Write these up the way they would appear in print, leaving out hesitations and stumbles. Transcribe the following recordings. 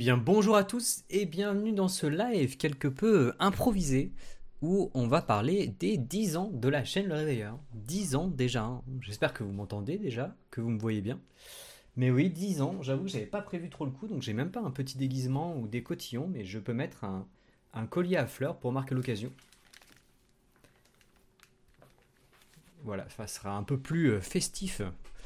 Eh bien bonjour à tous et bienvenue dans ce live quelque peu improvisé où on va parler des 10 ans de la chaîne Le Réveilleur. 10 ans déjà, hein. J'espère que vous m'entendez déjà, que vous me voyez bien. Mais oui, 10 ans, j'avoue que j'avais pas prévu trop le coup, donc j'ai même pas un petit déguisement ou des cotillons, mais je peux mettre un collier à fleurs pour marquer l'occasion. Voilà, ça sera un peu plus festif.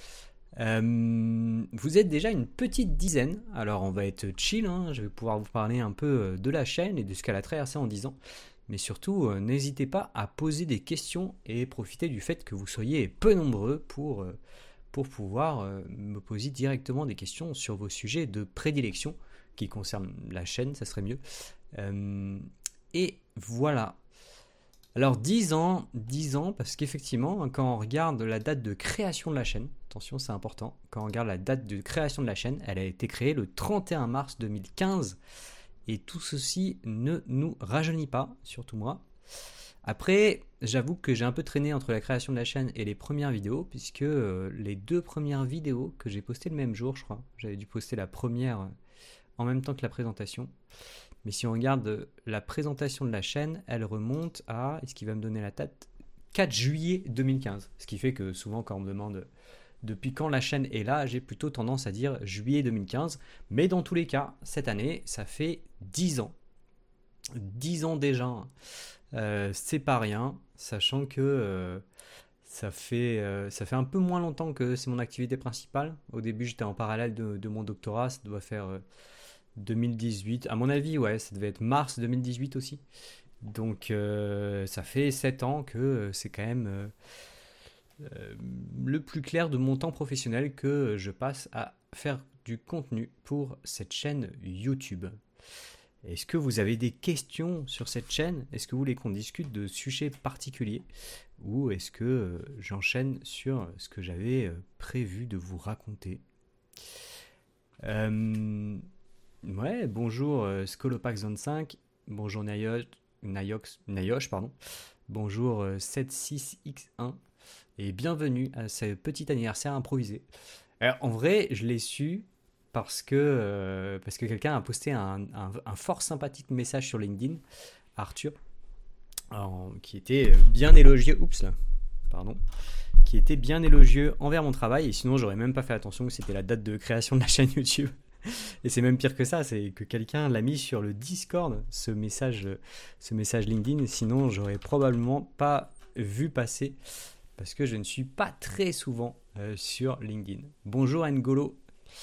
Vous êtes déjà une petite dizaine, alors on va être chill, hein. Je vais pouvoir vous parler un peu de la chaîne et de ce qu'elle a traversé en 10 ans. Mais surtout, n'hésitez pas à poser des questions et profitez du fait que vous soyez peu nombreux pour pouvoir me poser directement des questions sur vos sujets de prédilection qui concernent la chaîne, ça serait mieux. Et voilà. Alors 10 ans parce qu'effectivement, quand on regarde la date de création de la chaîne, attention c'est important, quand on regarde la date de création de la chaîne, elle a été créée le 31 mars 2015 et tout ceci ne nous rajeunit pas, surtout moi. Après, j'avoue que j'ai un peu traîné entre la création de la chaîne et les premières vidéos, puisque les deux premières vidéos que j'ai postées le même jour, je crois, j'avais dû poster la première en même temps que la présentation. Mais si on regarde la présentation de la chaîne, elle remonte à, est-ce qu'il va me donner la date 4 juillet 2015. Ce qui fait que souvent quand on me demande depuis quand la chaîne est là, j'ai plutôt tendance à dire juillet 2015. Mais dans tous les cas, cette année, ça fait 10 ans. 10 ans déjà. C'est pas rien, sachant que ça fait un peu moins longtemps que c'est mon activité principale. Au début, j'étais en parallèle de mon doctorat, ça doit faire 2018. À mon avis, ouais, ça devait être mars 2018 aussi. Donc, ça fait 7 ans que c'est quand même le plus clair de mon temps professionnel que je passe à faire du contenu pour cette chaîne YouTube. Est-ce que vous avez des questions sur cette chaîne? Est-ce que vous voulez qu'on discute de sujets particuliers? Ou est-ce que j'enchaîne sur ce que j'avais prévu de vous raconter? Ouais, bonjour Scolopax Zone 5, bonjour Nayox, pardon. Bonjour 76X1 et bienvenue à ce petit anniversaire improvisé. Alors, en vrai, je l'ai su parce que quelqu'un a posté un fort sympathique message sur LinkedIn, Arthur, qui était bien élogieux, qui était bien élogieux envers mon travail, et sinon j'aurais même pas fait attention que c'était la date de création de la chaîne YouTube. Et c'est même pire que ça, c'est que quelqu'un l'a mis sur le Discord, ce message LinkedIn, sinon j'aurais probablement pas vu passer, parce que je ne suis pas très souvent sur LinkedIn. Bonjour N'Golo.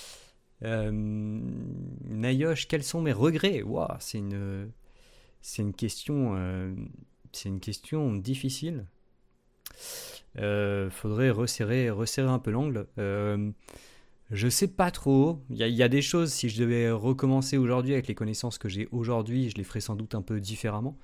Nayosh, quels sont mes regrets? Wow, c'est une question difficile. Faudrait resserrer un peu l'angle. Je sais pas trop. Il y a des choses, si je devais recommencer aujourd'hui avec les connaissances que j'ai aujourd'hui, je les ferais sans doute un peu différemment.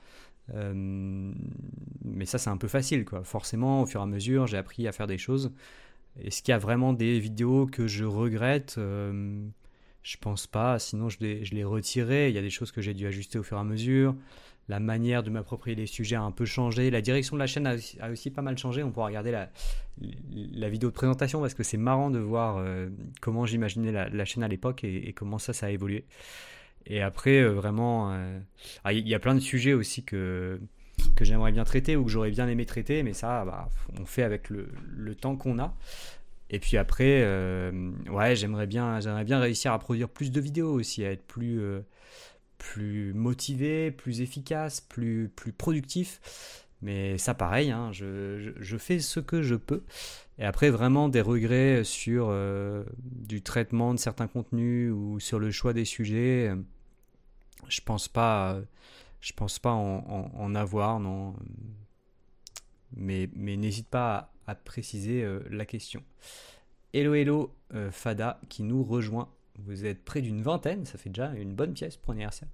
Mais ça, c'est un peu facile, quoi. Forcément, au fur et à mesure, j'ai appris à faire des choses. Est-ce qu'il y a vraiment des vidéos que je regrette? Je pense pas, sinon je les retirais. Il y a des choses que j'ai dû ajuster au fur et à mesure. La manière de m'approprier les sujets a un peu changé. La direction de la chaîne a aussi pas mal changé. On pourra regarder la vidéo de présentation parce que c'est marrant de voir comment j'imaginais la chaîne à l'époque et comment ça a évolué. Et après, vraiment, il y a plein de sujets aussi que j'aimerais bien traiter ou que j'aurais bien aimé traiter, mais ça, on fait avec le temps qu'on a. Et puis après, ouais, j'aimerais bien réussir à produire plus de vidéos aussi, à être plus motivé, plus efficace, plus productif. Mais ça, pareil, hein, je fais ce que je peux. Et après, vraiment des regrets sur du traitement de certains contenus ou sur le choix des sujets, je pense pas en avoir, non. Mais n'hésite pas à préciser la question. Hello, Fada qui nous rejoint. Vous êtes près d'une vingtaine, ça fait déjà une bonne pièce pour l'anniversaire.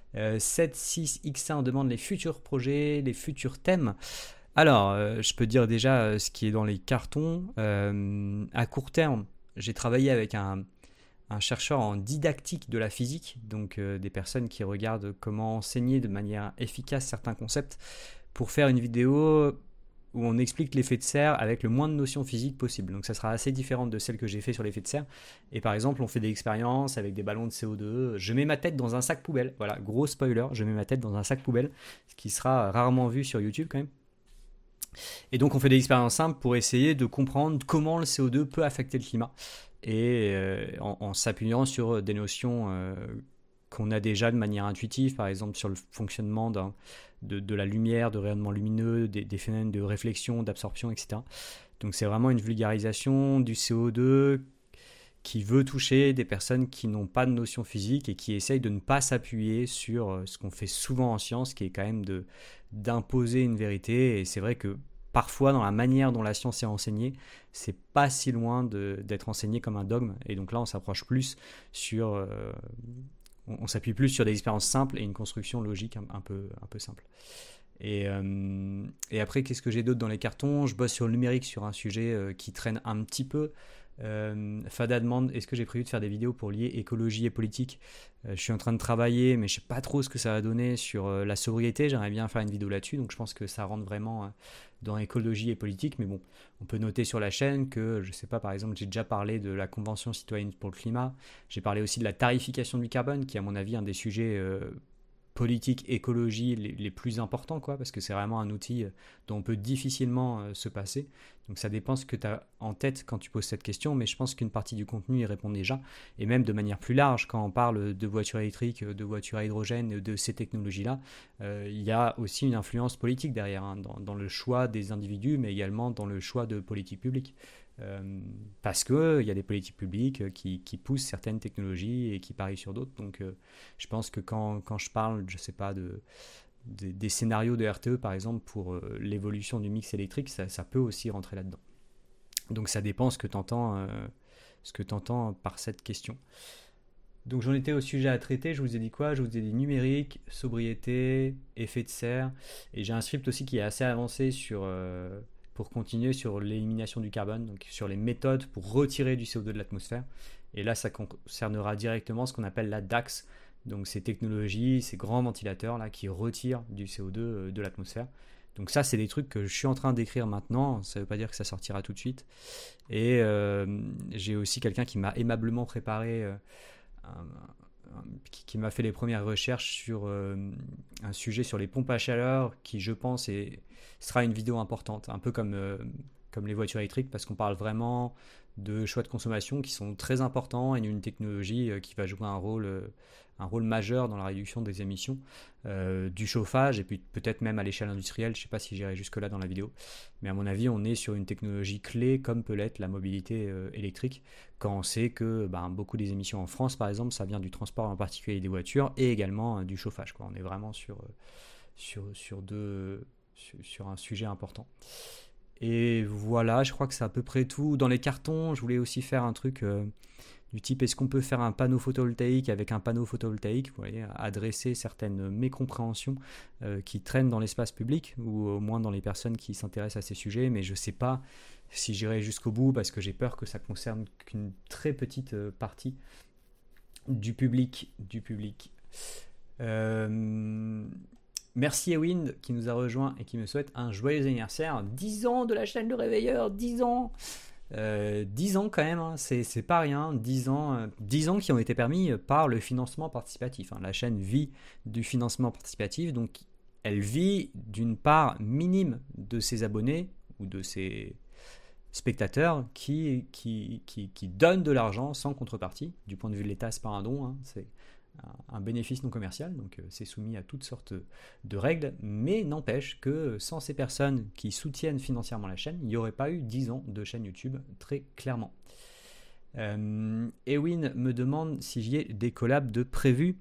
76X1 demande les futurs projets, les futurs thèmes. Alors, je peux dire déjà ce qui est dans les cartons. À court terme, j'ai travaillé avec un chercheur en didactique de la physique, donc des personnes qui regardent comment enseigner de manière efficace certains concepts, pour faire une vidéo où on explique l'effet de serre avec le moins de notions physiques possible. Donc ça sera assez différent de celle que j'ai fait sur l'effet de serre. Et par exemple, on fait des expériences avec des ballons de CO2. Je mets ma tête dans un sac poubelle. Voilà, gros spoiler, je mets ma tête dans un sac poubelle, ce qui sera rarement vu sur YouTube quand même. Et donc on fait des expériences simples pour essayer de comprendre comment le CO2 peut affecter le climat. Et en s'appuyant sur des notions qu'on a déjà de manière intuitive, par exemple sur le fonctionnement de la lumière, de rayonnement lumineux, des phénomènes de réflexion, d'absorption, etc. Donc c'est vraiment une vulgarisation du CO2 qui veut toucher des personnes qui n'ont pas de notion physique et qui essayent de ne pas s'appuyer sur ce qu'on fait souvent en science, qui est quand même d'imposer une vérité. Et c'est vrai que parfois, dans la manière dont la science est enseignée, c'est pas si loin d'être enseigné comme un dogme. Et donc là, on s'approche plus sur... on s'appuie plus sur des expériences simples et une construction logique un peu simple. Et après, qu'est-ce que j'ai d'autre dans les cartons? Je bosse sur le numérique, sur un sujet qui traîne un petit peu. Fada demande, est-ce que j'ai prévu de faire des vidéos pour lier écologie et politique? Je suis en train de travailler, mais je sais pas trop ce que ça va donner sur la sobriété. J'aimerais bien faire une vidéo là-dessus, donc je pense que ça rentre vraiment dans écologie et politique. Mais bon, on peut noter sur la chaîne que, je sais pas, par exemple, j'ai déjà parlé de la Convention citoyenne pour le climat. J'ai parlé aussi de la tarification du carbone, qui est à mon avis un des sujets politique, écologie les plus importants, quoi, parce que c'est vraiment un outil dont on peut difficilement se passer. Donc ça dépend ce que tu as en tête quand tu poses cette question, mais je pense qu'une partie du contenu y répond déjà, et même de manière plus large, quand on parle de voitures électriques, de voitures à hydrogène, de ces technologies-là, il y a aussi une influence politique derrière, hein, dans le choix des individus, mais également dans le choix de politique publique. Parce qu'il y a des politiques publiques qui poussent certaines technologies et qui parient sur d'autres. Donc je pense que quand je parle, je sais pas, des scénarios de RTE par exemple pour l'évolution du mix électrique, ça peut aussi rentrer là-dedans. Donc ça dépend ce que tu entends par cette question. Donc j'en étais au sujet à traiter, je vous ai dit quoi? Je vous ai dit numérique, sobriété, effet de serre, et j'ai un script aussi qui est assez avancé pour continuer sur l'élimination du carbone, donc sur les méthodes pour retirer du CO2 de l'atmosphère. Et là, ça concernera directement ce qu'on appelle la DAX, donc ces technologies, ces grands ventilateurs là qui retirent du CO2 de l'atmosphère. Donc ça, c'est des trucs que je suis en train d'écrire maintenant, ça ne veut pas dire que ça sortira tout de suite. Et j'ai aussi quelqu'un qui m'a aimablement préparé, qui m'a fait les premières recherches sur un sujet sur les pompes à chaleur qui, je pense, sera une vidéo importante, un peu comme les voitures électriques, parce qu'on parle vraiment de choix de consommation qui sont très importants et d'une technologie qui va jouer un rôle majeur dans la réduction des émissions du chauffage et puis peut-être même à l'échelle industrielle. Je ne sais pas si j'irai jusque-là dans la vidéo, mais à mon avis, on est sur une technologie clé comme peut l'être la mobilité électrique, quand on sait que beaucoup des émissions en France, par exemple, ça vient du transport, en particulier des voitures, et également du chauffage, quoi. On est vraiment sur un sujet important. Et voilà, je crois que c'est à peu près tout. Dans les cartons, je voulais aussi faire un truc du type, est-ce qu'on peut faire un panneau photovoltaïque avec un panneau photovoltaïque, vous voyez, adresser certaines mécompréhensions qui traînent dans l'espace public, ou au moins dans les personnes qui s'intéressent à ces sujets, mais je ne sais pas si j'irai jusqu'au bout, parce que j'ai peur que ça concerne qu'une très petite partie du public. Merci Ewin qui nous a rejoint et qui me souhaite un joyeux anniversaire. 10 ans de la chaîne Le Réveilleur, 10 ans 10 ans quand même, hein, c'est pas rien. 10 ans qui ont été permis par le financement participatif, hein. La chaîne vit du financement participatif, donc elle vit d'une part minime de ses abonnés ou de ses spectateurs qui donnent de l'argent sans contrepartie. Du point de vue de l'État, c'est pas un don, hein, c'est un bénéfice non commercial, donc c'est soumis à toutes sortes de règles, mais n'empêche que sans ces personnes qui soutiennent financièrement la chaîne, il n'y aurait pas eu 10 ans de chaîne YouTube, très clairement. Ewin me demande si j'y ai des collabs de prévus.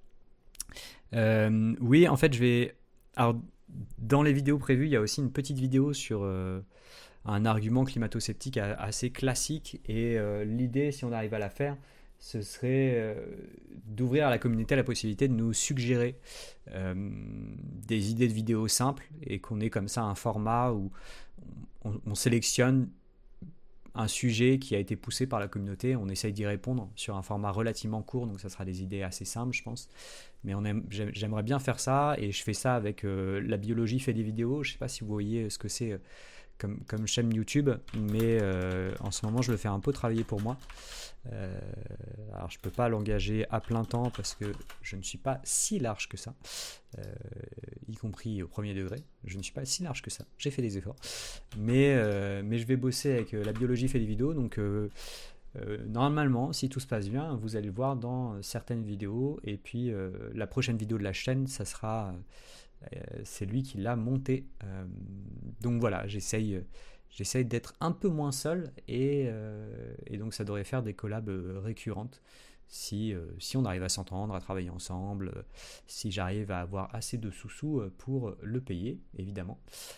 Oui, en fait, alors, dans les vidéos prévues, il y a aussi une petite vidéo sur un argument climato-sceptique assez classique, et l'idée, si on arrive à la faire, ce serait d'ouvrir à la communauté la possibilité de nous suggérer des idées de vidéos simples, et qu'on ait comme ça un format où on sélectionne un sujet qui a été poussé par la communauté, on essaye d'y répondre sur un format relativement court, donc ça sera des idées assez simples, je pense. Mais j'aimerais bien faire ça, et je fais ça avec La Biologie fait des vidéos. Je ne sais pas si vous voyez ce que c'est comme chaîne YouTube, mais en ce moment je le fais un peu travailler pour moi. Alors je peux pas l'engager à plein temps parce que je ne suis pas si large que ça, y compris au premier degré. Je ne suis pas si large que ça, j'ai fait des efforts, mais je vais bosser avec La Biologie fait des vidéos, donc normalement, si tout se passe bien, vous allez le voir dans certaines vidéos, et puis la prochaine vidéo de la chaîne, ça sera c'est lui qui l'a monté. Donc voilà, j'essaye d'être un peu moins seul, et donc ça devrait faire des collabs récurrentes si on arrive à s'entendre, à travailler ensemble, si j'arrive à avoir assez de sous-sous pour le payer, évidemment.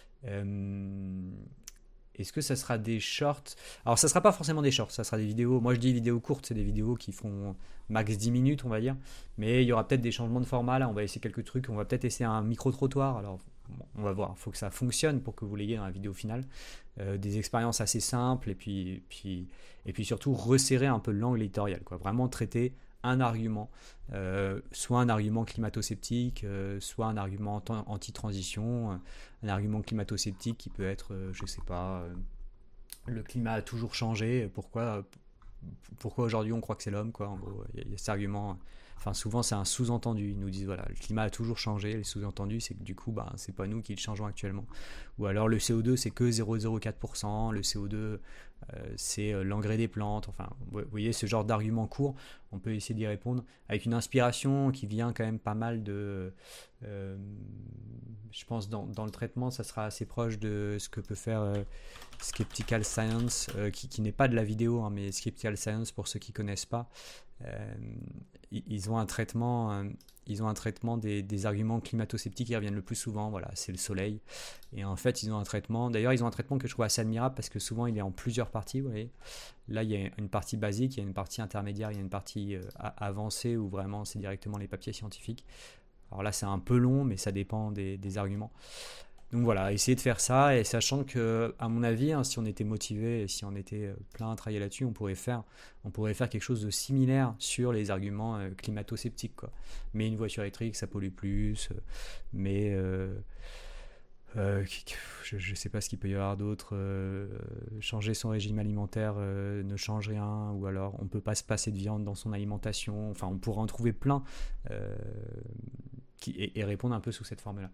Est-ce que ça sera des shorts? Alors ça sera pas forcément des shorts, ça sera des vidéos. Moi je dis vidéos courtes, c'est des vidéos qui font max 10 minutes, on va dire. Mais il y aura peut-être des changements de format, là on va essayer quelques trucs. On va peut-être essayer un micro-trottoir. Alors bon, on va voir, il faut que ça fonctionne pour que vous l'ayez dans la vidéo finale. Des expériences assez simples, et puis surtout resserrer un peu l'angle éditorial, quoi. Vraiment traiter un argument, soit un argument climato-sceptique, soit un argument anti-transition, un argument climato-sceptique qui peut être, je sais pas, le climat a toujours changé, pourquoi aujourd'hui on croit que c'est l'homme, quoi. En gros, il y a cet argument. Enfin, souvent c'est un sous-entendu. Ils nous disent voilà, le climat a toujours changé. Les sous-entendus, c'est que du coup, c'est pas nous qui le changeons actuellement. Ou alors le CO2, c'est que 0,04%. Le CO2, c'est l'engrais des plantes. Enfin, vous voyez ce genre d'argument court. On peut essayer d'y répondre avec une inspiration qui vient quand même pas mal de. Je pense dans le traitement, ça sera assez proche de ce que peut faire Skeptical Science, qui n'est pas de la vidéo, hein, mais Skeptical Science, pour ceux qui connaissent pas. Ils ont un traitement des arguments climato-sceptiques qui reviennent le plus souvent. Voilà, c'est le soleil, et en fait ils ont un traitement que je trouve assez admirable, parce que souvent il est en plusieurs parties, vous voyez. Là il y a une partie basique, il y a une partie intermédiaire, il y a une partie avancée où vraiment c'est directement les papiers scientifiques. Alors là c'est un peu long, mais ça dépend des arguments. Donc voilà, essayer de faire ça, et sachant que, à mon avis, hein, si on était motivé et si on était plein à travailler là-dessus, on pourrait faire quelque chose de similaire sur les arguments climato-sceptiques, quoi. Mais une voiture électrique, ça pollue plus, mais je sais pas ce qu'il peut y avoir d'autre. Changer son régime alimentaire ne change rien, ou alors on peut pas se passer de viande dans son alimentation. Enfin, on pourra en trouver plein et répondre un peu sous cette forme-là.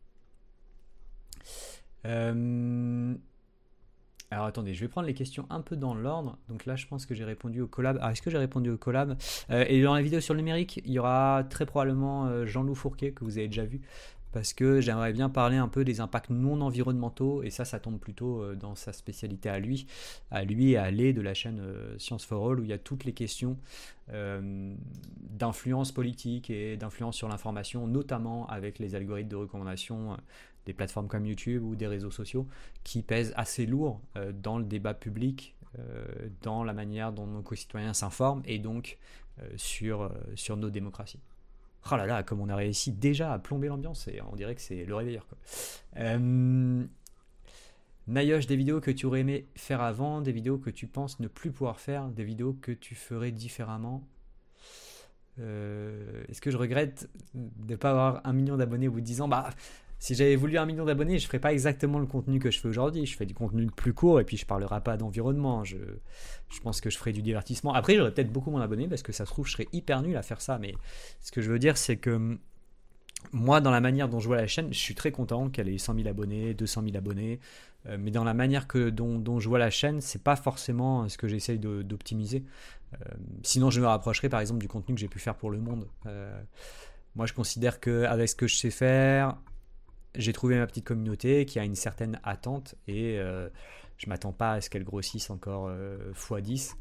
Alors attendez, je vais prendre les questions un peu dans l'ordre. Donc là je pense que j'ai répondu au collab. Ah, est-ce que j'ai répondu au collab? Et dans la vidéo sur le numérique, il y aura très probablement Jean-Loup Fourquet, que vous avez déjà vu, parce que j'aimerais bien parler un peu des impacts non environnementaux, et ça tombe plutôt dans sa spécialité à lui et à Lé de la chaîne Science for All, où il y a toutes les questions d'influence politique et d'influence sur l'information, notamment avec les algorithmes de recommandation des plateformes comme YouTube ou des réseaux sociaux, qui pèsent assez lourd dans le débat public, dans la manière dont nos concitoyens s'informent, et donc sur nos démocraties. Oh là là, comme on a réussi déjà à plomber l'ambiance, et on dirait que c'est le réveilleur, quoi. Nayoche, des vidéos que tu aurais aimé faire avant, des vidéos que tu penses ne plus pouvoir faire, des vidéos que tu ferais différemment. Est-ce que je regrette de ne pas avoir 1 million d'abonnés au bout de 10 ans? Si j'avais voulu 1 million d'abonnés, je ne ferais pas exactement le contenu que je fais aujourd'hui. Je fais du contenu plus court, et puis je ne parlerai pas d'environnement. Je pense que je ferai du divertissement. Après, j'aurais peut-être beaucoup moins d'abonnés, parce que ça se trouve, je serais hyper nul à faire ça. Mais ce que je veux dire, c'est que moi, dans la manière dont je vois la chaîne, je suis très content qu'elle ait 100 000 abonnés, 200 000 abonnés. Mais dans la manière dont je vois la chaîne, c'est pas forcément ce que j'essaye d'optimiser. Sinon, je me rapprocherai par exemple du contenu que j'ai pu faire pour Le Monde. Moi, je considère qu'avec ce que je sais faire, j'ai trouvé ma petite communauté qui a une certaine attente, et je m'attends pas à ce qu'elle grossisse encore x10.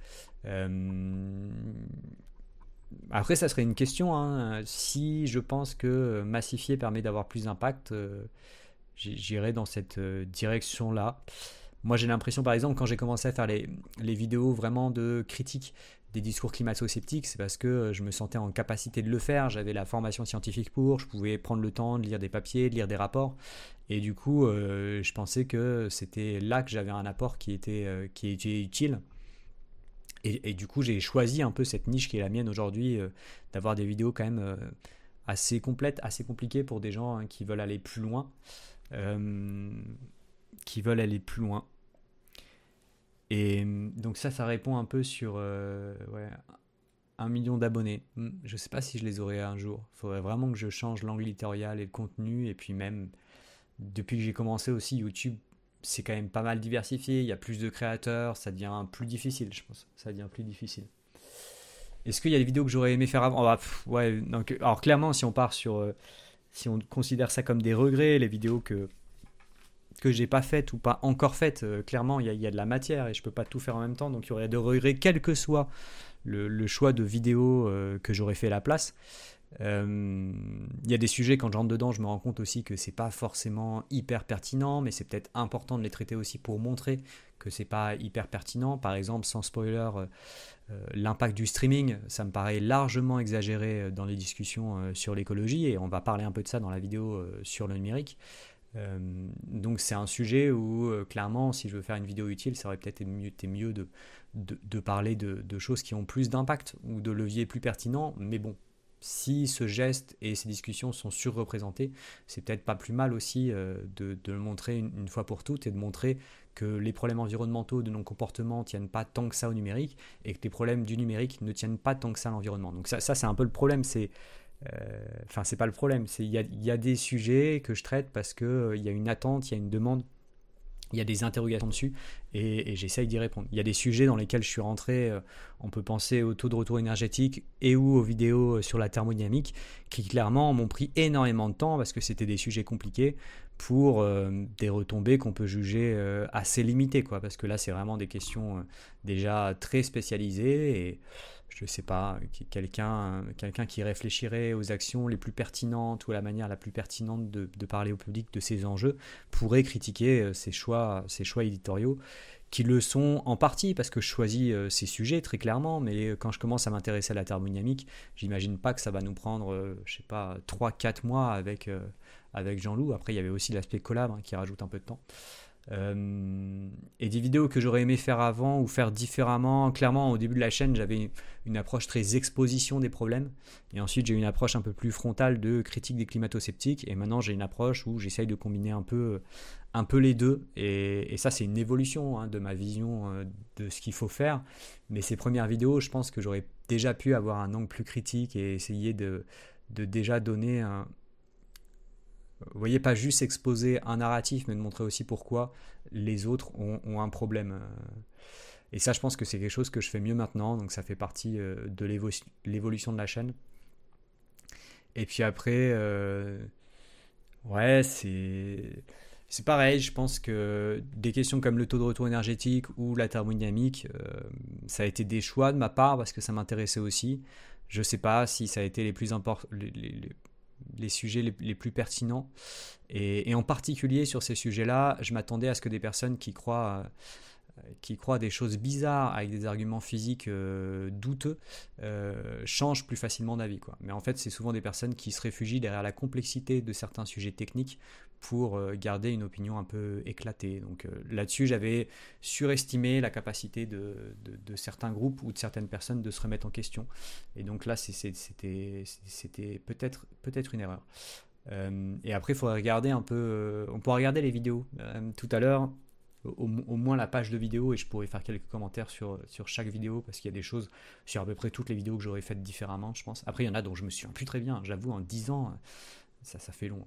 Après, ça serait une question, hein. Si je pense que massifier permet d'avoir plus d'impact, j'irai dans cette direction-là. Moi, j'ai l'impression, par exemple, quand j'ai commencé à faire les vidéos vraiment de critique des discours climato-sceptiques, c'est parce que je me sentais en capacité de le faire. J'avais la formation scientifique pour, je pouvais prendre le temps de lire des papiers, de lire des rapports. Et du coup, je pensais que c'était là que j'avais un apport qui était utile. Et du coup, j'ai choisi un peu cette niche qui est la mienne aujourd'hui, d'avoir des vidéos quand même assez complètes, assez compliquées pour des gens, hein, qui veulent aller plus loin. Euh, qui veulent aller plus loin. Et donc ça répond un peu sur ouais, 1 million d'abonnés. Je sais pas si je les aurai un jour. Il faudrait vraiment que je change l'angle éditorial et le contenu. Et puis même, depuis que j'ai commencé aussi, YouTube, c'est quand même pas mal diversifié. Il y a plus de créateurs. Ça devient plus difficile, je pense. Ça devient plus difficile. Est-ce qu'il y a des vidéos que j'aurais aimé faire avant? Ouais, donc, alors clairement, si on part sur... si on considère ça comme des regrets, les vidéos que j'ai pas faites ou pas encore faites, clairement, il y a de la matière et je peux pas tout faire en même temps. Donc, il y aurait de regrets, quel que soit le choix de vidéo que j'aurais fait à la place. Il y a des sujets, quand je rentre dedans, je me rends compte aussi que c'est pas forcément hyper pertinent, mais c'est peut-être important de les traiter aussi pour montrer que c'est pas hyper pertinent. Par exemple, sans spoiler, l'impact du streaming, ça me paraît largement exagéré dans les discussions sur l'écologie, et on va parler un peu de ça dans la vidéo sur le numérique. Donc c'est un sujet où clairement, si je veux faire une vidéo utile, ça aurait peut-être été mieux de parler de choses qui ont plus d'impact ou de leviers plus pertinents. Mais bon, si ce geste et ces discussions sont surreprésentés, c'est peut-être pas plus mal aussi de le montrer une fois pour toutes, et de montrer que les problèmes environnementaux de nos comportements tiennent pas tant que ça au numérique, et que les problèmes du numérique ne tiennent pas tant que ça à l'environnement. Donc ça c'est un peu le problème. Enfin, c'est pas le problème. Il y a des sujets que je traite parce qu'il y a une attente, il y a une demande, il y a des interrogations dessus, et j'essaye d'y répondre. Il y a des sujets dans lesquels je suis rentré, on peut penser au taux de retour énergétique et ou aux vidéos sur la thermodynamique, qui clairement m'ont pris énormément de temps parce que c'était des sujets compliqués pour des retombées qu'on peut juger assez limitées, quoi. Parce que là, c'est vraiment des questions déjà très spécialisées, et je sais pas, quelqu'un qui réfléchirait aux actions les plus pertinentes ou à la manière la plus pertinente de parler au public de ces enjeux pourrait critiquer ces choix éditoriaux, qui le sont en partie parce que je choisis ces sujets très clairement, mais quand je commence à m'intéresser à la thermodynamique, j'imagine pas que ça va nous prendre, je sais pas, 3-4 mois avec Jean-Loup. Après, il y avait aussi l'aspect collab, hein, qui rajoute un peu de temps. Et des vidéos que j'aurais aimé faire avant ou faire différemment. Clairement, au début de la chaîne, j'avais une approche très exposition des problèmes, et ensuite j'ai une approche un peu plus frontale de critique des climato-sceptiques, et maintenant j'ai une approche où j'essaye de combiner un peu les deux, et ça c'est une évolution, hein, de ma vision de ce qu'il faut faire. Mais ces premières vidéos, je pense que j'aurais déjà pu avoir un angle plus critique et essayer de déjà donner un... Vous voyez, pas juste exposer un narratif, mais de montrer aussi pourquoi les autres ont un problème. Et ça, je pense que c'est quelque chose que je fais mieux maintenant, donc ça fait partie de l'évolution de la chaîne. Et puis après, ouais, c'est pareil. Je pense que des questions comme le taux de retour énergétique ou la thermodynamique, ça a été des choix de ma part parce que ça m'intéressait aussi. Je sais pas si ça a été les plus importants, les sujets les plus pertinents. Et en particulier sur ces sujets-là, je m'attendais à ce que des personnes qui croient des choses bizarres avec des arguments physiques douteux changent plus facilement d'avis, quoi. Mais en fait, c'est souvent des personnes qui se réfugient derrière la complexité de certains sujets techniques pour garder une opinion un peu éclatée. Donc là-dessus, j'avais surestimé la capacité de certains groupes ou de certaines personnes de se remettre en question. Et donc là, c'était peut-être une erreur. Et après, il faudrait regarder un peu... on pourra regarder les vidéos. Tout à l'heure, au moins la page de vidéo, et je pourrais faire quelques commentaires sur chaque vidéo, parce qu'il y a des choses sur à peu près toutes les vidéos que j'aurais faites différemment, je pense. Après, il y en a dont je me souviens plus très bien, j'avoue, en 10 ans, ça fait long.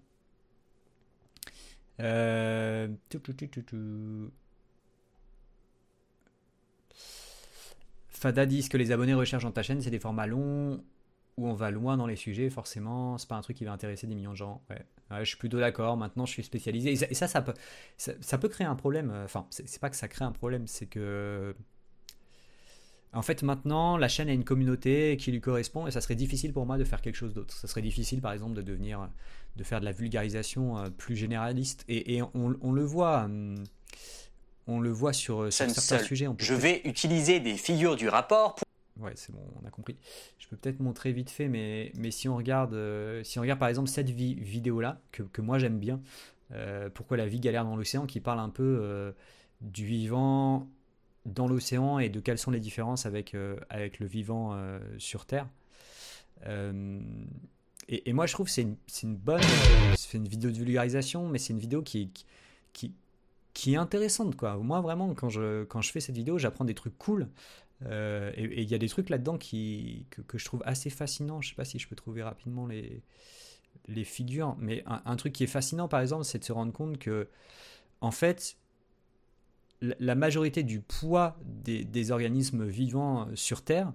Fada dit que les abonnés recherchent dans ta chaîne, c'est des formats longs où on va loin dans les sujets, forcément, c'est pas un truc qui va intéresser des millions de gens. Ouais. Ouais, je suis plutôt d'accord, maintenant je suis spécialisé. Et ça peut créer un problème. Enfin, c'est pas que ça crée un problème, c'est que... En fait, maintenant, la chaîne a une communauté qui lui correspond, et ça serait difficile pour moi de faire quelque chose d'autre. Ça serait difficile, par exemple, de faire de la vulgarisation plus généraliste. Et on le voit. on le voit sur certains sujets. On peut Je vais utiliser des figures du rapport pour... Ouais, c'est bon, on a compris. Je peux peut-être montrer vite fait, mais si on regarde par exemple cette vidéo-là, que moi j'aime bien, pourquoi la vie galère dans l'océan, qui parle un peu du vivant dans l'océan et de quelles sont les différences avec le vivant sur Terre. Euh, et moi je trouve que c'est une bonne, c'est une vidéo de vulgarisation, mais c'est une vidéo qui, qui est intéressante, quoi. Moi vraiment, quand je fais cette vidéo, j'apprends des trucs cool. Et il y a des trucs là-dedans que je trouve assez fascinants. Je sais pas si je peux trouver rapidement les figures, mais un truc qui est fascinant, par exemple, c'est de se rendre compte que, en fait, la majorité du poids des organismes vivants sur Terre,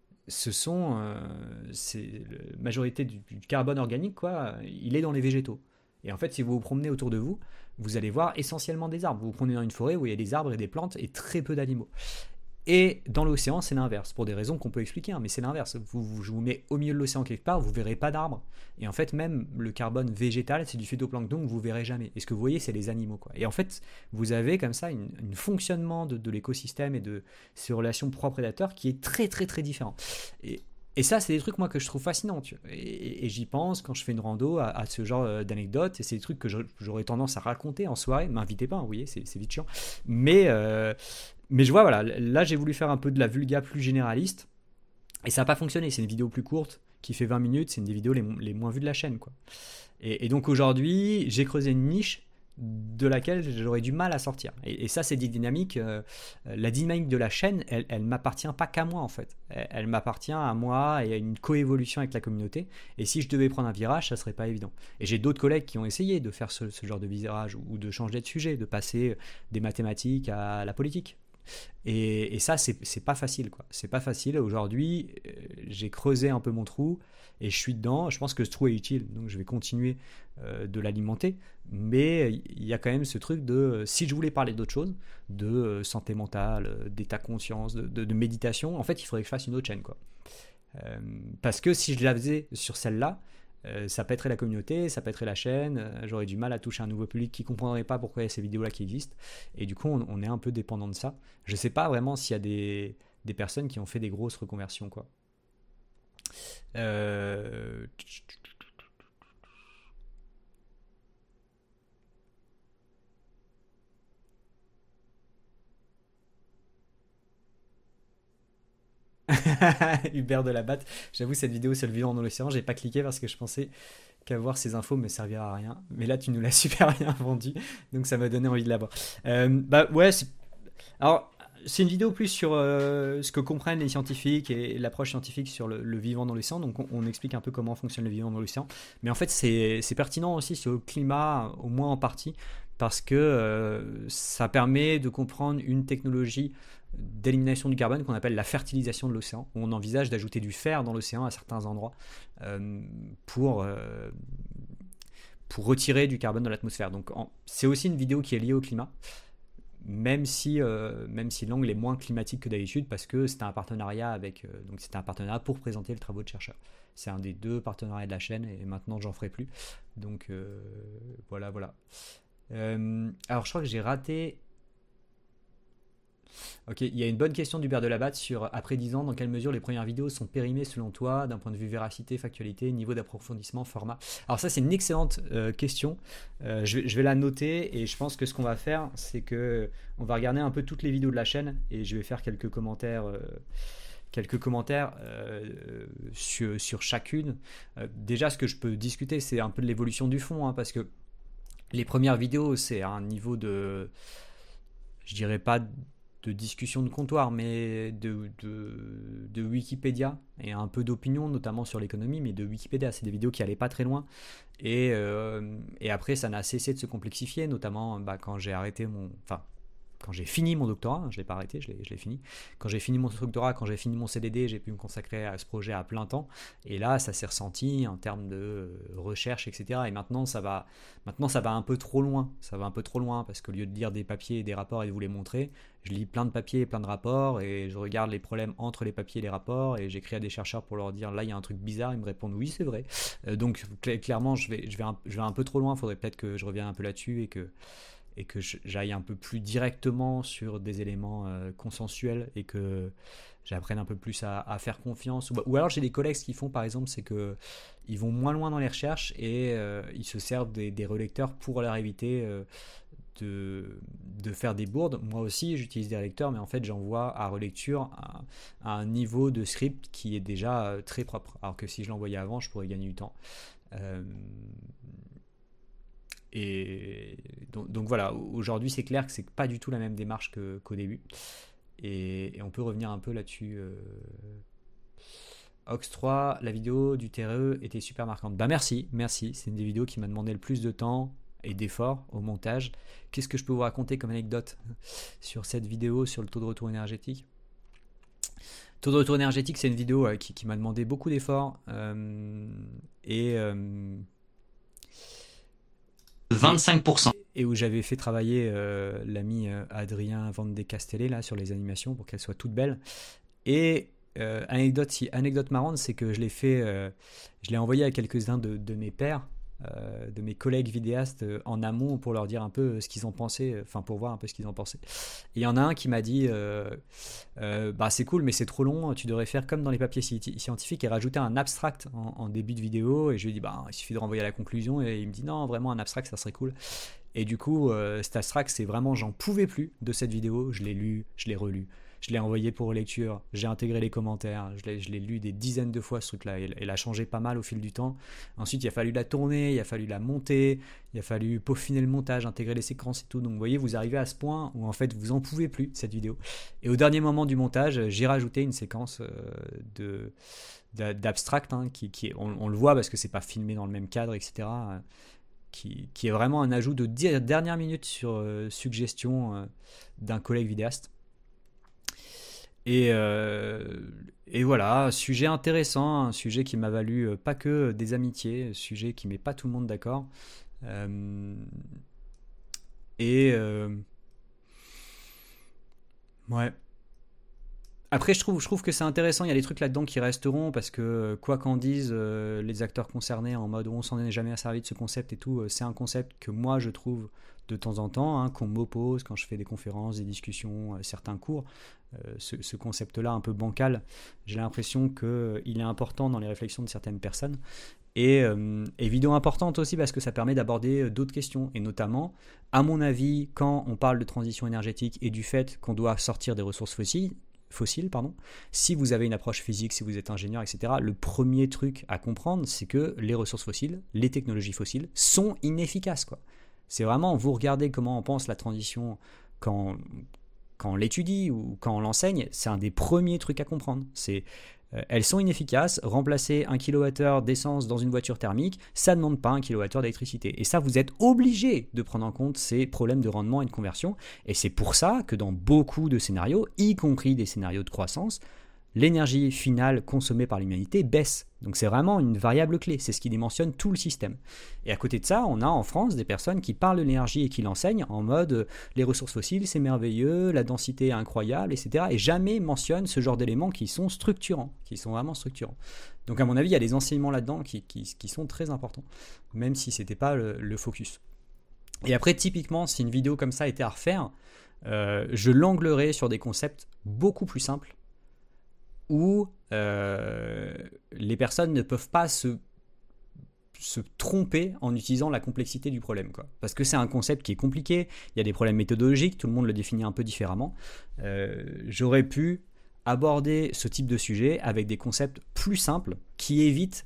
c'est la majorité du carbone organique, quoi, il est dans les végétaux. Et en fait, si vous vous promenez autour de vous, vous allez voir essentiellement des arbres. Vous vous promenez dans une forêt où il y a des arbres et des plantes et très peu d'animaux. Et dans l'océan, c'est l'inverse, pour des raisons qu'on peut expliquer, hein, mais c'est l'inverse. Je vous mets au milieu de l'océan quelque part, vous ne verrez pas d'arbres. Et en fait, même le carbone végétal, c'est du phytoplancton que vous ne verrez jamais. Et ce que vous voyez, c'est les animaux, quoi. Et en fait, vous avez comme ça un fonctionnement de l'écosystème et de ses relations proies-prédateurs qui est très, très, très différent. Et ça, c'est des trucs, moi, que je trouve fascinants. Tu vois. Et j'y pense quand je fais une rando à ce genre d'anecdotes. Et c'est des trucs que j'aurais tendance à raconter en soirée. M'invitez pas, hein, vous voyez, c'est vite chiant. Mais je vois, voilà, là j'ai voulu faire un peu de la vulga plus généraliste et ça n'a pas fonctionné. C'est une vidéo plus courte qui fait 20 minutes, c'est une des vidéos les moins vues de la chaîne, quoi. Et donc aujourd'hui, j'ai creusé une niche de laquelle j'aurais du mal à sortir. Et ça, c'est des dynamiques. La dynamique de la chaîne, elle m'appartient pas qu'à moi, en fait. Elle m'appartient à moi et à une coévolution avec la communauté. Et si je devais prendre un virage, ça serait pas évident. Et j'ai d'autres collègues qui ont essayé de faire ce genre de virage ou de changer de sujet, de passer des mathématiques à la politique. Et ça, c'est pas facile, quoi. C'est pas facile. Aujourd'hui, j'ai creusé un peu mon trou et je suis dedans. Je pense que ce trou est utile, donc je vais continuer de l'alimenter. Mais il y a quand même ce truc de, si je voulais parler d'autre chose, de santé mentale, d'état de conscience, de méditation, en fait, il faudrait que je fasse une autre chaîne, quoi. Parce que si je la faisais sur celle-là, ça pèterait la communauté, ça pèterait la chaîne, j'aurais du mal à toucher un nouveau public qui ne comprendrait pas pourquoi il y a ces vidéos-là qui existent. Et du coup, on est un peu dépendant de ça. Je ne sais pas vraiment s'il y a des personnes qui ont fait des grosses reconversions, quoi. Euh... Hubert de la Batte. J'avoue, cette vidéo, c'est le vivant dans l'océan. J'ai pas cliqué parce que je pensais qu'avoir ces infos me servira à rien. Mais là, tu nous l'as super bien vendu. Donc, ça m'a donné envie de la voir. Bah ouais, alors, c'est une vidéo plus sur ce que comprennent les scientifiques et l'approche scientifique sur le vivant dans l'océan. Donc, on explique un peu comment fonctionne le vivant dans l'océan. Mais en fait, c'est pertinent aussi sur le climat, au moins en partie, parce que ça permet de comprendre une technologie d'élimination du carbone qu'on appelle la fertilisation de l'océan, où on envisage d'ajouter du fer dans l'océan à certains endroits euh, pour, euh, pour retirer du carbone de l'atmosphère. Donc, c'est aussi une vidéo qui est liée au climat, même si l'angle est moins climatique que d'habitude, parce que c'était un partenariat donc c'était un partenariat pour présenter le travaux de chercheurs. C'est un des deux partenariats de la chaîne et maintenant j'en ferai plus. Donc voilà. Alors je crois que j'ai raté. Ok, il y a une bonne question d'Hubert de la Batte sur après 10 ans, dans quelle mesure les premières vidéos sont périmées selon toi, d'un point de vue véracité, factualité, niveau d'approfondissement, format. Alors ça c'est une excellente question. Je vais la noter et je pense que ce qu'on va faire, c'est que on va regarder un peu toutes les vidéos de la chaîne et je vais faire quelques commentaires. Sur chacune. Déjà, ce que je peux discuter, c'est un peu de l'évolution du fond, hein, parce que les premières vidéos, c'est un niveau je dirais pas de discussion de comptoir, mais de Wikipédia et un peu d'opinion, notamment sur l'économie, mais de Wikipédia. C'est des vidéos qui allaient pas très loin. Et après, ça n'a cessé de se complexifier, notamment quand j'ai arrêté quand j'ai fini mon doctorat, je ne l'ai pas arrêté, je l'ai fini. Quand j'ai fini mon doctorat, quand j'ai fini mon CDD, j'ai pu me consacrer à ce projet à plein temps. Et là, ça s'est ressenti en termes de recherche, etc. Et maintenant, ça va un peu trop loin. Ça va un peu trop loin parce qu'au lieu de lire des papiers et des rapports et de vous les montrer, je lis plein de papiers et plein de rapports et je regarde les problèmes entre les papiers et les rapports et j'écris à des chercheurs pour leur dire là, il y a un truc bizarre. Ils me répondent oui, c'est vrai. Donc, clairement, je vais un peu trop loin. Il faudrait peut-être que je revienne un peu là-dessus que j'aille un peu plus directement sur des éléments consensuels et que j'apprenne un peu plus à faire confiance. Ou alors j'ai des collègues qui font par exemple, c'est que ils vont moins loin dans les recherches et ils se servent des relecteurs pour leur éviter de faire des bourdes. Moi aussi j'utilise des relecteurs, mais en fait j'envoie à relecture à un niveau de script qui est déjà très propre, alors que si je l'envoyais avant je pourrais gagner du temps. Et donc voilà, aujourd'hui c'est clair que c'est pas du tout la même démarche qu'au début, et on peut revenir un peu là-dessus. Ox3, la vidéo du TRE était super marquante. Bah merci, c'est une des vidéos qui m'a demandé le plus de temps et d'efforts au montage. Qu'est-ce que je peux vous raconter comme anecdote sur cette vidéo sur le taux de retour énergétique? Taux de retour énergétique, c'est une vidéo qui m'a demandé beaucoup d'efforts 25%. Et où j'avais fait travailler l'ami Adrien Van de Castellet là, sur les animations pour qu'elles soient toutes belles. Et anecdote marrante, c'est que je l'ai envoyé à quelques-uns de mes pairs, de mes collègues vidéastes en amont pour leur dire un peu ce qu'ils en pensaient, enfin pour voir un peu ce qu'ils en pensaient. Et il y en a un qui m'a dit bah c'est cool mais c'est trop long, tu devrais faire comme dans les papiers scientifiques et rajouter un abstract en début de vidéo. Et je lui ai dit bah il suffit de renvoyer à la conclusion, et il me dit non vraiment un abstract ça serait cool. Et du coup cet abstract, c'est vraiment, j'en pouvais plus de cette vidéo, je l'ai lu, je l'ai relu, je l'ai envoyé pour lecture, j'ai intégré les commentaires, je l'ai lu des dizaines de fois ce truc-là, et elle a changé pas mal au fil du temps. Ensuite, il a fallu la tourner, il a fallu la monter, il a fallu peaufiner le montage, intégrer les séquences et tout. Donc vous voyez, vous arrivez à ce point où en fait vous en pouvez plus de cette vidéo. Et au dernier moment du montage, j'ai rajouté une séquence d'abstract, hein, on le voit parce que c'est pas filmé dans le même cadre, etc. Qui est vraiment un ajout de dernière minute sur suggestion d'un collègue vidéaste. Et voilà, sujet intéressant, un sujet qui m'a valu pas que des amitiés, un sujet qui met pas tout le monde d'accord. Ouais. Après, je trouve que c'est intéressant, il y a des trucs là-dedans qui resteront, parce que quoi qu'en disent les acteurs concernés, en mode on s'en est jamais servi de ce concept et tout, c'est un concept que moi je trouve de temps en temps, hein, qu'on m'oppose quand je fais des conférences, des discussions, certains cours. Ce concept-là un peu bancal, j'ai l'impression qu'il est important dans les réflexions de certaines personnes. Et vidéo importante aussi parce que ça permet d'aborder d'autres questions, et notamment, à mon avis, quand on parle de transition énergétique et du fait qu'on doit sortir des ressources fossiles, si vous avez une approche physique, si vous êtes ingénieur, etc., le premier truc à comprendre, c'est que les ressources fossiles, les technologies fossiles sont inefficaces, quoi. C'est vraiment, vous regardez comment on pense la transition quand on l'étudie ou quand on l'enseigne, c'est un des premiers trucs à comprendre. Elles sont inefficaces. Remplacer 1 kWh d'essence dans une voiture thermique, ça ne demande pas 1 kWh d'électricité. Et ça, vous êtes obligé de prendre en compte ces problèmes de rendement et de conversion. Et c'est pour ça que dans beaucoup de scénarios, y compris des scénarios de croissance, l'énergie finale consommée par l'humanité baisse. Donc c'est vraiment une variable clé, c'est ce qui dimensionne tout le système. Et à côté de ça, on a en France des personnes qui parlent de l'énergie et qui l'enseignent en mode les ressources fossiles c'est merveilleux, la densité est incroyable, etc. Et jamais mentionnent ce genre d'éléments qui sont structurants, qui sont vraiment structurants. Donc à mon avis, il y a des enseignements là-dedans qui sont très importants, même si c'était pas le focus. Et après, typiquement, si une vidéo comme ça était à refaire, je l'anglerais sur des concepts beaucoup plus simples, où les personnes ne peuvent pas se tromper en utilisant la complexité du problème, quoi. Parce que c'est un concept qui est compliqué, il y a des problèmes méthodologiques, tout le monde le définit un peu différemment. J'aurais pu aborder ce type de sujet avec des concepts plus simples qui évitent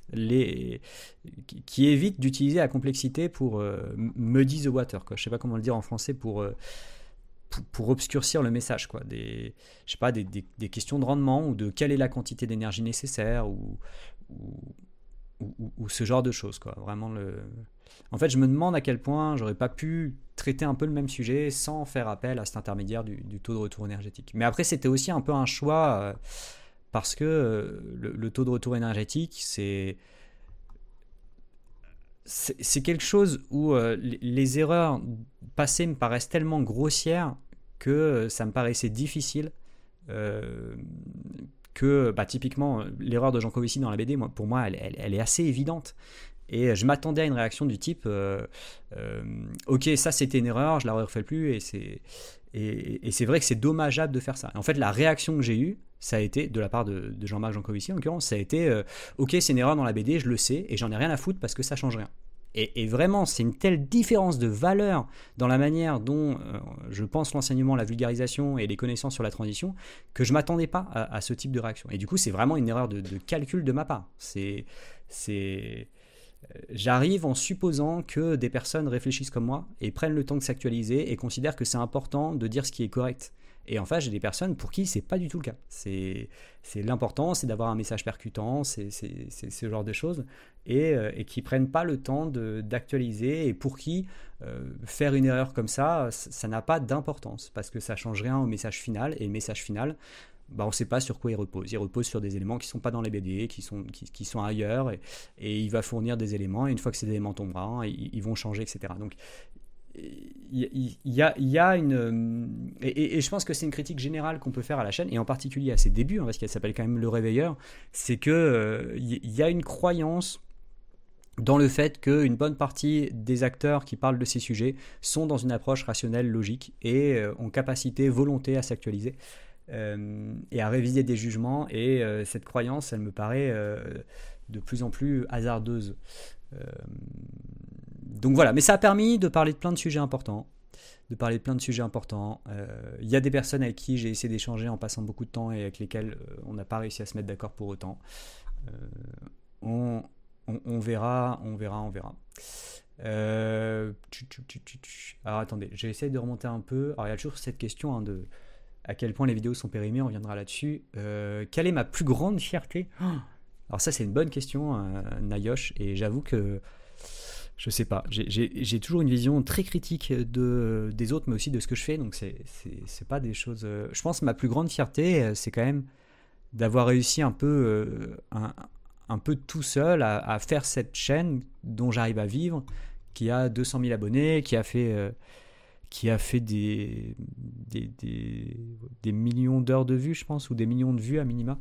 d'utiliser la complexité pour muddy the water, quoi. Je ne sais pas comment le dire en français, pour obscurcir le message, quoi. Des questions de rendement, ou de quelle est la quantité d'énergie nécessaire, ou ce genre de choses, quoi. Vraiment en fait, je me demande à quel point j'aurais pas pu traiter un peu le même sujet sans faire appel à cet intermédiaire du taux de retour énergétique. Mais après, c'était aussi un peu un choix parce que le taux de retour énergétique, c'est quelque chose où les erreurs passées me paraissent tellement grossières que ça me paraissait difficile que typiquement l'erreur de Jean Covici dans la BD, pour moi elle est assez évidente, Et je m'attendais à une réaction du type ok, ça c'était une erreur, je la refais plus, et c'est vrai que c'est dommageable de faire ça. En fait, la réaction que j'ai eue, ça a été, de la part de Jean-Marc Jancovici en l'occurrence, ça a été ok, c'est une erreur dans la BD, je le sais, et j'en ai rien à foutre parce que ça change rien. Et vraiment, c'est une telle différence de valeur dans la manière dont je pense l'enseignement, la vulgarisation et les connaissances sur la transition, que je ne m'attendais pas à ce type de réaction. Et du coup, c'est vraiment une erreur de calcul de ma part. J'arrive en supposant que des personnes réfléchissent comme moi et prennent le temps de s'actualiser et considèrent que c'est important de dire ce qui est correct. Et en fait, j'ai des personnes pour qui c'est pas du tout le cas. L'important, c'est d'avoir un message percutant, c'est ce genre de choses, et qui prennent pas le temps d'actualiser, et pour qui faire une erreur comme ça n'a pas d'importance, parce que ça change rien au message final, et le message final, bah, on ne sait pas sur quoi il repose. Il repose sur des éléments qui ne sont pas dans les BD, qui sont ailleurs, et il va fournir des éléments, et une fois que ces éléments tomberont, ils vont changer, etc. Donc, il y a une... Et je pense que c'est une critique générale qu'on peut faire à la chaîne, et en particulier à ses débuts, hein, parce qu'elle s'appelle quand même Le Réveilleur, c'est que il y a une croyance dans le fait qu'une bonne partie des acteurs qui parlent de ces sujets sont dans une approche rationnelle, logique, et ont capacité, volonté à s'actualiser. Et à réviser des jugements, et cette croyance, elle me paraît de plus en plus hasardeuse. Donc voilà, mais ça a permis de parler de plein de sujets importants. Il y a des personnes avec qui j'ai essayé d'échanger en passant beaucoup de temps et avec lesquelles on n'a pas réussi à se mettre d'accord pour autant. On verra. Alors attendez, j'essaie de remonter un peu. Alors il y a toujours cette question de à quel point les vidéos sont périmées, on viendra là-dessus. Quelle est ma plus grande fierté ? Alors ça, c'est une bonne question, Nayosh, et j'avoue que je sais pas. J'ai toujours une vision très critique des autres, mais aussi de ce que je fais, donc c'est pas des choses... Je pense que ma plus grande fierté, c'est quand même d'avoir réussi un peu tout seul à faire cette chaîne dont j'arrive à vivre, qui a 200 000 abonnés, qui a fait des millions d'heures de vues, je pense, ou des millions de vues à minima.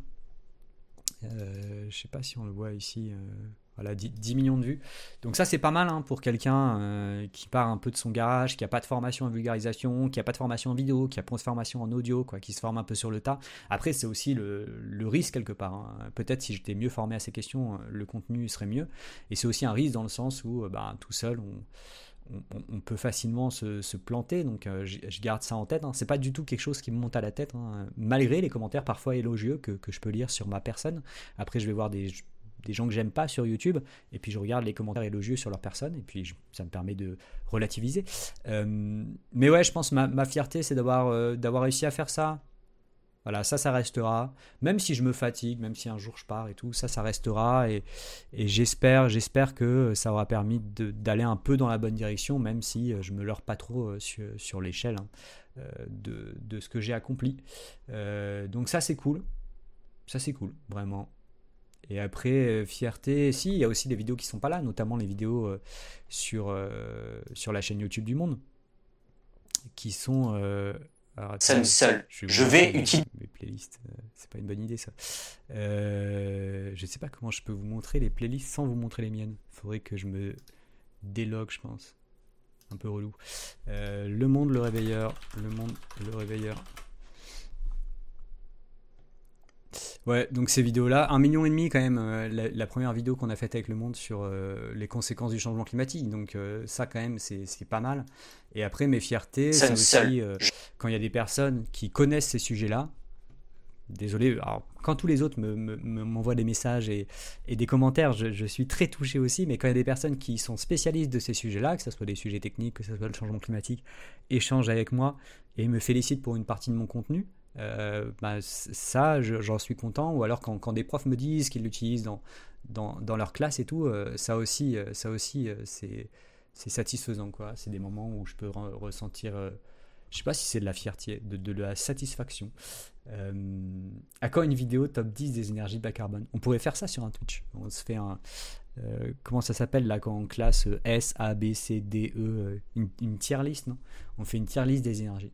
Je sais pas si on le voit ici. Voilà, 10 millions de vues. Donc ça, c'est pas mal pour quelqu'un qui part un peu de son garage, qui n'a pas de formation en vulgarisation, qui n'a pas de formation en vidéo, qui n'a pas de formation en audio, qui se forme un peu sur le tas. Après, c'est aussi le risque quelque part. Peut-être si j'étais mieux formé à ces questions, le contenu serait mieux. Et c'est aussi un risque dans le sens où tout seul, on peut facilement se planter, donc je garde ça en tête. C'est pas du tout quelque chose qui me monte à la tête, malgré les commentaires parfois élogieux que je peux lire sur ma personne. Après, je vais voir des gens que j'aime pas sur YouTube, et puis je regarde les commentaires élogieux sur leur personne, et puis ça me permet de relativiser. Mais ouais, je pense ma fierté, c'est d'avoir réussi à faire ça. Voilà, ça restera. Même si je me fatigue, même si un jour je pars et tout, ça restera. Et j'espère que ça aura permis d'aller un peu dans la bonne direction, même si je me leurre pas trop sur l'échelle de ce que j'ai accompli. Donc ça, c'est cool. Vraiment. Et après, fierté, si, il y a aussi des vidéos qui sont pas là, notamment les vidéos sur la chaîne YouTube du Monde, qui sont... alors, attends, Seul. Je vais utiliser mes playlists, c'est pas une bonne idée ça. Je sais pas comment je peux vous montrer les playlists sans vous montrer les miennes. Faudrait que je me délogue, je pense. Un peu relou. Le Monde, le Réveilleur. Ouais, donc ces vidéos-là, 1,5 million quand même, la première vidéo qu'on a faite avec Le Monde sur les conséquences du changement climatique, donc ça quand même c'est pas mal. Et après mes fiertés, c'est aussi quand il y a des personnes qui connaissent ces sujets-là. Désolé, alors, quand tous les autres m'envoient des messages et des commentaires, je suis très touché aussi, mais quand il y a des personnes qui sont spécialistes de ces sujets-là, que ce soit des sujets techniques, que ce soit le changement climatique, échangent avec moi et me félicitent pour une partie de mon contenu, ça j'en suis content. Ou alors quand des profs me disent qu'ils l'utilisent dans leur classe et tout, ça aussi c'est satisfaisant, quoi. C'est des moments où je peux ressentir, je sais pas si c'est de la fierté, de la satisfaction. À quand une vidéo top 10 des énergies bas carbone? On pourrait faire ça sur un Twitch. On se fait comment ça s'appelle là quand on classe S, A, B, C, D, E, une tier list, non? On fait une tier list des énergies.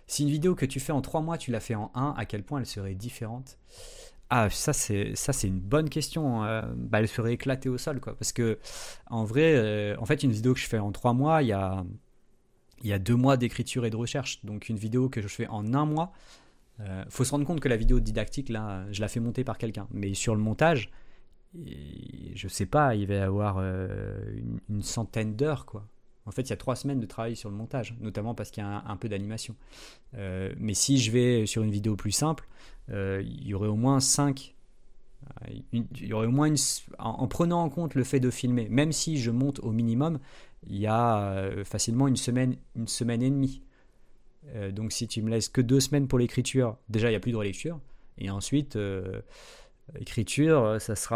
Si une vidéo que tu fais en 3 mois, tu l'as fait en 1, à quel point elle serait différente? Ah, ça c'est une bonne question. Elle serait éclatée au sol, quoi. Parce que en vrai, en fait, une vidéo que je fais en 3 mois, il y a 2 mois d'écriture et de recherche. Donc une vidéo que je fais en 1 mois, faut se rendre compte que la vidéo didactique, là, je la fais monter par quelqu'un. Mais sur le montage, je sais pas, il va y avoir une centaine d'heures, quoi. En fait, il y a 3 semaines de travail sur le montage, notamment parce qu'il y a un peu d'animation. Mais si je vais sur une vidéo plus simple, il y aurait au moins 5. Il y aurait au moins en prenant en compte le fait de filmer, même si je monte au minimum, il y a facilement une semaine et demie. Donc si tu me laisses que 2 semaines pour l'écriture, déjà il n'y a plus de relecture. Et ensuite, l'écriture,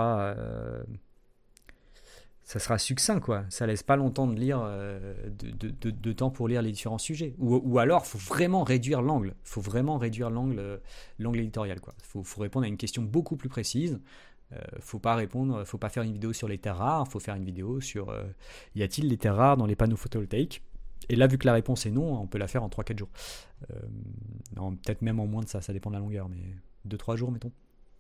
ça sera succinct, quoi. Ça laisse pas longtemps de lire, de temps pour lire les différents sujets. Ou alors, faut vraiment réduire l'angle. Faut vraiment réduire l'angle éditorial, quoi. Faut répondre à une question beaucoup plus précise. Faut pas faire une vidéo sur les terres rares. Faut faire une vidéo sur y a-t-il des terres rares dans les panneaux photovoltaïques? Et là, vu que la réponse est non, on peut la faire en 3-4 jours. Non, peut-être même en moins de ça. Ça dépend de la longueur, mais 2-3 jours, mettons.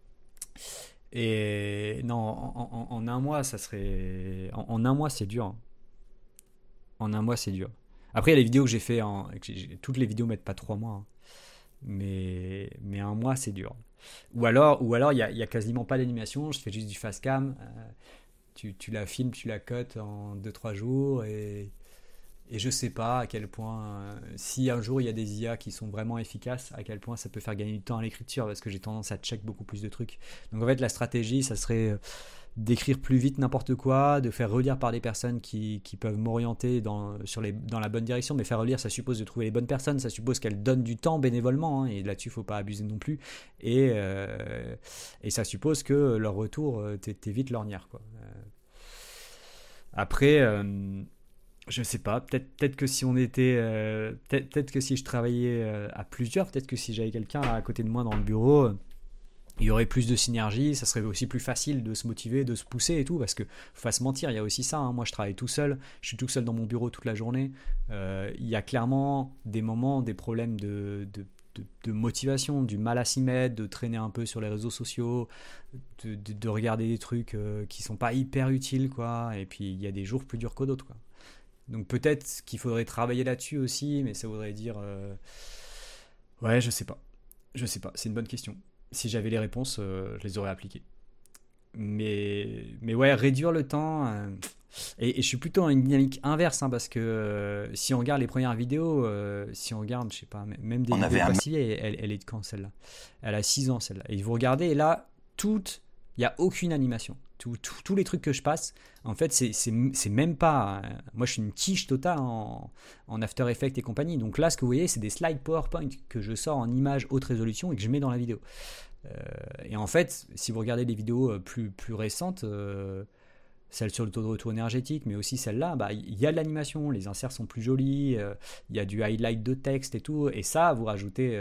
Et non, en 1 mois, ça serait. En 1 mois, c'est dur, hein. En 1 mois, c'est dur. Après, il y a les vidéos que j'ai fait. Toutes les vidéos mettent pas 3 mois, hein. Mais 1 mois, c'est dur. Ou alors il y a quasiment pas d'animation. Je fais juste du fast cam. Tu la filmes, tu la cuts en 2-3 jours. Et je sais pas à quel point, si un jour il y a des IA qui sont vraiment efficaces, à quel point ça peut faire gagner du temps à l'écriture, parce que j'ai tendance à check beaucoup plus de trucs. Donc en fait, la stratégie, ça serait d'écrire plus vite n'importe quoi, de faire relire par des personnes qui peuvent m'orienter dans la bonne direction. Mais faire relire, ça suppose de trouver les bonnes personnes, ça suppose qu'elles donnent du temps bénévolement, hein, et là-dessus, il ne faut pas abuser non plus. Et ça suppose que leur retour t'évite l'ornière, quoi. Après. Je sais pas, peut-être que si on était, peut-être que si je travaillait à plusieurs, peut-être que si j'avais quelqu'un à côté de moi dans le bureau, il y aurait plus de synergie, ça serait aussi plus facile de se motiver, de se pousser et tout, parce que faut pas se mentir, il y a aussi ça, hein. Moi je travaille tout seul, je suis tout seul dans mon bureau toute la journée, il y a clairement des moments, des problèmes de motivation, du mal à s'y mettre, de traîner un peu sur les réseaux sociaux, de regarder des trucs qui sont pas hyper utiles, quoi, et puis il y a des jours plus durs que d'autres, quoi. Donc peut-être qu'il faudrait travailler là-dessus aussi, mais ça voudrait dire... Ouais, je sais pas. C'est une bonne question. Si j'avais les réponses, je les aurais appliquées. Mais ouais, réduire le temps... Et je suis plutôt dans une dynamique inverse, hein, parce que si on regarde les premières vidéos, si on regarde, je sais pas, même des vidéos pas si vieilles, elle est de quand, celle-là? Elle a 6 ans, celle-là. Et vous regardez, et là, il n'y a aucune animation. Tous les trucs que je passe, en fait, c'est même pas... moi, je suis une quiche totale en After Effects et compagnie. Donc là, ce que vous voyez, c'est des slides PowerPoint que je sors en images haute résolution et que je mets dans la vidéo. Et en fait, si vous regardez des vidéos plus récentes, celle sur le taux de retour énergétique, mais aussi celle-là, il y a de l'animation, les inserts sont plus jolis, il y a du highlight de texte et tout. Et ça, vous rajoutez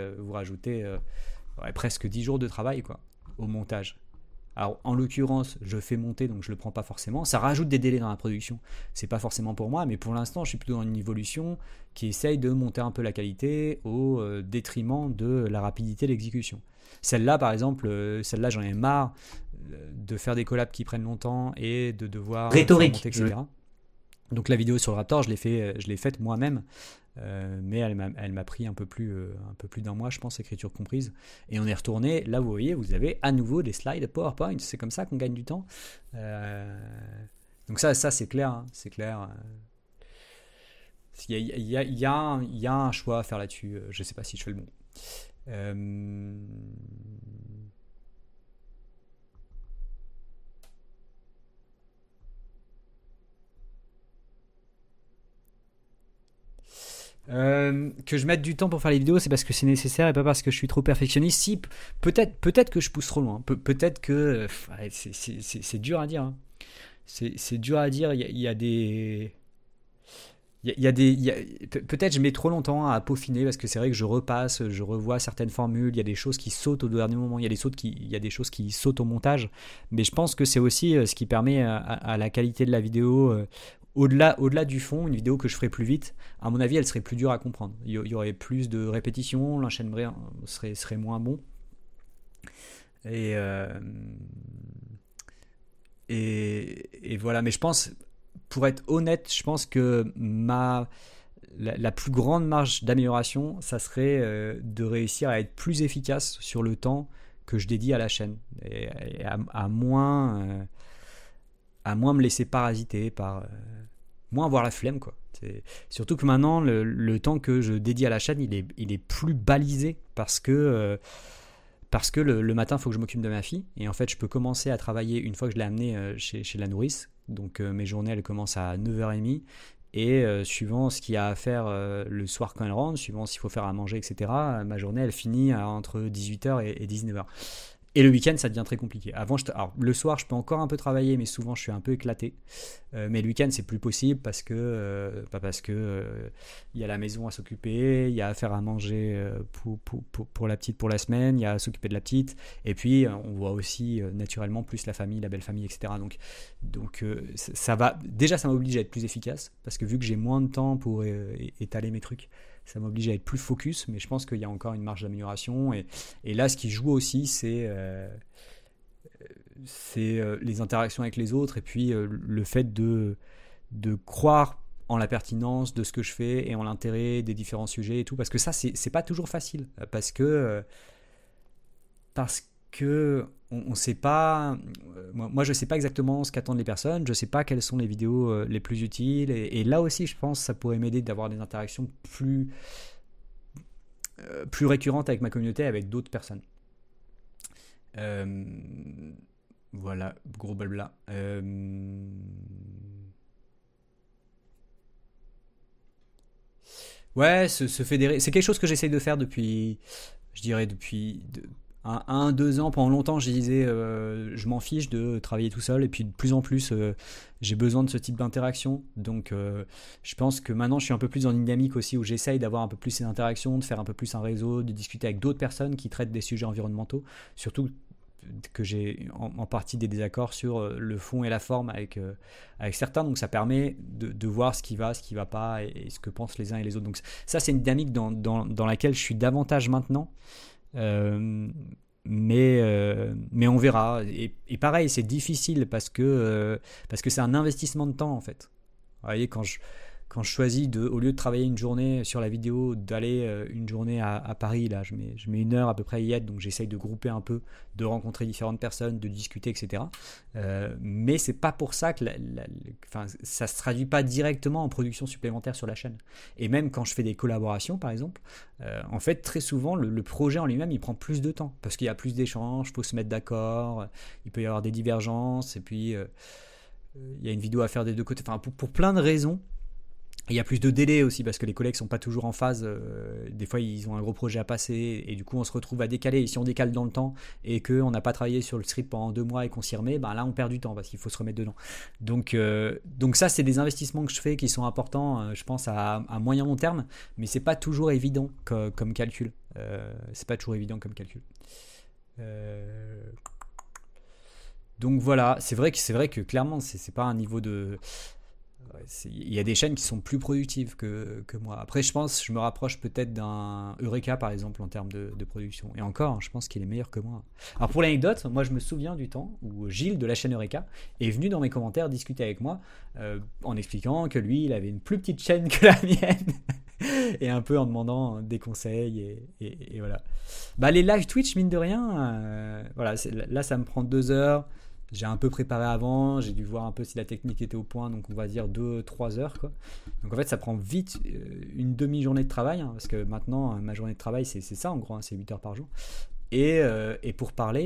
presque 10 jours de travail, quoi, au montage. Alors en l'occurrence, je fais monter, donc je le prends pas forcément. Ça rajoute des délais dans la production. C'est pas forcément pour moi, mais pour l'instant, je suis plutôt dans une évolution qui essaye de monter un peu la qualité au détriment de la rapidité d'exécution. Celle-là, par exemple, j'en ai marre de faire des collabs qui prennent longtemps et de devoir rhétorique, monter, etc. Donc la vidéo sur le Raptor, je l'ai faite moi-même. Mais elle m'a pris un peu plus d'1 mois, je pense, écriture comprise. Et on est retourné. Là, vous voyez, vous avez à nouveau des slides PowerPoint. C'est comme ça qu'on gagne du temps. Donc ça c'est clair. Hein, c'est clair. Il y a un choix à faire là-dessus. Je ne sais pas si je fais le bon. Que je mette du temps pour faire les vidéos, c'est parce que c'est nécessaire et pas parce que je suis trop perfectionniste. Si, peut-être que je pousse trop loin. Peut-être que c'est dur à dire, hein. C'est dur à dire. Il y a des... peut-être je mets trop longtemps à peaufiner, parce que c'est vrai que je revois certaines formules. Il y a des choses qui sautent au dernier moment, il y a des choses qui sautent au montage. Mais je pense que c'est aussi ce qui permet à la qualité de la vidéo au-delà du fond, une vidéo que je ferais plus vite, à mon avis, elle serait plus dure à comprendre. Il y aurait plus de répétitions, l'enchaînement serait moins bon. Et, euh, et voilà, mais je pense, pour être honnête, je pense que la plus grande marge d'amélioration, ça serait de réussir à être plus efficace sur le temps que je dédie à la chaîne et à moins me laisser parasiter par moins avoir la flemme, quoi. Surtout que maintenant le temps que je dédie à la chaîne il est plus balisé parce que le matin il faut que je m'occupe de ma fille et en fait je peux commencer à travailler une fois que je l'ai amenée chez la nourrice, donc mes journées elles commencent à 9h30 et suivant ce qu'il y a à faire le soir quand elle rentre, suivant s'il faut faire à manger, etc., ma journée elle finit entre 18h et 19h. Et le week-end, ça devient très compliqué. Alors, le soir, je peux encore un peu travailler, mais souvent, je suis un peu éclaté. Mais le week-end, c'est plus possible parce que, il y a la maison à s'occuper, il y a à faire à manger pour la petite pour la semaine, il y a à s'occuper de la petite. Et puis, on voit aussi naturellement plus la famille, la belle famille, etc. Donc ça va. Déjà, ça m'oblige à être plus efficace parce que vu que j'ai moins de temps pour étaler mes trucs, ça m'oblige à être plus focus, mais je pense qu'il y a encore une marge d'amélioration. Et là, ce qui joue aussi, c'est les interactions avec les autres et puis le fait de croire en la pertinence de ce que je fais et en l'intérêt des différents sujets et tout. Parce que ça, c'est pas toujours facile. Parce que on sait pas. Moi, je sais pas exactement ce qu'attendent les personnes. Je sais pas quelles sont les vidéos les plus utiles. Et là aussi, je pense que ça pourrait m'aider d'avoir des interactions plus récurrentes avec ma communauté, avec d'autres personnes. Voilà, gros blabla. Ouais, se fédérer, c'est quelque chose que j'essaye de faire depuis, je dirais depuis 2 ans. Pendant longtemps, je disais, je m'en fiche de travailler tout seul, et puis de plus en plus, j'ai besoin de ce type d'interaction. Donc, je pense que maintenant, je suis un peu plus dans une dynamique aussi où j'essaye d'avoir un peu plus ces interactions, de faire un peu plus un réseau, de discuter avec d'autres personnes qui traitent des sujets environnementaux, surtout que j'ai en partie des désaccords sur le fond et la forme avec certains, donc ça permet de voir ce qui va pas et ce que pensent les uns et les autres. Donc ça, c'est une dynamique dans laquelle je suis davantage maintenant. Euh, mais on verra. Et pareil, c'est difficile parce que c'est un investissement de temps en fait. Vous voyez, quand je choisis au lieu de travailler une journée sur la vidéo, d'aller une journée à Paris, là, je mets 1 heure à peu près à y être, donc j'essaye de grouper un peu, de rencontrer différentes personnes, de discuter, etc. Mais c'est pas pour ça que ça se traduit pas directement en production supplémentaire sur la chaîne. Et même quand je fais des collaborations, par exemple, en fait, très souvent, le projet en lui-même, il prend plus de temps, parce qu'il y a plus d'échanges, il faut se mettre d'accord, il peut y avoir des divergences, et puis il y a une vidéo à faire des deux côtés, enfin, pour plein de raisons. Il y a plus de délai aussi parce que les collègues sont pas toujours en phase. Des fois, ils ont un gros projet à passer et du coup, on se retrouve à décaler. Et si on décale dans le temps et qu'on n'a pas travaillé sur le script pendant 2 mois et qu'on s'y remet, ben là, on perd du temps parce qu'il faut se remettre dedans. Donc ça, c'est des investissements que je fais qui sont importants, je pense, à moyen long terme, mais c'est pas toujours évident comme calcul. C'est pas toujours évident comme calcul. Donc voilà, c'est vrai que clairement, c'est pas un niveau de. Il y a des chaînes qui sont plus productives que moi. Après, je me rapproche peut-être d'un Eureka, par exemple, en termes de production. Et encore, je pense qu'il est meilleur que moi. Alors, pour l'anecdote, moi, je me souviens du temps où Gilles, de la chaîne Eureka, est venu dans mes commentaires discuter avec moi en expliquant que lui, il avait une plus petite chaîne que la mienne. Et un peu en demandant des conseils. Et voilà. Bah, les live Twitch, mine de rien, voilà, là, ça me prend 2 heures. J'ai un peu préparé avant, j'ai dû voir un peu si la technique était au point, donc on va dire 2-3 heures, quoi. Donc en fait, ça prend vite une demi-journée de travail, hein, parce que maintenant, ma journée de travail, c'est ça en gros, hein, c'est 8 heures par jour. Et pour parler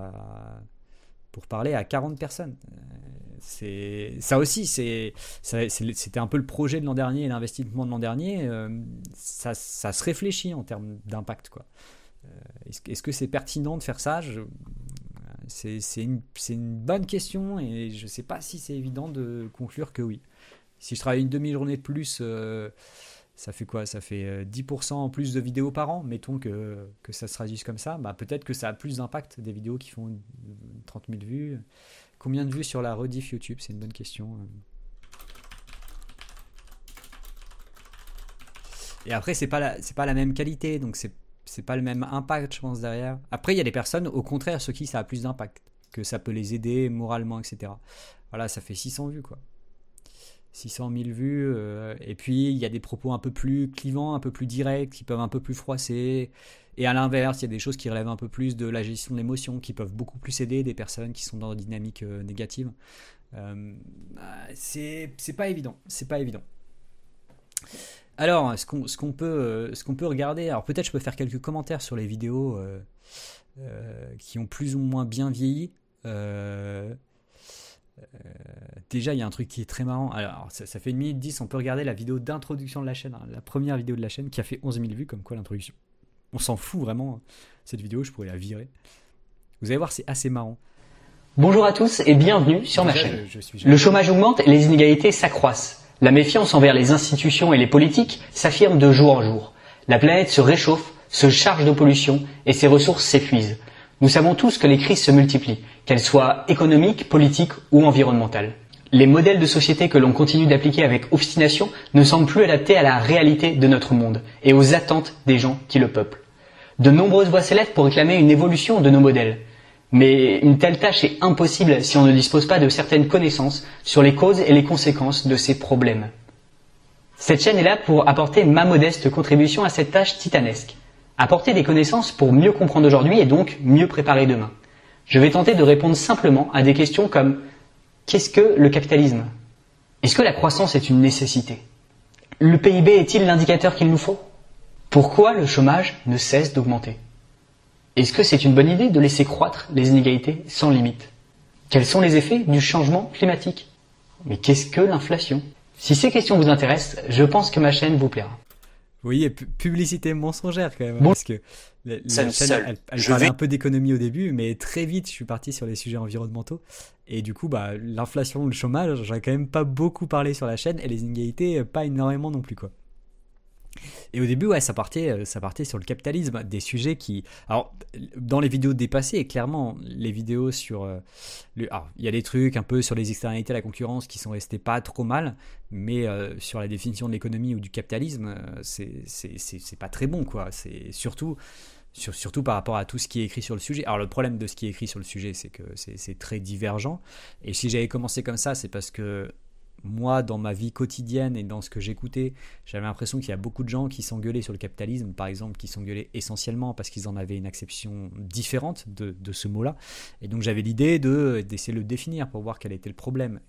à 40 personnes. Ça aussi, c'était un peu le projet de l'an dernier et l'investissement de l'an dernier. Ça se réfléchit en termes d'impact, quoi. Est-ce que c'est pertinent de faire ça? C'est une bonne question et je ne sais pas si c'est évident de conclure que oui. Si je travaille une demi-journée de plus, ça fait quoi? Ça fait 10% en plus de vidéos par an. Mettons que ça se traduise comme ça. Bah, peut-être que ça a plus d'impact des vidéos qui font 30 000 vues. Combien de vues sur la rediff YouTube? C'est une bonne question. Et après, c'est pas la même qualité, donc c'est pas le même impact, je pense, derrière. Après, il y a des personnes, au contraire, ceux qui ça a plus d'impact, que ça peut les aider moralement, etc. Voilà, ça fait 600 vues, quoi. 600 000 vues, et puis il y a des propos un peu plus clivants, un peu plus directs, qui peuvent un peu plus froisser. Et à l'inverse, il y a des choses qui relèvent un peu plus de la gestion de l'émotion, qui peuvent beaucoup plus aider des personnes qui sont dans une dynamique négative. C'est pas évident, c'est pas évident. Alors, ce qu'on peut regarder, alors peut-être je peux faire quelques commentaires sur les vidéos qui ont plus ou moins bien vieilli. Déjà, il y a un truc qui est très marrant. Alors, ça fait 1 minute 10, on peut regarder la vidéo d'introduction de la chaîne, hein, la première vidéo de la chaîne qui a fait 11 000 vues, comme quoi l'introduction. On s'en fout vraiment, cette vidéo, je pourrais la virer. Vous allez voir, c'est assez marrant. Bonjour à tous et bienvenue sur ma chaîne. Le chômage augmente et les inégalités s'accroissent. La méfiance envers les institutions et les politiques s'affirme de jour en jour. La planète se réchauffe, se charge de pollution et ses ressources s'épuisent. Nous savons tous que les crises se multiplient, qu'elles soient économiques, politiques ou environnementales. Les modèles de société que l'on continue d'appliquer avec obstination ne semblent plus adaptés à la réalité de notre monde et aux attentes des gens qui le peuplent. De nombreuses voix s'élèvent pour réclamer une évolution de nos modèles. Mais une telle tâche est impossible si on ne dispose pas de certaines connaissances sur les causes et les conséquences de ces problèmes. Cette chaîne est là pour apporter ma modeste contribution à cette tâche titanesque. Apporter des connaissances pour mieux comprendre aujourd'hui et donc mieux préparer demain. Je vais tenter de répondre simplement à des questions comme « Qu'est-ce que le capitalisme ? Est-ce que la croissance est une nécessité ? Le PIB est-il l'indicateur qu'il nous faut ? Pourquoi le chômage ne cesse d'augmenter ? Est-ce que c'est une bonne idée de laisser croître les inégalités sans limite ? Quels sont les effets du changement climatique ? Mais qu'est-ce que l'inflation ? Si ces questions vous intéressent, je pense que ma chaîne vous plaira. Vous voyez, publicité mensongère quand même, Bon. parce que la chaîne, elle parlait un peu d'économie au début, mais très vite, je suis parti sur les sujets environnementaux. Et du coup, l'inflation, le chômage, j'en ai quand même pas beaucoup parlé sur la chaîne, et les inégalités, pas énormément non plus, quoi. Et au début, ouais, ça partait sur le capitalisme, des sujets qui... Alors, dans les vidéos dépassées, clairement, les vidéos sur... Alors, il y a des trucs un peu sur les externalités, la concurrence, qui sont restés pas trop mal, mais sur la définition de l'économie ou du capitalisme, c'est pas très bon, quoi. C'est surtout par rapport à tout ce qui est écrit sur le sujet. Alors, le problème de ce qui est écrit sur le sujet, c'est que c'est très divergent. Et si j'avais commencé comme ça, c'est parce que moi, dans ma vie quotidienne et dans ce que j'écoutais, j'avais l'impression qu'il y a beaucoup de gens qui s'engueulaient sur le capitalisme, par exemple, qui s'engueulaient essentiellement parce qu'ils en avaient une acception différente de ce mot-là. Et donc j'avais l'idée d'essayer de le définir pour voir quel était le problème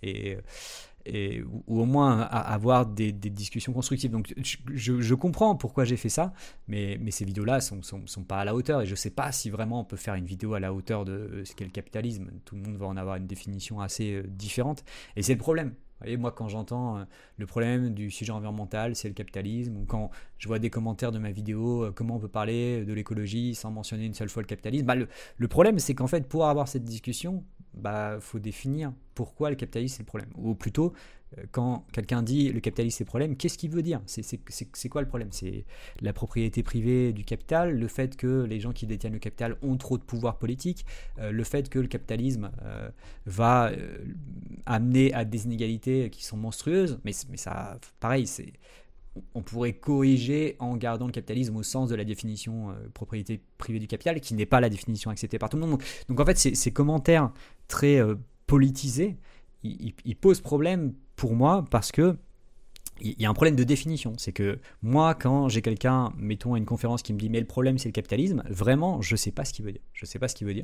ou au moins avoir des discussions constructives. Donc je comprends pourquoi j'ai fait ça, mais ces vidéos-là sont pas à la hauteur, et je sais pas si vraiment on peut faire une vidéo à la hauteur de ce qu'est le capitalisme. Tout le monde va en avoir une définition assez différente, et c'est le problème. Vous voyez, moi, quand j'entends le problème du sujet environnemental, c'est le capitalisme, ou quand je vois des commentaires de ma vidéo, comment on peut parler de l'écologie sans mentionner une seule fois le capitalisme, le problème, c'est qu'en fait, pour avoir cette discussion, faut définir pourquoi le capitalisme c'est le problème. Ou plutôt, quand quelqu'un dit le capitalisme c'est le problème, qu'est-ce qu'il veut dire ? C'est quoi le problème ? C'est la propriété privée du capital, le fait que les gens qui détiennent le capital ont trop de pouvoir politique, le fait que le capitalisme va amener à des inégalités qui sont monstrueuses, mais ça, pareil, on pourrait corriger en gardant le capitalisme au sens de la définition propriété privée du capital, qui n'est pas la définition acceptée par tout le monde. Donc en fait, ces commentaires très politisés, ils posent problème pour moi, parce que il y a un problème de définition. C'est que moi, quand j'ai quelqu'un, mettons à une conférence, qui me dit mais le problème c'est le capitalisme, vraiment je sais pas ce qu'il veut dire. Je sais pas ce qu'il veut dire.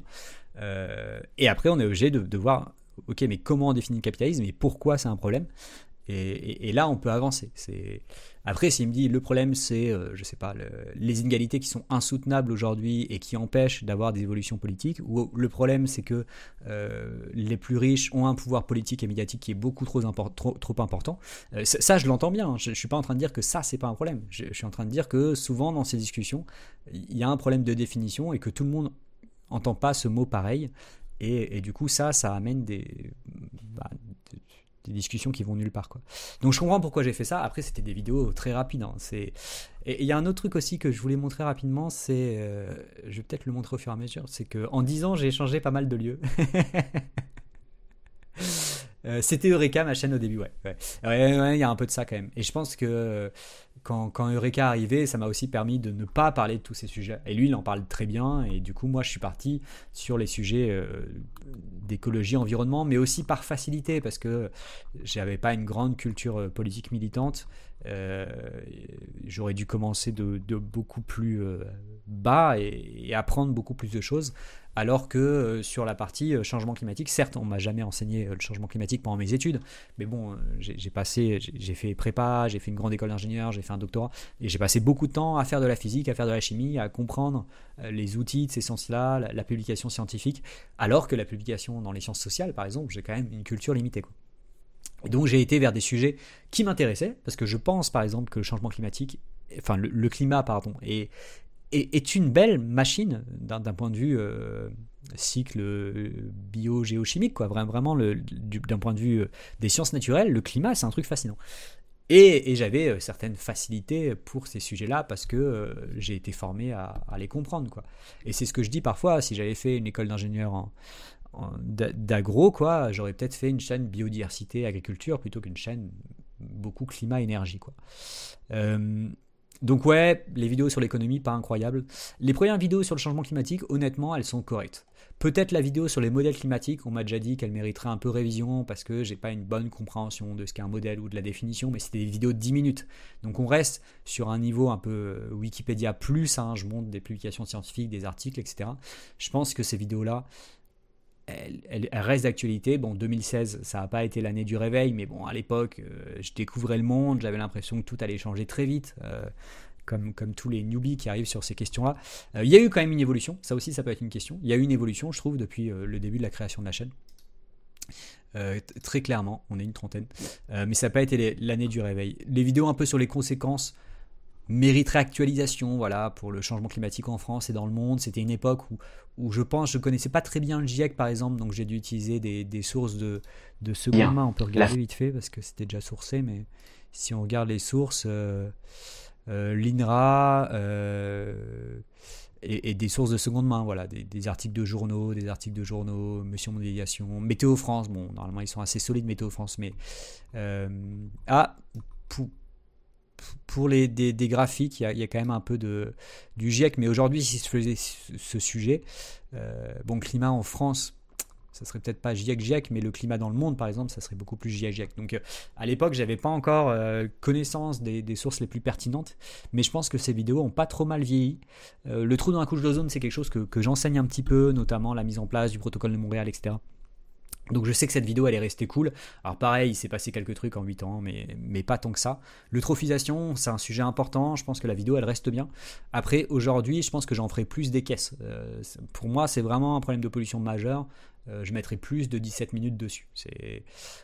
Et après on est obligé de voir, ok, mais comment on définit le capitalisme et pourquoi c'est un problème. Et là, on peut avancer. Après, s'il me dit le problème, c'est, je sais pas, les inégalités qui sont insoutenables aujourd'hui et qui empêchent d'avoir des évolutions politiques, ou le problème, c'est que les plus riches ont un pouvoir politique et médiatique qui est beaucoup trop important. Ça, je l'entends bien. Je suis pas en train de dire que ça, c'est pas un problème. Je suis en train de dire que souvent, dans ces discussions, il y a un problème de définition et que tout le monde entend pas ce mot pareil. Et du coup, ça amène des discussions qui vont nulle part, quoi. Donc je comprends pourquoi j'ai fait ça. Après, c'était des vidéos très rapides, hein. Et il y a un autre truc aussi que je voulais montrer rapidement, c'est je vais peut-être le montrer au fur et à mesure, c'est qu'en 10 ans j'ai changé pas mal de lieux. C'était Eureka, ma chaîne au début, ouais. Il y a un peu de ça quand même. Et je pense que quand Eureka arrivait, ça m'a aussi permis de ne pas parler de tous ces sujets. Et lui, il en parle très bien. Et du coup, moi, je suis parti sur les sujets d'écologie, environnement, mais aussi par facilité, parce que j'avais pas une grande culture politique militante. J'aurais dû commencer de beaucoup plus bas et apprendre beaucoup plus de choses. Alors que sur la partie changement climatique, certes, on m'a jamais enseigné le changement climatique pendant mes études, mais bon, j'ai fait prépa, j'ai fait une grande école d'ingénieur, j'ai fait un doctorat, et j'ai passé beaucoup de temps à faire de la physique, à faire de la chimie, à comprendre les outils de ces sciences-là, la publication scientifique, alors que la publication dans les sciences sociales, par exemple, j'ai quand même une culture limitée, quoi. Et donc j'ai été vers des sujets qui m'intéressaient, parce que je pense par exemple que le changement climatique, enfin le climat, pardon, est une belle machine d'un point de vue cycle bio-géochimique, quoi. Vraiment d'un point de vue des sciences naturelles, le climat, c'est un truc fascinant. Et j'avais certaines facilités pour ces sujets-là parce que j'ai été formé à les comprendre, quoi. Et c'est ce que je dis parfois, si j'avais fait une école d'ingénieur d'agro, quoi, j'aurais peut-être fait une chaîne biodiversité agriculture plutôt qu'une chaîne beaucoup climat énergie, quoi. Donc ouais, les vidéos sur l'économie, pas incroyables. Les premières vidéos sur le changement climatique, honnêtement, elles sont correctes. Peut-être la vidéo sur les modèles climatiques, on m'a déjà dit qu'elle mériterait un peu révision parce que j'ai pas une bonne compréhension de ce qu'est un modèle ou de la définition, mais c'était des vidéos de 10 minutes. Donc on reste sur un niveau un peu Wikipédia plus, hein, je montre des publications scientifiques, des articles, etc. Je pense que ces vidéos-là, elle reste d'actualité. Bon, 2016, ça n'a pas été l'année du réveil, mais bon, à l'époque, je découvrais le monde, j'avais l'impression que tout allait changer très vite, comme tous les newbies qui arrivent sur ces questions-là. Il y a eu quand même une évolution, ça aussi, ça peut être une question. Il y a eu une évolution, je trouve, depuis le début de la création de la chaîne. Très clairement, on est une trentaine, mais ça n'a pas été l'année du réveil. Les vidéos un peu sur les conséquences mériterait actualisation, voilà, pour le changement climatique en France et dans le monde. C'était une époque où je pense, je connaissais pas très bien le GIEC par exemple, donc j'ai dû utiliser des sources de seconde main. On peut regarder vite fait parce que c'était déjà sourcé, mais si on regarde les sources, l'INRA et des sources de seconde main, voilà, des articles de journaux, Monsieur Mondialisation, Météo France, bon, normalement ils sont assez solides Météo France, mais pour des graphiques, il y a quand même un peu du GIEC, mais aujourd'hui, si se faisait ce sujet, bon, climat en France, ça serait peut-être pas GIEC, mais le climat dans le monde, par exemple, ça serait beaucoup plus GIEC. Donc, à l'époque, j'avais pas encore connaissance des sources les plus pertinentes, mais je pense que ces vidéos ont pas trop mal vieilli. Le trou dans la couche d'ozone, c'est quelque chose que j'enseigne un petit peu, notamment la mise en place du protocole de Montréal, etc. Donc je sais que cette vidéo elle est restée cool. Alors pareil, il s'est passé quelques trucs en 8 ans, mais pas tant que ça. L'eutrophisation, c'est un sujet important, je pense que la vidéo elle reste bien. Après, aujourd'hui, je pense que j'en ferai plus des caisses. Pour moi, c'est vraiment un problème de pollution majeur. Je mettrai plus de 17 minutes dessus. C'est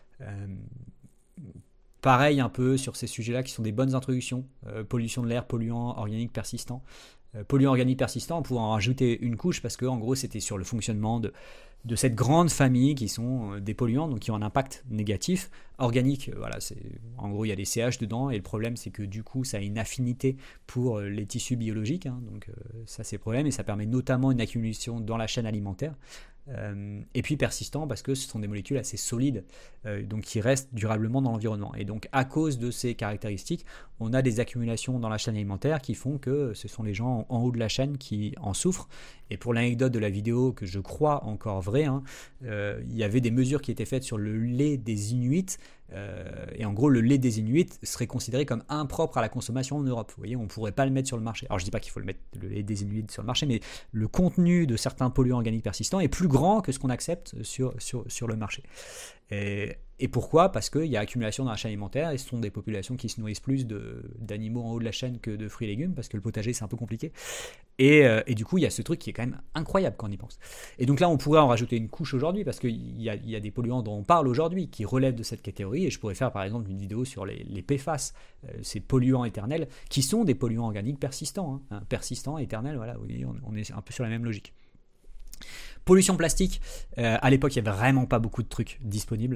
pareil un peu sur ces sujets-là qui sont des bonnes introductions. Pollution de l'air, polluants organiques persistants. Polluants organiques persistants, on pourrait en rajouter une couche parce que en gros c'était sur le fonctionnement de cette grande famille qui sont des polluants, donc qui ont un impact négatif. Organique, voilà, en gros il y a des CH dedans et le problème c'est que du coup ça a une affinité pour les tissus biologiques, hein, donc ça c'est le problème et ça permet notamment une accumulation dans la chaîne alimentaire. Et puis persistant parce que ce sont des molécules assez solides, donc qui restent durablement dans l'environnement. Et donc à cause de ces caractéristiques, on a des accumulations dans la chaîne alimentaire qui font que ce sont les gens en haut de la chaîne qui en souffrent. Et pour l'anecdote de la vidéo que je crois encore vraie, hein, il y avait des mesures qui étaient faites sur le lait des Inuits. Et en gros, le lait des Inuits serait considéré comme impropre à la consommation en Europe. Vous voyez, on ne pourrait pas le mettre sur le marché. Alors, je ne dis pas qu'il faut le lait des Inuits sur le marché, mais le contenu de certains polluants organiques persistants est plus grand que ce qu'on accepte sur le marché. Et pourquoi ? Parce qu'il y a accumulation dans la chaîne alimentaire et ce sont des populations qui se nourrissent plus d'animaux en haut de la chaîne que de fruits et légumes parce que le potager c'est un peu compliqué. Et du coup, il y a ce truc qui est quand même incroyable quand on y pense. Et donc là, on pourrait en rajouter une couche aujourd'hui parce qu'il y a des polluants dont on parle aujourd'hui qui relèvent de cette catégorie. Et je pourrais faire par exemple une vidéo sur les PFAS, ces polluants éternels qui sont des polluants organiques persistants, hein, persistants, éternels. Voilà, oui, on est un peu sur la même logique. Pollution plastique, à l'époque, il n'y avait vraiment pas beaucoup de trucs disponibles.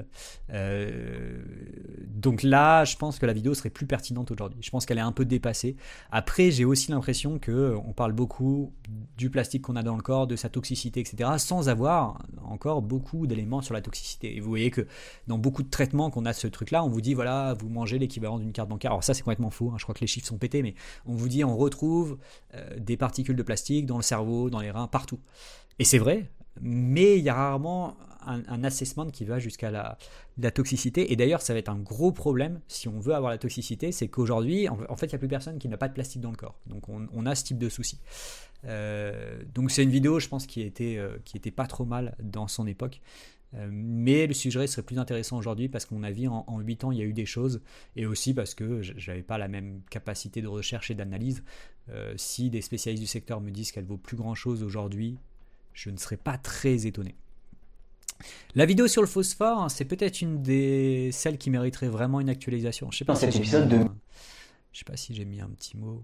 Donc là, je pense que la vidéo serait plus pertinente aujourd'hui. Je pense qu'elle est un peu dépassée. Après, j'ai aussi l'impression qu'on parle beaucoup du plastique qu'on a dans le corps, de sa toxicité, etc., sans avoir encore beaucoup d'éléments sur la toxicité. Et vous voyez que dans beaucoup de traitements qu'on a ce truc-là, on vous dit, voilà, vous mangez l'équivalent d'une carte bancaire. Alors ça, c'est complètement faux, hein. Je crois que les chiffres sont pétés, mais on vous dit, on retrouve des particules de plastique dans le cerveau, dans les reins, partout. Et c'est vrai, mais il y a rarement un assessment qui va jusqu'à la toxicité. Et d'ailleurs, ça va être un gros problème si on veut avoir la toxicité, c'est qu'aujourd'hui, en fait, il n'y a plus personne qui n'a pas de plastique dans le corps. Donc on a ce type de souci. Donc c'est une vidéo, je pense, qui était pas trop mal dans son époque. Mais le sujet serait plus intéressant aujourd'hui parce qu'on a vu en 8 ans il y a eu des choses, et aussi parce que j'avais pas la même capacité de recherche et d'analyse. Si des spécialistes du secteur me disent qu'elle vaut plus grand chose aujourd'hui, je ne serais pas très étonné. La vidéo sur le phosphore, hein, c'est peut-être une des celles qui mériterait vraiment une actualisation. Je sais pas dans si cet épisode de... Je sais pas si j'ai mis un petit mot.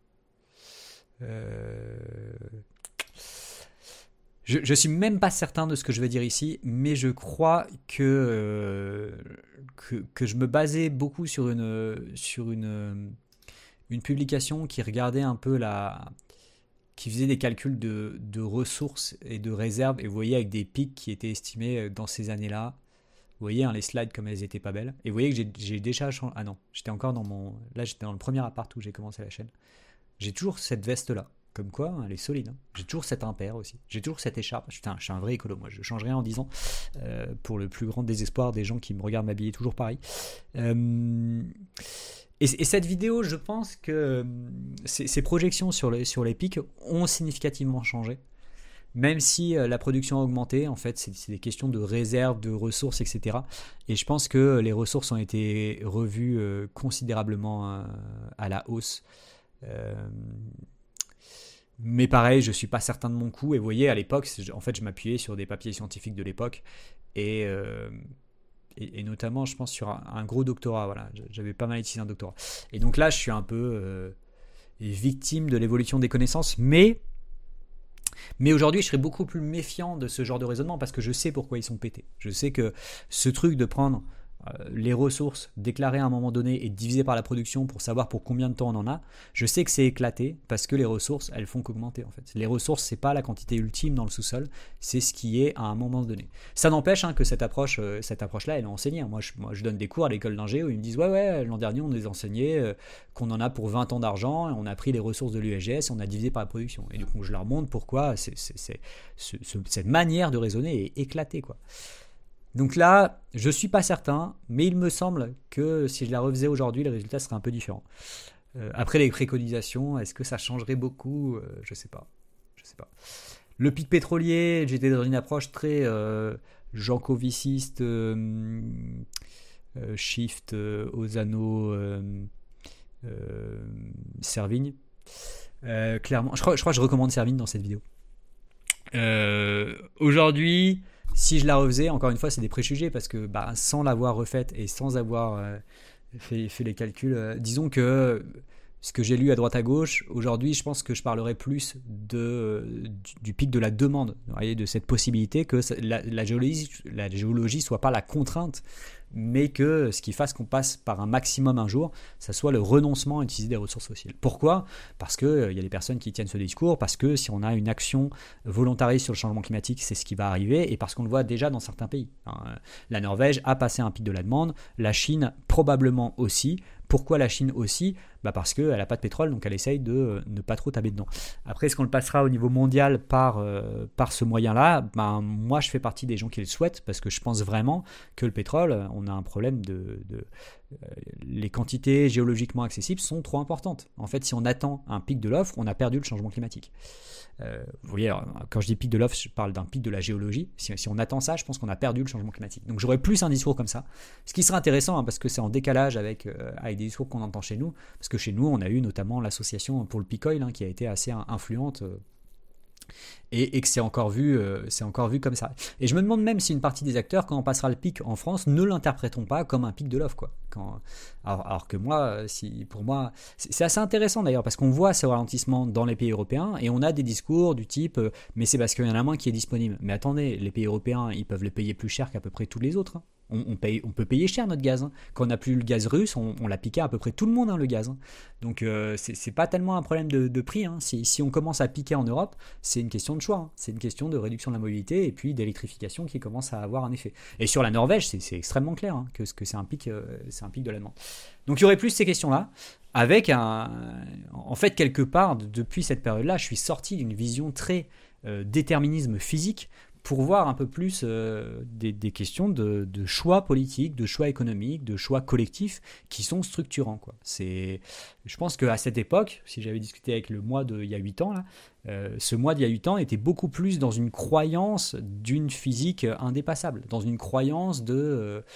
Je suis même pas certain de ce que je vais dire ici, mais je crois que je me basais beaucoup sur une publication qui regardait un peu qui faisait des calculs de ressources et de réserves, et vous voyez avec des pics qui étaient estimés dans ces années-là. Vous voyez, hein, les slides comme elles étaient pas belles. Et vous voyez que j'ai déjà changé. Ah non, j'étais encore j'étais dans le premier appart où j'ai commencé la chaîne. J'ai toujours cette veste-là. Comme quoi, hein, elle est solide. Hein. J'ai toujours cet impair aussi. J'ai toujours cette écharpe. Putain, je suis un vrai écolo, moi. Je change rien en 10 ans. Pour le plus grand désespoir des gens qui me regardent m'habiller toujours pareil. Et cette vidéo, je pense que ces projections sur les pics ont significativement changé. Même si la production a augmenté, en fait, c'est des questions de réserve, de ressources, etc. Et je pense que les ressources ont été revues considérablement à la hausse. Mais pareil, je ne suis pas certain de mon coup. Et vous voyez, à l'époque, en fait, je m'appuyais sur des papiers scientifiques de l'époque. Et notamment, je pense, sur un gros doctorat. Voilà, j'avais pas mal utilisé un doctorat. Et donc là, je suis un peu victime de l'évolution des connaissances. Mais aujourd'hui, je serais beaucoup plus méfiant de ce genre de raisonnement parce que je sais pourquoi ils sont pétés. Je sais que ce truc de prendre les ressources déclarées à un moment donné et divisées par la production pour savoir pour combien de temps on en a, je sais que c'est éclaté parce que les ressources, elles font qu'augmenter en fait. Les ressources, c'est pas la quantité ultime dans le sous-sol, c'est ce qui est à un moment donné. Ça n'empêche que cette approche-là, elle est enseignée. Moi, je donne des cours à l'école d'ingé où ils me disent ouais, l'an dernier, on nous enseignait qu'on en a pour 20 ans d'argent et on a pris les ressources de l'USGS et on a divisé par la production. Et du coup, je leur montre pourquoi cette manière de raisonner est éclatée, quoi. Donc là, je ne suis pas certain, mais il me semble que si je la refaisais aujourd'hui, le résultat serait un peu différent. Après les préconisations, est-ce que ça changerait beaucoup ? Je ne sais pas. Le pic pétrolier, j'étais dans une approche très jankoviciste, shift, Ozano, Servigne. Clairement, je crois que je recommande Servigne dans cette vidéo. Aujourd'hui, si je la refaisais, encore une fois, c'est des préjugés parce que sans l'avoir refaite et sans avoir fait les calculs, disons que ce que j'ai lu à droite à gauche, aujourd'hui, je pense que je parlerai plus du pic de la demande, vous voyez, de cette possibilité que la géologie soit pas la contrainte, mais que ce qui fasse qu'on passe par un maximum un jour, ça soit le renoncement à utiliser des ressources fossiles. Pourquoi ? Parce qu'il y a des personnes qui tiennent ce discours, parce que si on a une action volontariste sur le changement climatique, c'est ce qui va arriver, et parce qu'on le voit déjà dans certains pays. La Norvège a passé un pic de la demande, la Chine probablement aussi. Pourquoi la Chine aussi ? Parce qu'elle n'a pas de pétrole, donc elle essaye de ne pas trop taper dedans. Après, est-ce qu'on le passera au niveau mondial par ce moyen-là ? Moi, je fais partie des gens qui le souhaitent, parce que je pense vraiment que le pétrole, on a un problème les quantités géologiquement accessibles sont trop importantes. En fait, si on attend un pic de l'offre, on a perdu le changement climatique. Vous voyez, alors, quand je dis pic de l'offre, je parle d'un pic de la géologie. Si on attend ça, je pense qu'on a perdu le changement climatique. Donc j'aurais plus un discours comme ça. Ce qui serait intéressant, parce que c'est en décalage avec des discours qu'on entend chez nous. Parce que chez nous, on a eu notamment l'association pour le peak oil, qui a été assez influente et que c'est encore vu comme ça. Et je me demande même si une partie des acteurs, quand on passera le pic en France, ne l'interpréteront pas comme un pic de l'offre, quoi. Alors que moi, pour moi, c'est assez intéressant d'ailleurs, parce qu'on voit ce ralentissement dans les pays européens, et on a des discours du type mais c'est parce qu'il y en a moins qui est disponible. Mais attendez, les pays européens, ils peuvent le payer plus cher qu'à peu près tous les autres, hein. On peut payer cher notre gaz, hein. Quand on n'a plus le gaz russe, on l'a piqué à peu près tout le monde, hein, le gaz, hein. Donc c'est pas tellement un problème de prix, hein. Si on commence à piquer en Europe, c'est une question de choix, hein. C'est une question de réduction de la mobilité et puis d'électrification qui commence à avoir un effet. Et sur la Norvège, c'est extrêmement clair, hein, que c'est un pic de la demande. Donc il y aurait plus ces questions-là, avec en fait quelque part depuis cette période-là, je suis sorti d'une vision très déterminisme physique, pour voir un peu plus des questions de choix politiques, de choix économiques, de choix collectifs qui sont structurants, quoi. Je pense qu'à cette époque, si j'avais discuté avec le moi d'il y a 8 ans, là, ce moi d'il y a 8 ans était beaucoup plus dans une croyance d'une physique indépassable, dans une croyance de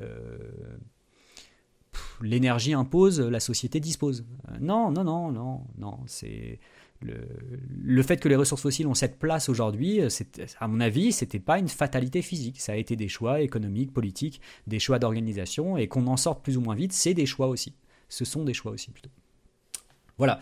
l'énergie impose, la société dispose. Non, c'est... Le fait que les ressources fossiles ont cette place aujourd'hui, à mon avis, c'était pas une fatalité physique. Ça a été des choix économiques, politiques, des choix d'organisation, et qu'on en sorte plus ou moins vite, c'est des choix aussi. Ce sont des choix aussi, plutôt. Voilà.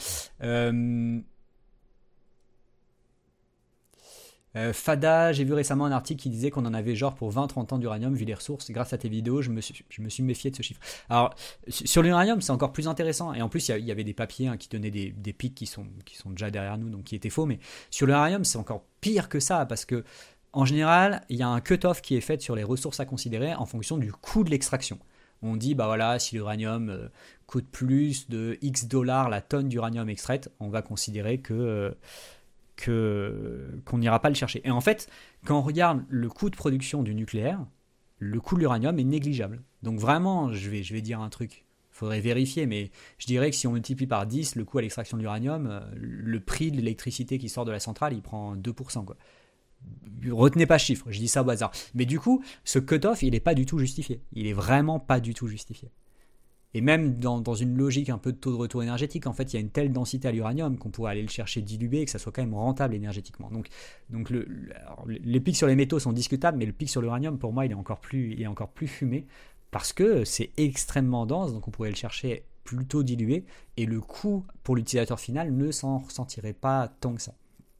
Fada, j'ai vu récemment un article qui disait qu'on en avait genre pour 20-30 ans d'uranium vu les ressources. Grâce à tes vidéos, je me suis méfié de ce chiffre. Alors, sur l'uranium, c'est encore plus intéressant. Et en plus, il y avait des papiers, hein, qui donnaient des pics qui sont déjà derrière nous, donc qui étaient faux. Mais sur l'uranium, c'est encore pire que ça, parce que en général, il y a un cut-off qui est fait sur les ressources à considérer en fonction du coût de l'extraction. On dit, bah voilà, si l'uranium coûte plus de X dollars la tonne d'uranium extraite, on va considérer qu'on n'ira pas le chercher. Et en fait, quand on regarde le coût de production du nucléaire, le coût de l'uranium est négligeable. Donc vraiment, je vais dire un truc, il faudrait vérifier, mais je dirais que si on multiplie par 10 le coût à l'extraction de l'uranium, le prix de l'électricité qui sort de la centrale, il prend 2%, quoi. Retenez pas ce chiffre, je dis ça au hasard. Mais du coup, ce cut-off, il n'est pas du tout justifié. Il est vraiment pas du tout justifié. Et même dans une logique un peu de taux de retour énergétique, en fait, il y a une telle densité à l'uranium qu'on pourrait aller le chercher dilué et que ça soit quand même rentable énergétiquement. Donc les pics sur les métaux sont discutables, mais le pic sur l'uranium, pour moi, il est encore plus fumé parce que c'est extrêmement dense, donc on pourrait le chercher plutôt dilué et le coût pour l'utilisateur final ne s'en ressentirait pas tant que ça.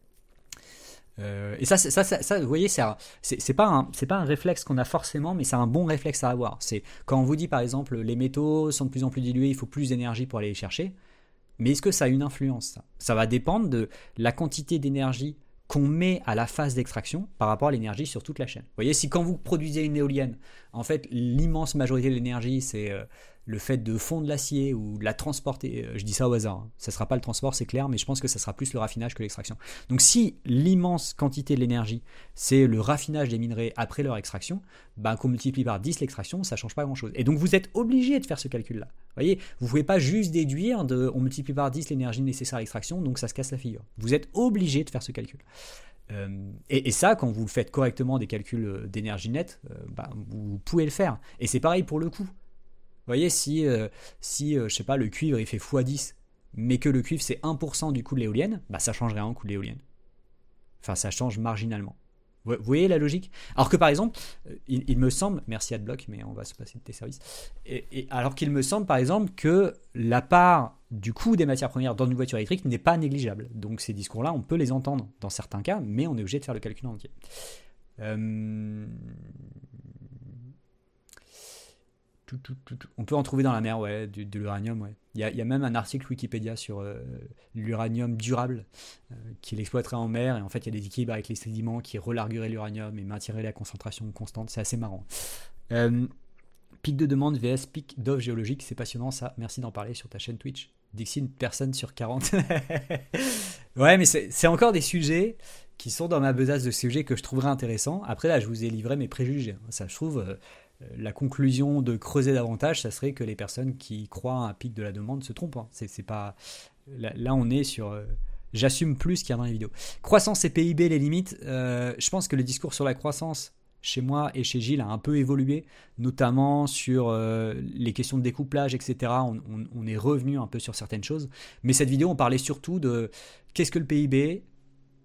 Et ça, vous voyez, c'est pas un réflexe qu'on a forcément, mais c'est un bon réflexe à avoir. C'est quand on vous dit par exemple les métaux sont de plus en plus dilués, il faut plus d'énergie pour aller les chercher. Mais est-ce que ça a une influence, ça va dépendre de la quantité d'énergie qu'on met à la phase d'extraction par rapport à l'énergie sur toute la chaîne. Vous voyez, si quand vous produisez une éolienne, en fait, l'immense majorité de l'énergie, c'est le fait de fondre l'acier ou de la transporter, je dis ça au hasard, hein. Ça ne sera pas le transport, c'est clair, mais je pense que ça sera plus le raffinage que l'extraction. Donc si l'immense quantité de l'énergie, c'est le raffinage des minerais après leur extraction, qu'on multiplie par 10 l'extraction, ça ne change pas grand-chose. Et donc vous êtes obligé de faire ce calcul-là. Vous voyez, vous ne pouvez pas juste déduire on multiplie par 10 l'énergie nécessaire à l'extraction, donc ça se casse la figure. Vous êtes obligé de faire ce calcul. Et ça, quand vous faites correctement des calculs d'énergie nette, vous pouvez le faire. Et c'est pareil pour le coût. Vous voyez, si je sais pas, le cuivre il fait x10, mais que le cuivre c'est 1% du coût de l'éolienne, ça change rien au coût de l'éolienne. Enfin, ça change marginalement. Vous voyez la logique ? Alors que par exemple, il me semble, merci Adblock, mais on va se passer de tes services, alors qu'il me semble par exemple que la part du coût des matières premières dans une voiture électrique n'est pas négligeable. Donc ces discours-là, on peut les entendre dans certains cas, mais on est obligé de faire le calcul en entier. On peut en trouver dans la mer, ouais, de l'uranium, ouais. Il y a même un article Wikipédia sur l'uranium durable qui l'exploiterait en mer, et en fait il y a des équilibres avec les sédiments qui relargueraient l'uranium et maintiendraient la concentration constante. C'est assez marrant. Pic de demande vs pic d'offre géologique, c'est passionnant ça. Merci d'en parler sur ta chaîne Twitch. Dixie, une personne sur 40. Ouais, mais c'est encore des sujets qui sont dans ma besace de sujets que je trouverais intéressants. Après là, je vous ai livré mes préjugés. Ça, je trouve... la conclusion de creuser davantage, ça serait que les personnes qui croient à un pic de la demande se trompent. Hein. C'est pas... Là, on est sur... j'assume plus qu'il y a dans les vidéos. Croissance et PIB, les limites. Je pense que le discours sur la croissance, chez moi et chez Gilles, a un peu évolué, notamment sur les questions de découplage, etc. On est revenu un peu sur certaines choses. Mais cette vidéo, on parlait surtout de qu'est-ce que le PIB ?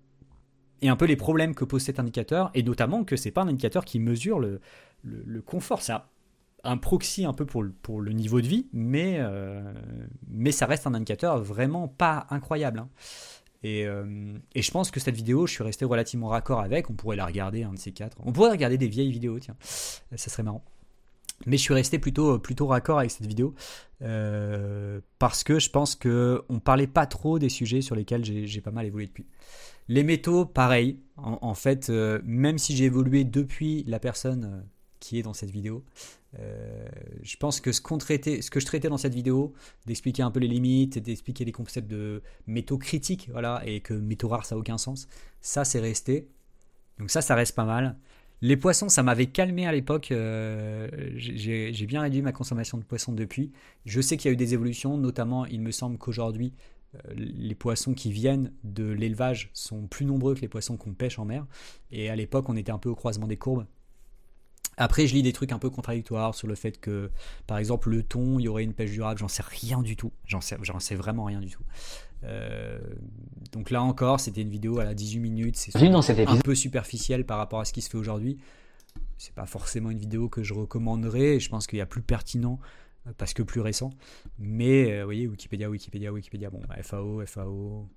et un peu les problèmes que pose cet indicateur, et notamment que c'est pas un indicateur qui mesure le confort. C'est un proxy un peu pour le niveau de vie, mais ça reste un indicateur vraiment pas incroyable. Hein. Et je pense que cette vidéo, je suis resté relativement raccord avec. On pourrait la regarder, un de ces quatre. On pourrait regarder des vieilles vidéos, tiens, ça serait marrant. Mais je suis resté plutôt raccord avec cette vidéo parce que je pense qu'on parlait pas trop des sujets sur lesquels j'ai pas mal évolué depuis. Les métaux, pareil. En fait, même si j'ai évolué depuis la personne qui est dans cette vidéo, je pense que ce que je traitais dans cette vidéo, d'expliquer un peu les limites, d'expliquer les concepts de métaux critiques, voilà, et que métaux rares ça n'a aucun sens, ça c'est resté. Donc ça reste pas mal. Les poissons, ça m'avait calmé à l'époque. J'ai bien réduit ma consommation de poissons depuis. Je sais qu'il y a eu des évolutions, notamment il me semble qu'aujourd'hui, les poissons qui viennent de l'élevage sont plus nombreux que les poissons qu'on pêche en mer. Et à l'époque, on était un peu au croisement des courbes. Après, je lis des trucs un peu contradictoires sur le fait que, par exemple, le thon, il y aurait une pêche durable. J'en sais rien du tout. J'en sais vraiment rien du tout. Donc là encore, c'était une vidéo à 18 minutes. C'est un peu superficiel par rapport à ce qui se fait aujourd'hui. C'est pas forcément une vidéo que je recommanderais. Je pense qu'il y a plus pertinent parce que plus récent. Mais vous voyez, Wikipédia. Bon, FAO.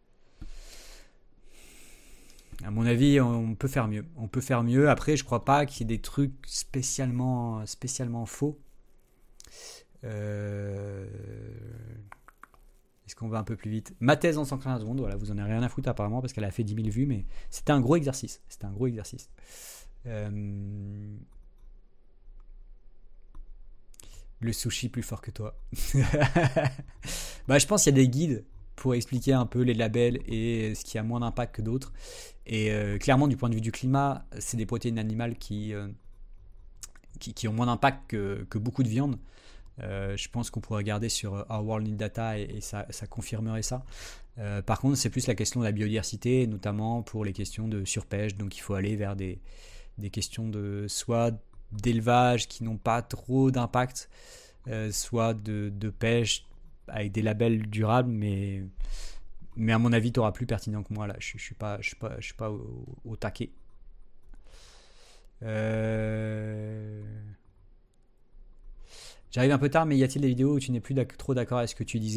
À mon avis, on peut faire mieux. Après, je crois pas qu'il y ait des trucs spécialement faux. Est-ce qu'on va un peu plus vite ? Ma thèse en 115 secondes, voilà, vous en avez rien à foutre apparemment parce qu'elle a fait 10 000 vues, mais c'était un gros exercice. Le sushi plus fort que toi. Je pense qu'il y a des guides pour expliquer un peu les labels et ce qui a moins d'impact que d'autres. Et clairement, du point de vue du climat, c'est des protéines animales qui ont moins d'impact que beaucoup de viande. Je pense qu'on pourrait regarder sur Our World in Data et ça confirmerait ça. Par contre, c'est plus la question de la biodiversité, notamment pour les questions de surpêche. Donc il faut aller vers des questions soit d'élevage qui n'ont pas trop d'impact, soit de pêche avec des labels durables, mais à mon avis, tu auras plus pertinent que moi là. Je suis pas au taquet. J'arrive un peu tard, mais y a-t-il des vidéos où tu n'es plus trop d'accord avec ce que tu disais ?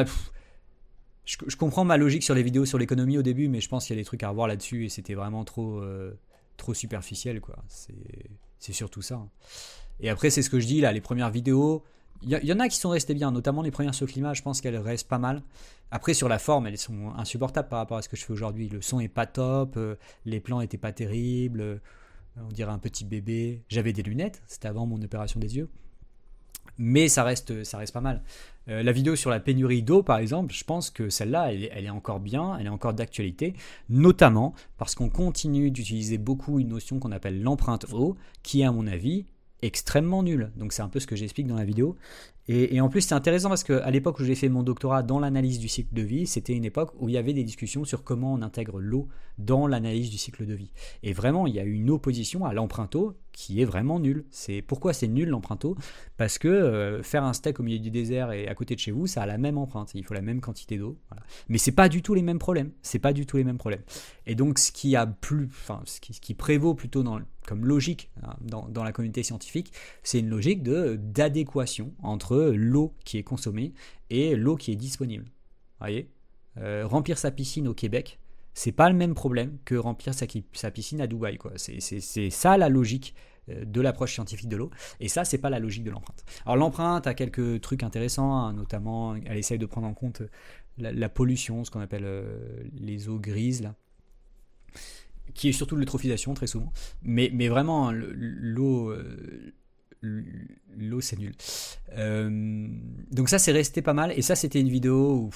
Je comprends ma logique sur les vidéos sur l'économie au début, mais je pense qu'il y a des trucs à revoir là-dessus et c'était vraiment trop superficiel, quoi. C'est surtout ça. Et après, c'est ce que je dis là, les premières vidéos, il y en a qui sont restées bien, notamment les premières sur le climat, je pense qu'elles restent pas mal. Après, sur la forme, elles sont insupportables par rapport à ce que je fais aujourd'hui. Le son est pas top, les plans étaient pas terribles, on dirait un petit bébé. J'avais des lunettes, c'était avant mon opération des yeux. Mais ça reste pas mal. La vidéo sur la pénurie d'eau, par exemple, je pense que celle-là, elle est encore bien, elle est encore d'actualité, notamment parce qu'on continue d'utiliser beaucoup une notion qu'on appelle l'empreinte eau, qui est à mon avis extrêmement nulle. Donc c'est un peu ce que j'explique dans la vidéo. Et en plus, c'est intéressant parce qu'à l'époque où j'ai fait mon doctorat dans l'analyse du cycle de vie, c'était une époque où il y avait des discussions sur comment on intègre l'eau dans l'analyse du cycle de vie. Et vraiment, il y a une opposition à l'empreinte eau qui est vraiment nulle. Pourquoi c'est nul l'empreinte eau ? Parce que faire un steak au milieu du désert et à côté de chez vous, ça a la même empreinte. Il faut la même quantité d'eau. Voilà. Mais c'est pas du tout les mêmes problèmes. Et donc, ce qui prévaut plutôt comme logique dans la communauté scientifique, c'est une logique d'adéquation entre l'eau qui est consommée et l'eau qui est disponible. Vous voyez, remplir sa piscine au Québec, c'est pas le même problème que remplir sa piscine à Dubaï, quoi. C'est ça la logique de l'approche scientifique de l'eau, et ça c'est pas la logique de l'empreinte. Alors l'empreinte a quelques trucs intéressants, hein, notamment elle essaye de prendre en compte la pollution, ce qu'on appelle les eaux grises là, qui est surtout de l'eutrophisation très souvent, mais vraiment l'eau c'est nul. Donc ça c'est resté pas mal, et ça c'était une vidéo où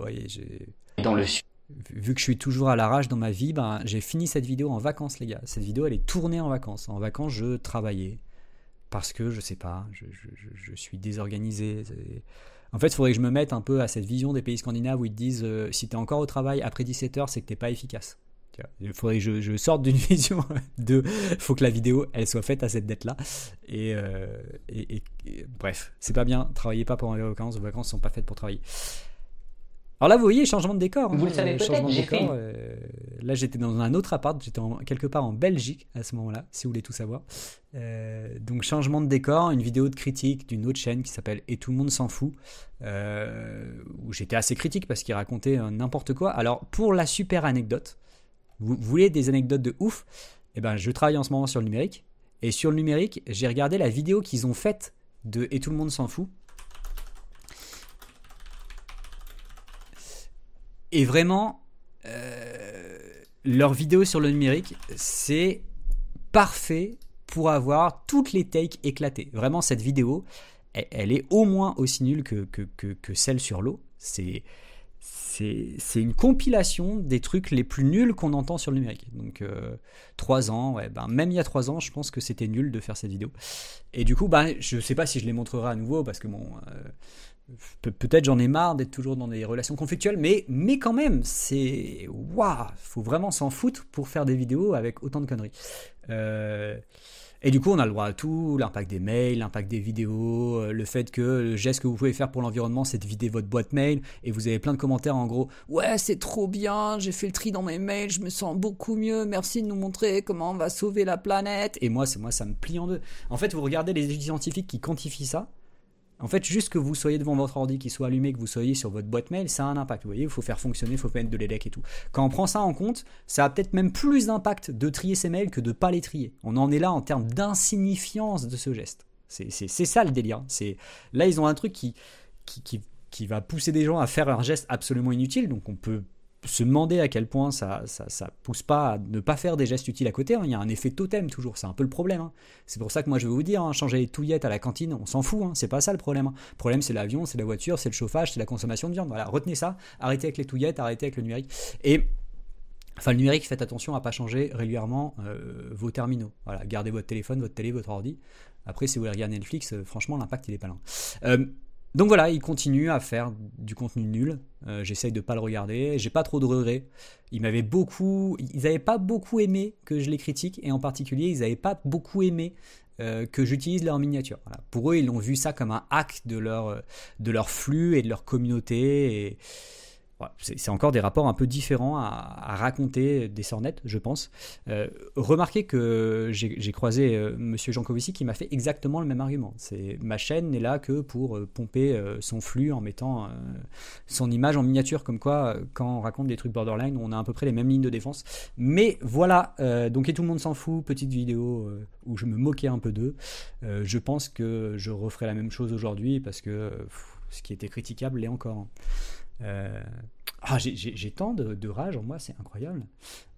vu que je suis toujours à l'arrache dans ma vie, j'ai fini cette vidéo en vacances, les gars. Cette vidéo elle est tournée en vacances. En vacances je travaillais parce que je sais pas, je suis désorganisé. En fait il faudrait que je me mette un peu à cette vision des pays scandinaves où ils te disent si t'es encore au travail après 17h c'est que t'es pas efficace. Il faudrait que je sorte d'une vision de faut que la vidéo elle soit faite à cette date là et bref, c'est pas bien, travaillez pas pendant les vacances sont pas faites pour travailler. Alors là, vous voyez, changement de décor. Vous le savez peut-être, j'ai fait... Là, j'étais dans un autre appart, j'étais quelque part en Belgique à ce moment-là, si vous voulez tout savoir. Donc, changement de décor, une vidéo de critique d'une autre chaîne qui s'appelle « Et tout le monde s'en fout », où j'étais assez critique parce qu'il racontait n'importe quoi. Alors, pour la super anecdote, vous voulez des anecdotes de ouf? Eh ben, je travaille en ce moment sur le numérique. Et sur le numérique, j'ai regardé la vidéo qu'ils ont faite de « Et tout le monde s'en fout ». Et vraiment, leur vidéo sur le numérique, c'est parfait pour avoir toutes les takes éclatées. Vraiment, cette vidéo, elle est au moins aussi nulle que celle sur l'eau. C'est une compilation des trucs les plus nuls qu'on entend sur le numérique. Donc, 3 ans, même il y a 3 ans, je pense que c'était nul de faire cette vidéo. Et du coup, je ne sais pas si je les montrerai à nouveau, parce que bon... peut-être j'en ai marre d'être toujours dans des relations conflictuelles, mais quand même, c'est waouh, faut vraiment s'en foutre pour faire des vidéos avec autant de conneries. Et du coup, on a le droit à tout, l'impact des mails, l'impact des vidéos, le fait que le geste que vous pouvez faire pour l'environnement, c'est de vider votre boîte mail, et vous avez plein de commentaires en gros, ouais, c'est trop bien, j'ai fait le tri dans mes mails, je me sens beaucoup mieux, merci de nous montrer comment on va sauver la planète. Et moi, ça me plie en deux. En fait, vous regardez les études scientifiques qui quantifient ça. En fait, juste que vous soyez devant votre ordi, qu'il soit allumé, que vous soyez sur votre boîte mail, ça a un impact. Vous voyez, il faut faire fonctionner, il faut mettre de l'élec et tout. Quand on prend ça en compte, ça a peut-être même plus d'impact de trier ces mails que de ne pas les trier. On en est là en termes d'insignifiance de ce geste. C'est ça le délire. Là, ils ont un truc qui va pousser des gens à faire un geste absolument inutile. Donc, on peut se demander à quel point ça pousse pas à ne pas faire des gestes utiles à côté. Il y a un effet totem toujours, c'est un peu le problème. C'est pour ça que moi je vais vous dire, changer les touillettes à la cantine, on s'en fout, c'est pas ça le problème. Le problème c'est l'avion, c'est la voiture, c'est le chauffage, c'est la consommation de viande. Voilà, retenez ça, arrêtez avec les touillettes, arrêtez avec le numérique. Et enfin, le numérique, faites attention à pas changer régulièrement vos terminaux. Voilà, gardez votre téléphone, votre télé, votre ordi. Après, si vous voulez regarder Netflix, franchement, l'impact il est pas là. Donc voilà, ils continuent à faire du contenu nul. J'essaye de pas le regarder. J'ai pas trop de regrets. Ils n'avaient pas beaucoup aimé que je les critique, et en particulier, ils n'avaient pas beaucoup aimé que j'utilise leur miniature. Voilà. Pour eux, ils ont vu ça comme un hack de leur flux et de leur communauté. Et voilà, c'est encore des rapports un peu différents à raconter des sornettes, je pense. Remarquez que j'ai croisé Monsieur Jancovici qui m'a fait exactement le même argument. Ma chaîne n'est là que pour pomper son flux en mettant son image en miniature, comme quoi quand on raconte des trucs borderline, on a à peu près les mêmes lignes de défense. Mais voilà, donc et tout le monde s'en fout, petite vidéo où je me moquais un peu d'eux. Je pense que je referai la même chose aujourd'hui parce que ce qui était critiquable l'est encore. J'ai tant de rage en moi, c'est incroyable.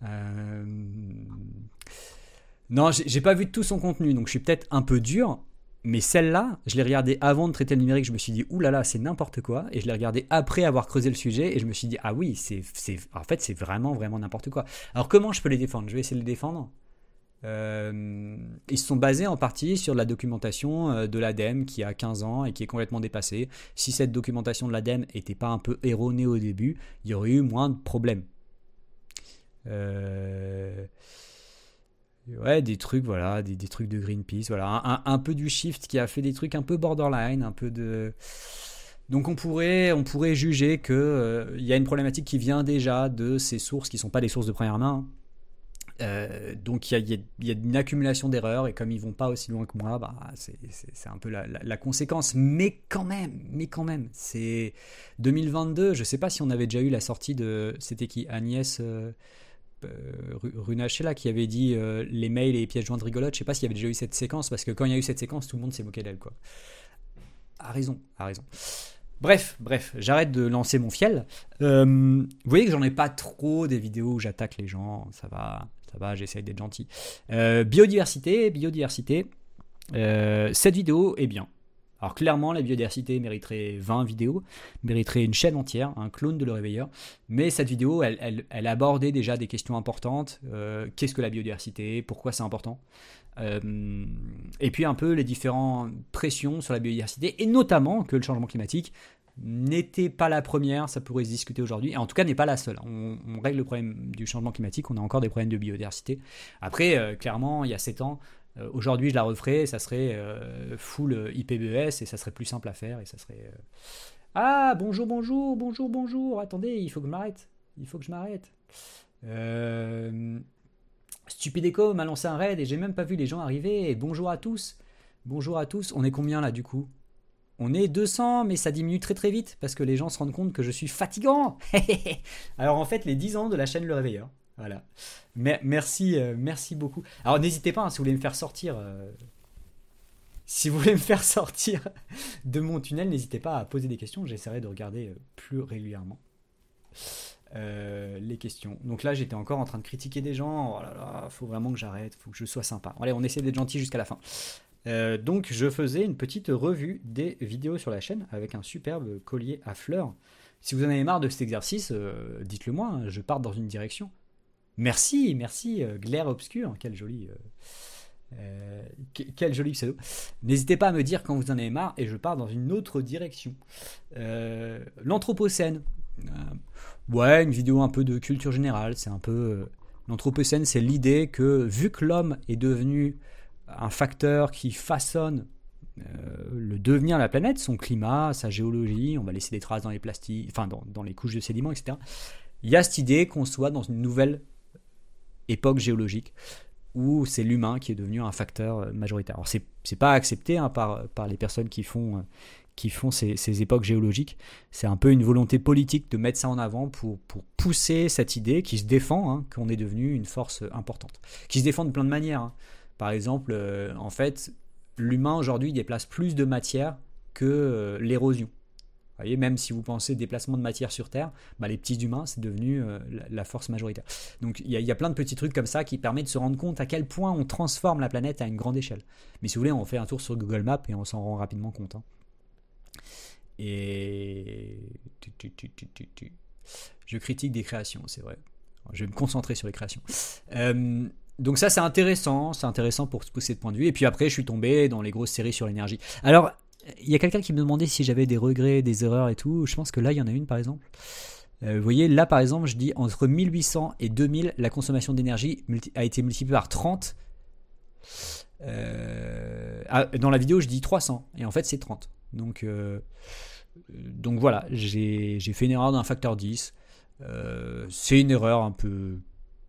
Non, j'ai pas vu tout son contenu, donc je suis peut-être un peu dur, mais celle-là, je l'ai regardée avant de traiter le numérique, je me suis dit oulala, c'est n'importe quoi, et je l'ai regardée après avoir creusé le sujet, et je me suis dit ah oui, en fait c'est vraiment n'importe quoi. Alors comment je peux les défendre? Je vais essayer de les défendre. Ils se sont basés en partie sur la documentation de l'ADEME qui a 15 ans et qui est complètement dépassée. Si cette documentation de l'ADEME n'était pas un peu erronée au début, il y aurait eu moins de problèmes. Ouais, des trucs, voilà, des trucs de Greenpeace, voilà, un peu du Shift qui a fait des trucs un peu borderline, un peu de... Donc on pourrait juger qu'il y a une problématique qui vient déjà de ces sources qui ne sont pas des sources de première main. Donc il y a une accumulation d'erreurs, et comme ils vont pas aussi loin que moi, c'est un peu la conséquence. Mais quand même, c'est 2022. Je sais pas si on avait déjà eu la sortie de, c'était qui, Agnès Runacher là, qui avait dit les mails et les pièces jointes rigolotes. Je sais pas s'il y avait déjà eu cette séquence, parce que quand il y a eu cette séquence, tout le monde s'est moqué d'elle, quoi. A raison. Bref, j'arrête de lancer mon fiel. Vous voyez que j'en ai pas trop des vidéos où j'attaque les gens, ça va, j'essaye d'être gentil. Biodiversité. Cette vidéo est bien. Alors clairement, la biodiversité mériterait 20 vidéos, mériterait une chaîne entière, un clone de Le Réveilleur. Mais cette vidéo, elle abordait déjà des questions importantes. Qu'est-ce que la biodiversité? Pourquoi c'est important? Et puis un peu les différentes pressions sur la biodiversité, et notamment que le changement climatique n'était pas la première, ça pourrait se discuter aujourd'hui, et en tout cas n'est pas la seule. On règle le problème du changement climatique, on a encore des problèmes de biodiversité. Après, clairement, il y a 7 ans, aujourd'hui je la referai, ça serait full IPBES, et ça serait plus simple à faire, et ça serait... Ah, bonjour, bonjour, bonjour, bonjour. Attendez, il faut que je m'arrête. Il faut que je m'arrête. Stupideco m'a lancé un raid et j'ai même pas vu les gens arriver. Et bonjour à tous. Bonjour à tous. On est combien là du coup? On est 200, mais ça diminue très très vite parce que les gens se rendent compte que je suis fatigant. Alors en fait, les 10 ans de la chaîne Le Réveilleur. Voilà. Merci, merci beaucoup. Alors n'hésitez pas, hein, si vous voulez me faire sortir. Si vous voulez me faire sortir de mon tunnel, n'hésitez pas à poser des questions. J'essaierai de regarder plus régulièrement les questions. Donc là, j'étais encore en train de critiquer des gens. Oh là là, faut vraiment que j'arrête, faut que je sois sympa. Allez, on essaie d'être gentil jusqu'à la fin. Donc, je faisais une petite revue des vidéos sur la chaîne avec un superbe collier à fleurs. Si vous en avez marre de cet exercice, dites-le moi, hein, je pars dans une direction. Merci, merci, Glaire Obscur, quel joli pseudo. N'hésitez pas à me dire quand vous en avez marre et je pars dans une autre direction. L'Anthropocène. Ouais, une vidéo un peu de culture générale. C'est un peu. L'Anthropocène, c'est l'idée que vu que l'homme est devenu un facteur qui façonne le devenir de la planète, son climat, sa géologie, on va laisser des traces dans les plastiques, enfin dans les couches de sédiments, etc. Il y a cette idée qu'on soit dans une nouvelle époque géologique où c'est l'humain qui est devenu un facteur majoritaire. Alors c'est pas accepté hein, par les personnes qui font ces époques géologiques. C'est un peu une volonté politique de mettre ça en avant pour pousser cette idée qui se défend, hein, qu'on est devenu une force importante, qui se défend de plein de manières. Hein. Par exemple, en fait, l'humain aujourd'hui déplace plus de matière que l'érosion. Vous voyez, même si vous pensez déplacement de matière sur Terre, bah, les petits humains, c'est devenu la force majoritaire. Donc il y a plein de petits trucs comme ça qui permettent de se rendre compte à quel point on transforme la planète à une grande échelle. Mais si vous voulez, on fait un tour sur Google Maps et on s'en rend rapidement compte. Hein. Et je critique des créations, c'est vrai. Je vais me concentrer sur les créations. Donc ça, c'est intéressant pour se pousser de point de vue. Et puis après, je suis tombé dans les grosses séries sur l'énergie. Alors, il y a quelqu'un qui me demandait si j'avais des regrets, des erreurs et tout. Je pense que là, il y en a une, par exemple. Vous voyez, là, par exemple, je dis entre 1800 et 2000, la consommation d'énergie a été multipliée par 30. Dans la vidéo, je dis 300. Et en fait, c'est 30. Donc voilà, j'ai fait une erreur d'un facteur 10. C'est une erreur un peu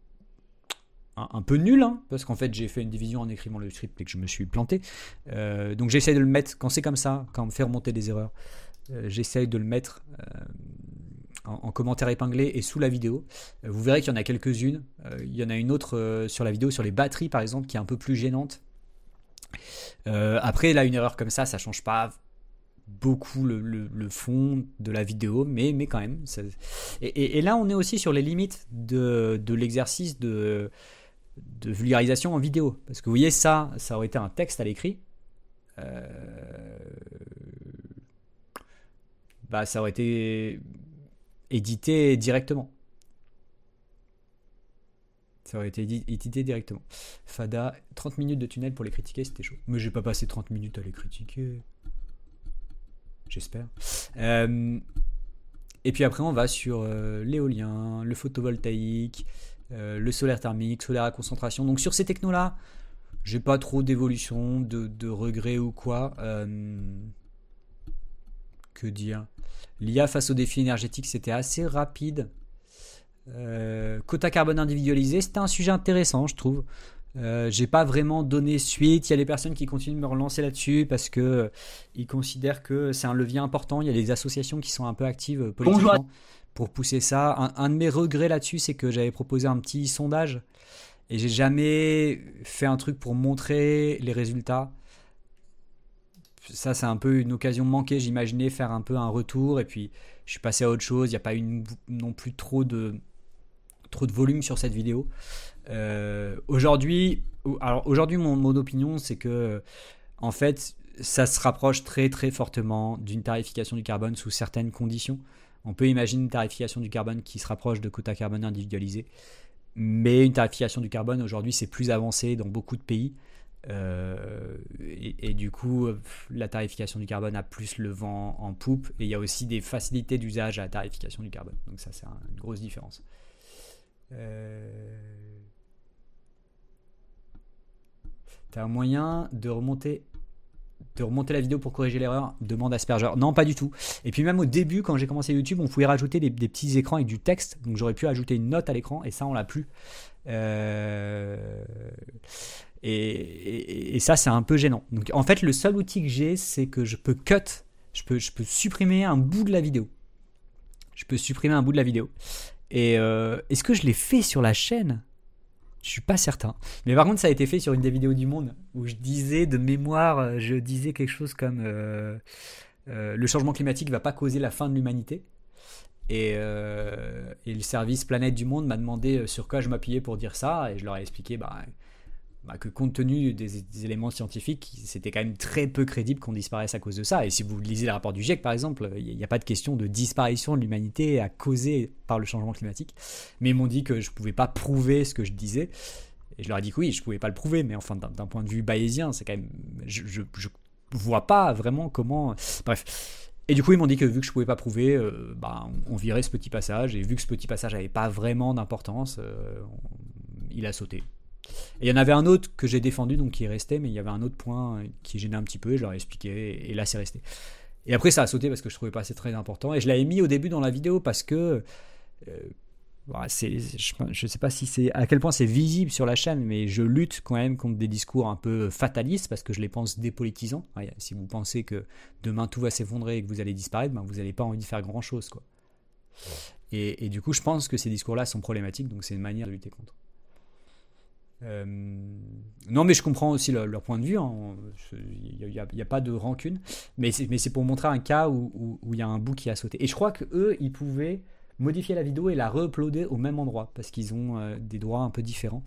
nulle, hein, parce qu'en fait j'ai fait une division en écrivant le script et que je me suis planté. Donc j'essaie de le mettre, quand c'est comme ça, quand on me fait remonter des erreurs, j'essaie de le mettre en commentaire épinglé et sous la vidéo. Vous verrez qu'il y en a quelques-unes. Il y en a une autre sur la vidéo sur les batteries par exemple qui est un peu plus gênante. Après là, une erreur comme ça change pas beaucoup le fond de la vidéo, mais quand même et là on est aussi sur les limites de l'exercice de vulgarisation en vidéo, parce que vous voyez, ça aurait été un texte à l'écrit, bah ça aurait été édité directement. Fada, 30 minutes de tunnel pour les critiquer, c'était chaud. Mais j'ai pas passé 30 minutes à les critiquer. J'espère. Et puis après, on va sur l'éolien, le photovoltaïque, le solaire thermique, solaire à concentration. Donc sur ces technos-là, j'ai pas trop d'évolution, de regrets ou quoi. Que dire ? L'IA face aux défis énergétiques, c'était assez rapide. Quota carbone individualisé, c'était un sujet intéressant, je trouve. J'ai pas vraiment donné suite. Il y a des personnes qui continuent de me relancer là-dessus parce que ils considèrent que c'est un levier important. Il y a des associations qui sont un peu actives politiquement pour pousser ça. Un de mes regrets là-dessus, c'est que j'avais proposé un petit sondage et j'ai jamais fait un truc pour montrer les résultats. Ça, c'est un peu une occasion manquée. J'imaginais faire un peu un retour et puis je suis passé à autre chose. Il n'y a pas eu non plus trop de volume sur cette vidéo. Aujourd'hui, mon opinion, c'est que en fait, ça se rapproche très très fortement d'une tarification du carbone sous certaines conditions. On peut imaginer une tarification du carbone qui se rapproche de quotas carbone individualisés, mais une tarification du carbone aujourd'hui, c'est plus avancé dans beaucoup de pays. Et du coup, la tarification du carbone a plus le vent en poupe, et il y a aussi des facilités d'usage à la tarification du carbone. Donc ça, c'est une grosse différence. T'as un moyen de remonter de remonter la vidéo pour corriger l'erreur, demande Asperger. Non, pas du tout. Et puis même au début, quand j'ai commencé YouTube, on pouvait rajouter des petits écrans avec du texte. Donc j'aurais pu ajouter une note à l'écran, et ça, on l'a plus. Et ça, c'est un peu gênant. Donc en fait, le seul outil que j'ai, c'est que je peux cut. Je peux supprimer un bout de la vidéo. Et est-ce que je l'ai fait sur la chaîne ? Je suis pas certain. Mais par contre, ça a été fait sur une des vidéos du Monde où je disais de mémoire, je disais quelque chose comme le changement climatique va pas causer la fin de l'humanité. Et le service Planète du Monde m'a demandé sur quoi je m'appuyais pour dire ça, et je leur ai expliqué que compte tenu des éléments scientifiques, c'était quand même très peu crédible qu'on disparaisse à cause de ça. Et si vous lisez le rapport du GIEC, par exemple, il n'y a pas de question de disparition de l'humanité à causer par le changement climatique. Mais ils m'ont dit que je ne pouvais pas prouver ce que je disais. Et je leur ai dit que oui, je ne pouvais pas le prouver, mais enfin, d'un point de vue bayésien, c'est quand même... Je vois pas vraiment comment... Bref. Et du coup, ils m'ont dit que vu que je ne pouvais pas prouver, on virait ce petit passage. Et vu que ce petit passage n'avait pas vraiment d'importance, il a sauté. Et il y en avait un autre que j'ai défendu, donc qui est resté, mais il y avait un autre point qui gênait un petit peu, et je leur ai expliqué, et là c'est resté. Et après ça a sauté parce que je trouvais pas c'est très important, et je l'avais mis au début dans la vidéo parce que je sais pas si c'est à quel point c'est visible sur la chaîne, mais je lutte quand même contre des discours un peu fatalistes parce que je les pense dépolitisants. Si vous pensez que demain tout va s'effondrer et que vous allez disparaître, vous n'avez pas envie de faire grand chose, quoi. Et du coup je pense que ces discours là sont problématiques, donc c'est une manière de lutter contre. Non, mais je comprends aussi leur point de vue, il n'y a pas de rancune, mais c'est pour montrer un cas où il y a un bout qui a sauté. Et je crois qu'eux, ils pouvaient modifier la vidéo et la re-uploader au même endroit parce qu'ils ont des droits un peu différents.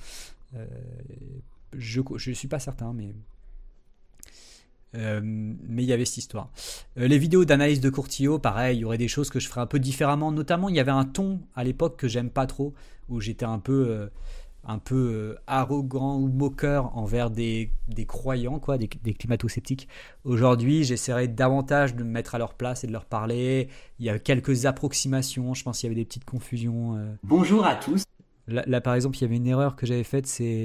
Je suis pas certain, mais il y avait cette histoire. Les vidéos d'analyse de Courtillot, pareil, il y aurait des choses que je ferais un peu différemment. Notamment, il y avait un ton à l'époque que j'aime pas trop, où j'étais un peu arrogant ou moqueur envers des croyants, quoi, des climato-sceptiques. Aujourd'hui, j'essaierai davantage de me mettre à leur place et de leur parler. Il y a quelques approximations, je pense qu'il y avait des petites confusions. Bonjour à tous. Là, par exemple, il y avait une erreur que j'avais faite, c'est...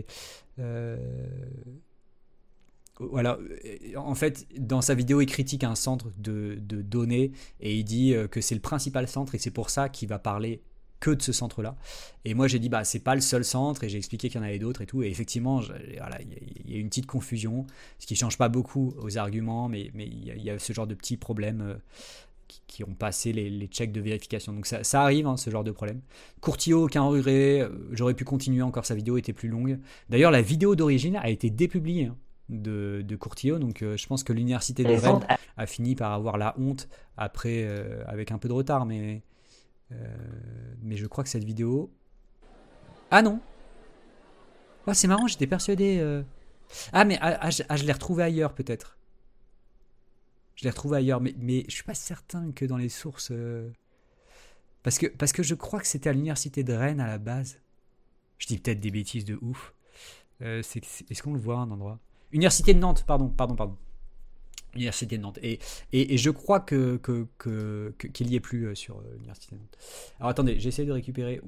Voilà, en fait, dans sa vidéo, il critique un centre de données et il dit que c'est le principal centre et c'est pour ça qu'il va parler que de ce centre-là. Et moi, j'ai dit, c'est pas le seul centre, et j'ai expliqué qu'il y en avait d'autres et tout. Et effectivement, il y a une petite confusion, ce qui change pas beaucoup aux arguments, mais il y a ce genre de petits problèmes qui ont passé les checks de vérification. Donc ça arrive, ce genre de problème. Courtillot, aucun regret. J'aurais pu continuer encore, sa vidéo était plus longue. D'ailleurs, la vidéo d'origine a été dépubliée de Courtillot, donc je pense que l'université de Rennes a fini par avoir la honte après, avec un peu de retard, mais je crois que cette vidéo... Ah non, c'est marrant, j'étais persuadé... je l'ai retrouvé ailleurs peut-être. Je l'ai retrouvé ailleurs, mais je suis pas certain que dans les sources... Parce que je crois que c'était à l'université de Rennes à la base. Je dis peut-être des bêtises de ouf. Est-ce qu'on le voit un endroit ? Université de Nantes, pardon. Université de Nantes. Et je crois qu'il n'y est plus sur l'Université de Nantes. Alors attendez, j'essaie de récupérer...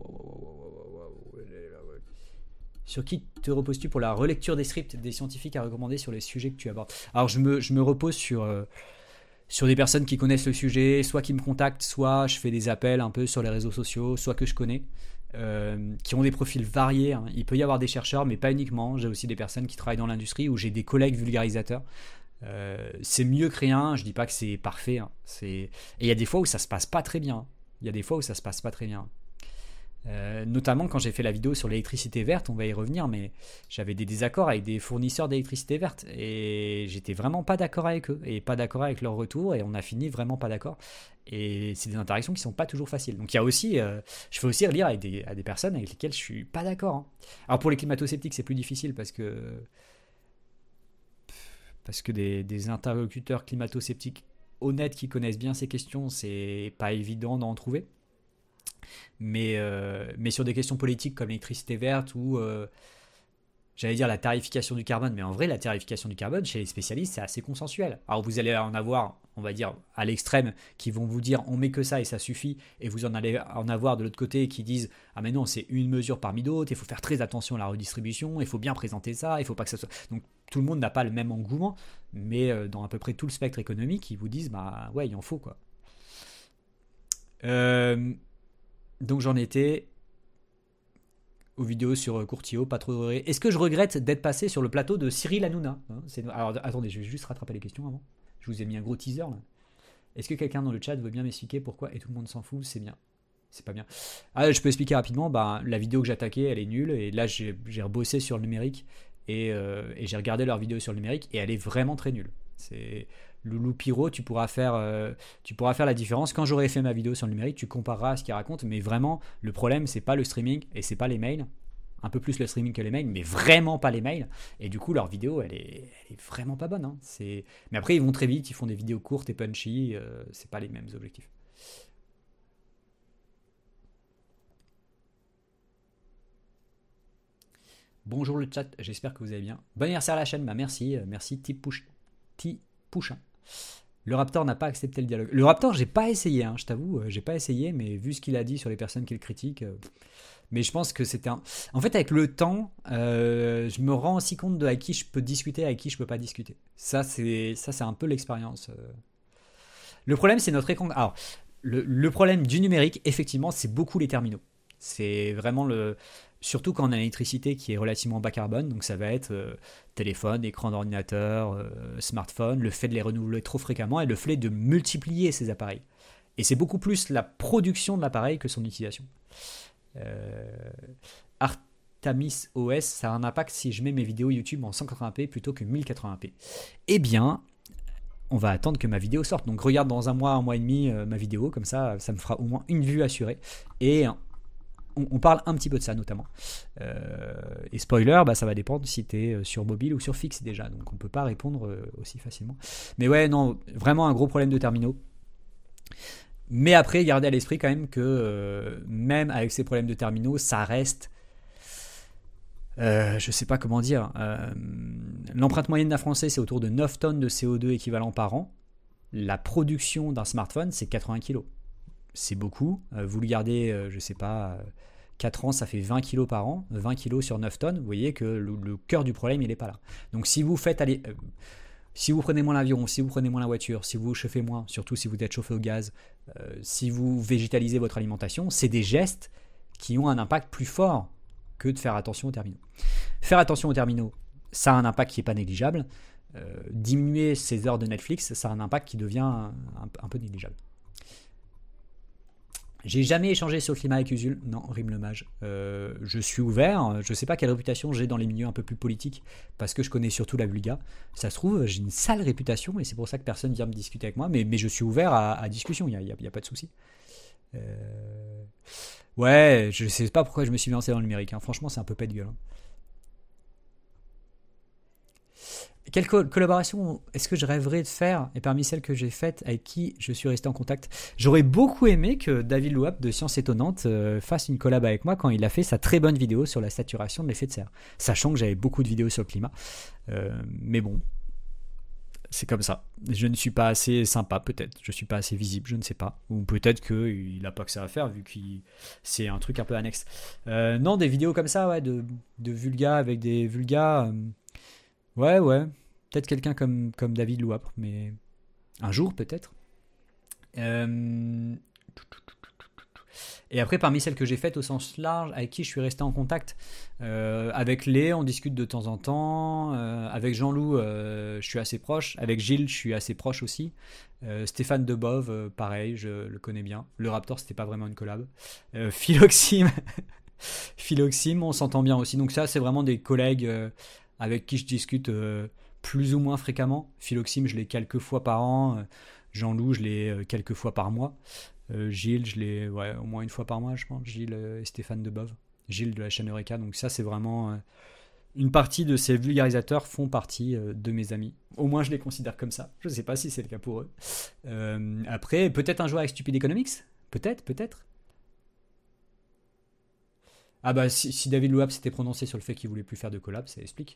Sur qui te reposes-tu pour la relecture des scripts des scientifiques à recommander sur les sujets que tu abordes ? Alors je me repose sur des personnes qui connaissent le sujet, soit qui me contactent, soit je fais des appels un peu sur les réseaux sociaux, soit que je connais. Qui ont des profils variés. Il peut y avoir des chercheurs, mais pas uniquement. J'ai aussi des personnes qui travaillent dans l'industrie ou j'ai des collègues vulgarisateurs. C'est mieux que rien. Je dis pas que c'est parfait. Et il y a des fois où ça se passe pas très bien. Notamment quand j'ai fait la vidéo sur l'électricité verte, on va y revenir, mais j'avais des désaccords avec des fournisseurs d'électricité verte et j'étais vraiment pas d'accord avec eux et pas d'accord avec leur retour et on a fini vraiment pas d'accord et c'est des interactions qui sont pas toujours faciles. Donc il y a aussi, je fais aussi relire à des personnes avec lesquelles je suis pas d'accord. Alors pour les climato-sceptiques c'est plus difficile parce que des interlocuteurs climato-sceptiques honnêtes qui connaissent bien ces questions, c'est pas évident d'en trouver. Mais sur des questions politiques comme l'électricité verte ou je j'allais dire la tarification du carbone, mais en vrai, la tarification du carbone, chez les spécialistes, c'est assez consensuel. Alors, vous allez en avoir, on va dire, à l'extrême, qui vont vous dire, on met que ça et ça suffit, et vous en allez en avoir de l'autre côté qui disent, ah mais non, c'est une mesure parmi d'autres, il faut faire très attention à la redistribution, il faut bien présenter ça, il faut pas que ça soit... Donc, tout le monde n'a pas le même engouement, mais dans à peu près tout le spectre économique, ils vous disent, bah ouais, il en faut, quoi. Donc, j'en étais... aux vidéos sur Courtillot, pas trop doré. Est-ce que je regrette d'être passé sur le plateau de Cyril Hanouna, Alors attendez, je vais juste rattraper les questions avant. Je vous ai mis un gros teaser là. Est-ce que quelqu'un dans le chat veut bien m'expliquer pourquoi et tout le monde s'en fout? C'est bien. C'est pas bien. Ah, je peux expliquer rapidement. Bah, la vidéo que j'attaquais, elle est nulle. Et là, j'ai rebossé sur le numérique. Et j'ai regardé leur vidéo sur le numérique. Et elle est vraiment très nulle. C'est... Loulou Pyro, tu pourras faire la différence. Quand j'aurai fait ma vidéo sur le numérique, tu compareras à ce qu'il raconte. Mais vraiment, le problème, c'est pas le streaming et c'est pas les mails. Un peu plus le streaming que les mails, mais vraiment pas les mails. Et du coup, leur vidéo, elle est vraiment pas bonne. Hein. Mais après, ils vont très vite, ils font des vidéos courtes et punchy. C'est pas les mêmes objectifs. Bonjour le chat, j'espère que vous allez bien. Bon anniversaire à la chaîne, bah merci T-Push. Le Raptor n'a pas accepté le dialogue. Le Raptor, j'ai pas essayé, hein, je t'avoue, j'ai pas essayé, mais vu ce qu'il a dit sur les personnes qu'il critique, mais je pense que c'était un... En fait, avec le temps, je me rends aussi compte de avec qui je peux discuter, avec qui je peux pas discuter. Ça, c'est un peu l'expérience. Le problème, c'est notre écran. Alors, le problème du numérique, effectivement, c'est beaucoup les terminaux. C'est vraiment le... Surtout quand on a l'électricité qui est relativement bas carbone, donc ça va être téléphone, écran d'ordinateur, smartphone, le fait de les renouveler trop fréquemment et le fait de multiplier ces appareils. Et c'est beaucoup plus la production de l'appareil que son utilisation. Artemis OS, ça a un impact si je mets mes vidéos YouTube en 180p plutôt que 1080p. Eh bien, on va attendre que ma vidéo sorte. Donc regarde dans un mois et demi ma vidéo, comme ça me fera au moins une vue assurée. Et... on parle un petit peu de ça notamment. Et spoiler, bah, ça va dépendre si tu es sur mobile ou sur fixe déjà. Donc on ne peut pas répondre aussi facilement. Mais ouais, non, vraiment un gros problème de terminaux. Mais après, gardez à l'esprit quand même que même avec ces problèmes de terminaux, ça reste... je sais pas comment dire. L'empreinte moyenne d'un Français, c'est autour de 9 tonnes de CO2 équivalent par an. La production d'un smartphone, c'est 80 kg. C'est beaucoup. Vous le gardez, je sais pas, 4 ans, ça fait 20 kg par an. 20 kg sur 9 tonnes, vous voyez que le cœur du problème, il n'est pas là. Donc si vous faites aller... si vous prenez moins l'avion, si vous prenez moins la voiture, si vous vous chauffez moins, surtout si vous êtes chauffé au gaz, si vous végétalisez votre alimentation, c'est des gestes qui ont un impact plus fort que de faire attention aux terminaux. Faire attention aux terminaux, ça a un impact qui n'est pas négligeable. Diminuer ses heures de Netflix, ça a un impact qui devient un peu négligeable. J'ai jamais échangé sur le climat avec Usul. Non, Rime le Mage. Je suis ouvert. Je sais pas quelle réputation j'ai dans les milieux un peu plus politiques parce que je connais surtout la Vulga. Ça se trouve, j'ai une sale réputation et c'est pour ça que personne vient me discuter avec moi. Mais je suis ouvert à discussion. Il y a pas de souci. Ouais, je sais pas pourquoi je me suis lancé dans le numérique. Hein. Franchement, c'est un peu pète gueule. Hein. Quelle collaboration est-ce que je rêverais de faire? Et parmi celles que j'ai faites, avec qui je suis resté en contact, j'aurais beaucoup aimé que David Louap de Science Étonnante fasse une collab avec moi quand il a fait sa très bonne vidéo sur la saturation de l'effet de serre. Sachant que j'avais beaucoup de vidéos sur le climat. Mais bon, c'est comme ça. Je ne suis pas assez sympa, peut-être. Je ne suis pas assez visible, je ne sais pas. Ou peut-être qu'il n'a pas que ça à faire, vu que c'est un truc un peu annexe. Non, des vidéos comme ça, ouais, de vulga avec des vulgas... Ouais. Peut-être quelqu'un comme David Louapre, mais un jour peut-être. Et après, parmi celles que j'ai faites au sens large, avec qui je suis resté en contact, avec Lé, on discute de temps en temps. Avec Jean-Loup, je suis assez proche. Avec Gilles, je suis assez proche aussi. Stéphane Debove, pareil, je le connais bien. Le Raptor, c'était pas vraiment une collab. Philoxime, on s'entend bien aussi. Donc ça, c'est vraiment des collègues avec qui je discute plus ou moins fréquemment. Philoxime, je l'ai quelques fois par an. Jean-Loup, je l'ai quelques fois par mois. Gilles, je l'ai au moins une fois par mois, je pense. Gilles et Stéphane Debove. Gilles de la chaîne Eureka. Donc ça, c'est vraiment... une partie de ces vulgarisateurs font partie de mes amis. Au moins, je les considère comme ça. Je ne sais pas si c'est le cas pour eux. Après, peut-être un jour avec Stupid Economics. Peut-être. Ah bah si David Louab s'était prononcé sur le fait qu'il voulait plus faire de collab, ça explique.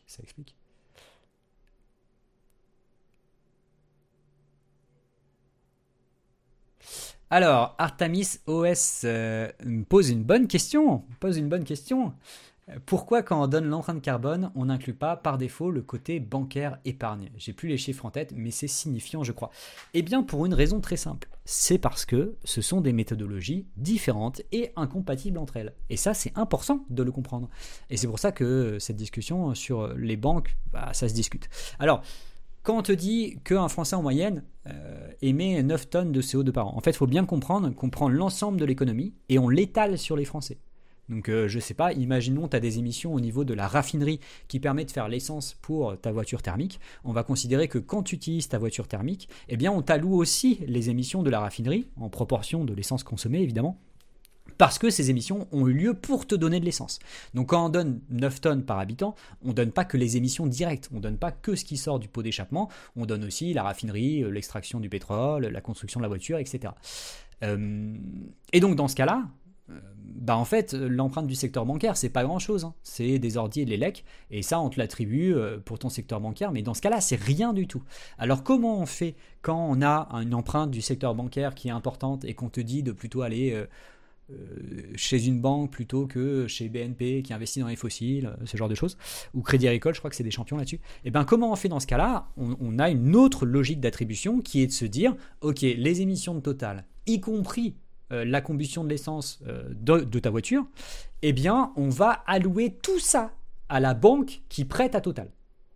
Alors, Artemis OS pose une bonne question. Pourquoi quand on donne l'empreinte carbone, on n'inclut pas par défaut le côté bancaire épargne? J'ai plus les chiffres en tête, mais c'est signifiant, je crois. Eh bien, pour une raison très simple. C'est parce que ce sont des méthodologies différentes et incompatibles entre elles. Et ça, c'est important de le comprendre. Et c'est pour ça que cette discussion sur les banques, ça se discute. Alors, quand on te dit qu'un Français en moyenne émet 9 tonnes de CO2 par an, en fait, il faut bien comprendre qu'on prend l'ensemble de l'économie et on l'étale sur les Français. Donc je sais pas, imaginons tu as des émissions au niveau de la raffinerie qui permet de faire l'essence pour ta voiture thermique. On va considérer que quand tu utilises ta voiture thermique, eh bien on t'alloue aussi les émissions de la raffinerie, en proportion de l'essence consommée évidemment, parce que ces émissions ont eu lieu pour te donner de l'essence. Donc quand on donne 9 tonnes par habitant, on ne donne pas que les émissions directes, on ne donne pas que ce qui sort du pot d'échappement, on donne aussi la raffinerie, l'extraction du pétrole, la construction de la voiture, etc. Et donc dans ce cas-là, en fait, l'empreinte du secteur bancaire, c'est pas grand-chose. C'est des ordi et de l'élec, et ça, on te l'attribue pour ton secteur bancaire, mais dans ce cas-là, c'est rien du tout. Alors, comment on fait quand on a une empreinte du secteur bancaire qui est importante et qu'on te dit de plutôt aller chez une banque plutôt que chez BNP qui investit dans les fossiles, ce genre de choses, ou Crédit Agricole, je crois que c'est des champions là-dessus. Et bien, comment on fait dans ce cas-là? On a une autre logique d'attribution qui est de se dire, ok, les émissions de Total, y compris la combustion de l'essence de ta voiture, eh bien, on va allouer tout ça à la banque qui prête à Total.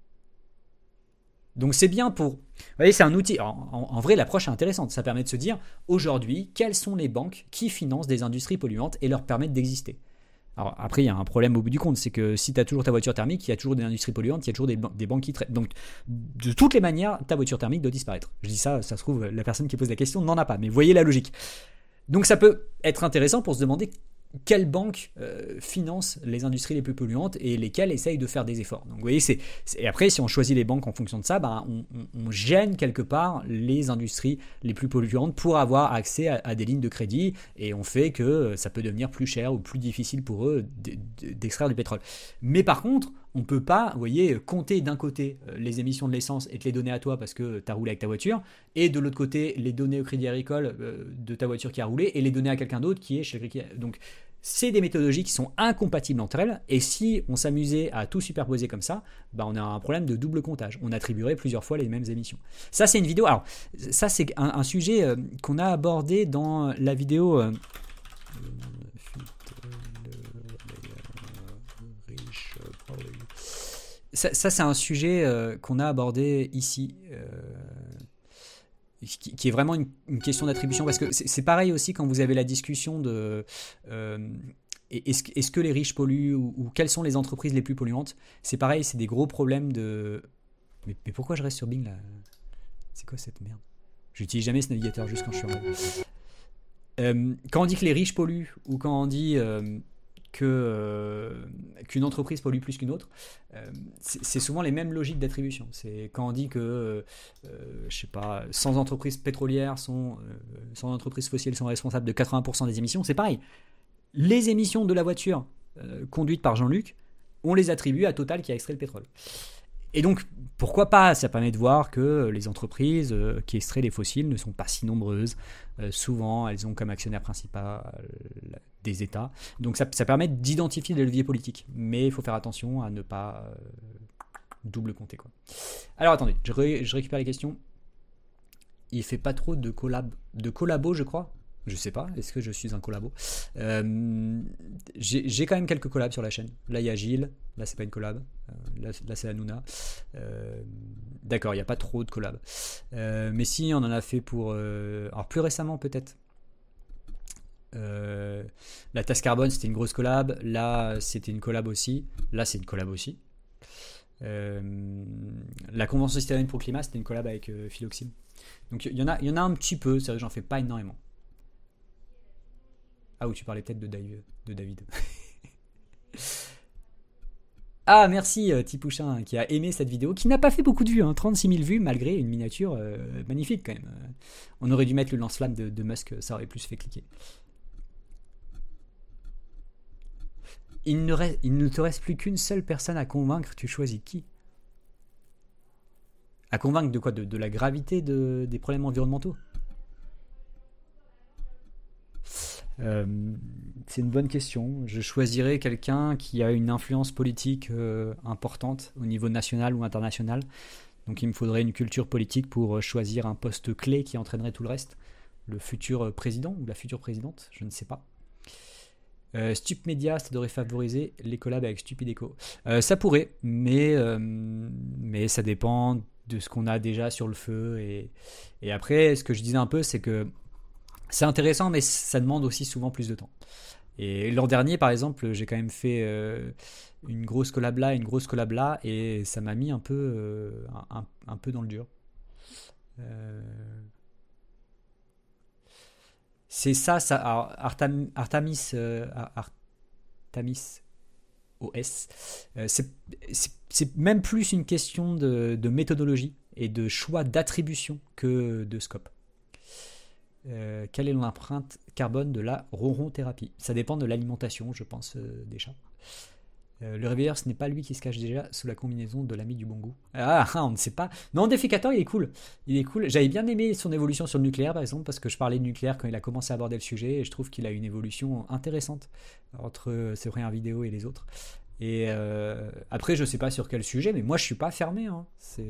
Donc c'est bien pour... Vous voyez, c'est un outil. En vrai, l'approche est intéressante. Ça permet de se dire, aujourd'hui, quelles sont les banques qui financent des industries polluantes et leur permettent d'exister? Alors après, il y a un problème au bout du compte, c'est que si tu as toujours ta voiture thermique, il y a toujours des industries polluantes, il y a toujours des banques qui traitent. Donc, de toutes les manières, ta voiture thermique doit disparaître. Je dis ça se trouve, la personne qui pose la question n'en a pas, mais voyez la logique. Donc ça peut être intéressant pour se demander quelles banques financent les industries les plus polluantes et lesquelles essayent de faire des efforts. Donc vous voyez, et après, si on choisit les banques en fonction de ça, on gêne quelque part les industries les plus polluantes pour avoir accès à des lignes de crédit, et on fait que ça peut devenir plus cher ou plus difficile pour eux d'extraire du pétrole. Mais par contre, on ne peut pas, vous voyez, compter d'un côté les émissions de l'essence et te les donner à toi parce que tu as roulé avec ta voiture, et de l'autre côté les donner au Crédit Agricole de ta voiture qui a roulé et les donner à quelqu'un d'autre qui est chez le Crédit. Donc c'est des méthodologies qui sont incompatibles entre elles, et si on s'amusait à tout superposer comme ça, on a un problème de double comptage. On attribuerait plusieurs fois les mêmes émissions. Ça, c'est une vidéo. Alors, ça, c'est un sujet qu'on a abordé dans la vidéo. Ça, c'est un sujet qu'on a abordé ici, qui est vraiment une question d'attribution, parce que c'est pareil aussi quand vous avez la discussion de est-ce que les riches polluent, ou quelles sont les entreprises les plus polluantes. C'est pareil, c'est des gros problèmes de... Mais pourquoi je reste sur Bing là? C'est quoi cette merde? J'utilise jamais ce navigateur, juste quand je suis en live. Quand on dit que les riches polluent, ou quand on dit... qu'une entreprise pollue plus qu'une autre, c'est souvent les mêmes logiques d'attribution. C'est quand on dit que je sais pas, 100 entreprises pétrolières 100 entreprises fossiles sont responsables de 80% des émissions, c'est pareil. Les émissions de la voiture conduite par Jean-Luc, on les attribue à Total qui a extrait le pétrole. Et donc, pourquoi pas? Ça permet de voir que les entreprises qui extraient les fossiles ne sont pas si nombreuses. Souvent, elles ont comme actionnaire principal des États. Donc, ça permet d'identifier des leviers politiques. Mais il faut faire attention à ne pas double compter, quoi. Alors, attendez, je récupère les questions. Il fait pas trop de collabo, je crois. Je sais pas, est-ce que je suis un collabo? J'ai quand même quelques collabs sur la chaîne. Là, il y a Gilles. Là, c'est pas une collab. Là c'est Hanouna. D'accord, il n'y a pas trop de collabs. Mais si, on en a fait pour... alors, plus récemment, peut-être. La tasse carbone, c'était une grosse collab. Là, c'était une collab aussi. Là, c'est une collab aussi. La convention citoyenne pour le climat, c'était une collab avec Philoxime. Donc, il y en a un petit peu. C'est vrai que j'en fais pas énormément. Ah, ou tu parlais peut-être de David. Ah, merci Tipouchin qui a aimé cette vidéo, qui n'a pas fait beaucoup de vues, 36 000 vues malgré une miniature magnifique quand même. On aurait dû mettre le lance-flamme de Musk, ça aurait plus fait cliquer. il ne te reste plus qu'une seule personne à convaincre, tu choisis qui? À convaincre de quoi? De la gravité des problèmes environnementaux? C'est une bonne question. Je choisirais quelqu'un qui a une influence politique importante au niveau national ou international. Donc il me faudrait une culture politique pour choisir un poste clé qui entraînerait tout le reste. Le futur président ou la future présidente, je ne sais pas. Stup Media, ça devrait favoriser les collabs avec Stupideco. Ça pourrait, mais ça dépend de ce qu'on a déjà sur le feu. Et après, ce que je disais un peu, c'est que c'est intéressant, mais ça demande aussi souvent plus de temps. Et l'an dernier, par exemple, j'ai quand même fait une grosse collab là, et ça m'a mis un peu dans le dur. C'est ça. Alors, Artemis OS, c'est même plus une question de méthodologie et de choix d'attribution que de scope. Quelle est l'empreinte carbone de la ronron-thérapie? Ça dépend de l'alimentation, je pense, des chats. Le réveilleur, ce n'est pas lui qui se cache déjà sous la combinaison de l'ami du bon goût. On ne sait pas. Non, Défécator, il est cool. J'avais bien aimé son évolution sur le nucléaire, par exemple, parce que je parlais de nucléaire quand il a commencé à aborder le sujet, et je trouve qu'il a une évolution intéressante entre ses premières vidéos et les autres. Et après, je ne sais pas sur quel sujet, mais moi, je ne suis pas fermé. Hein.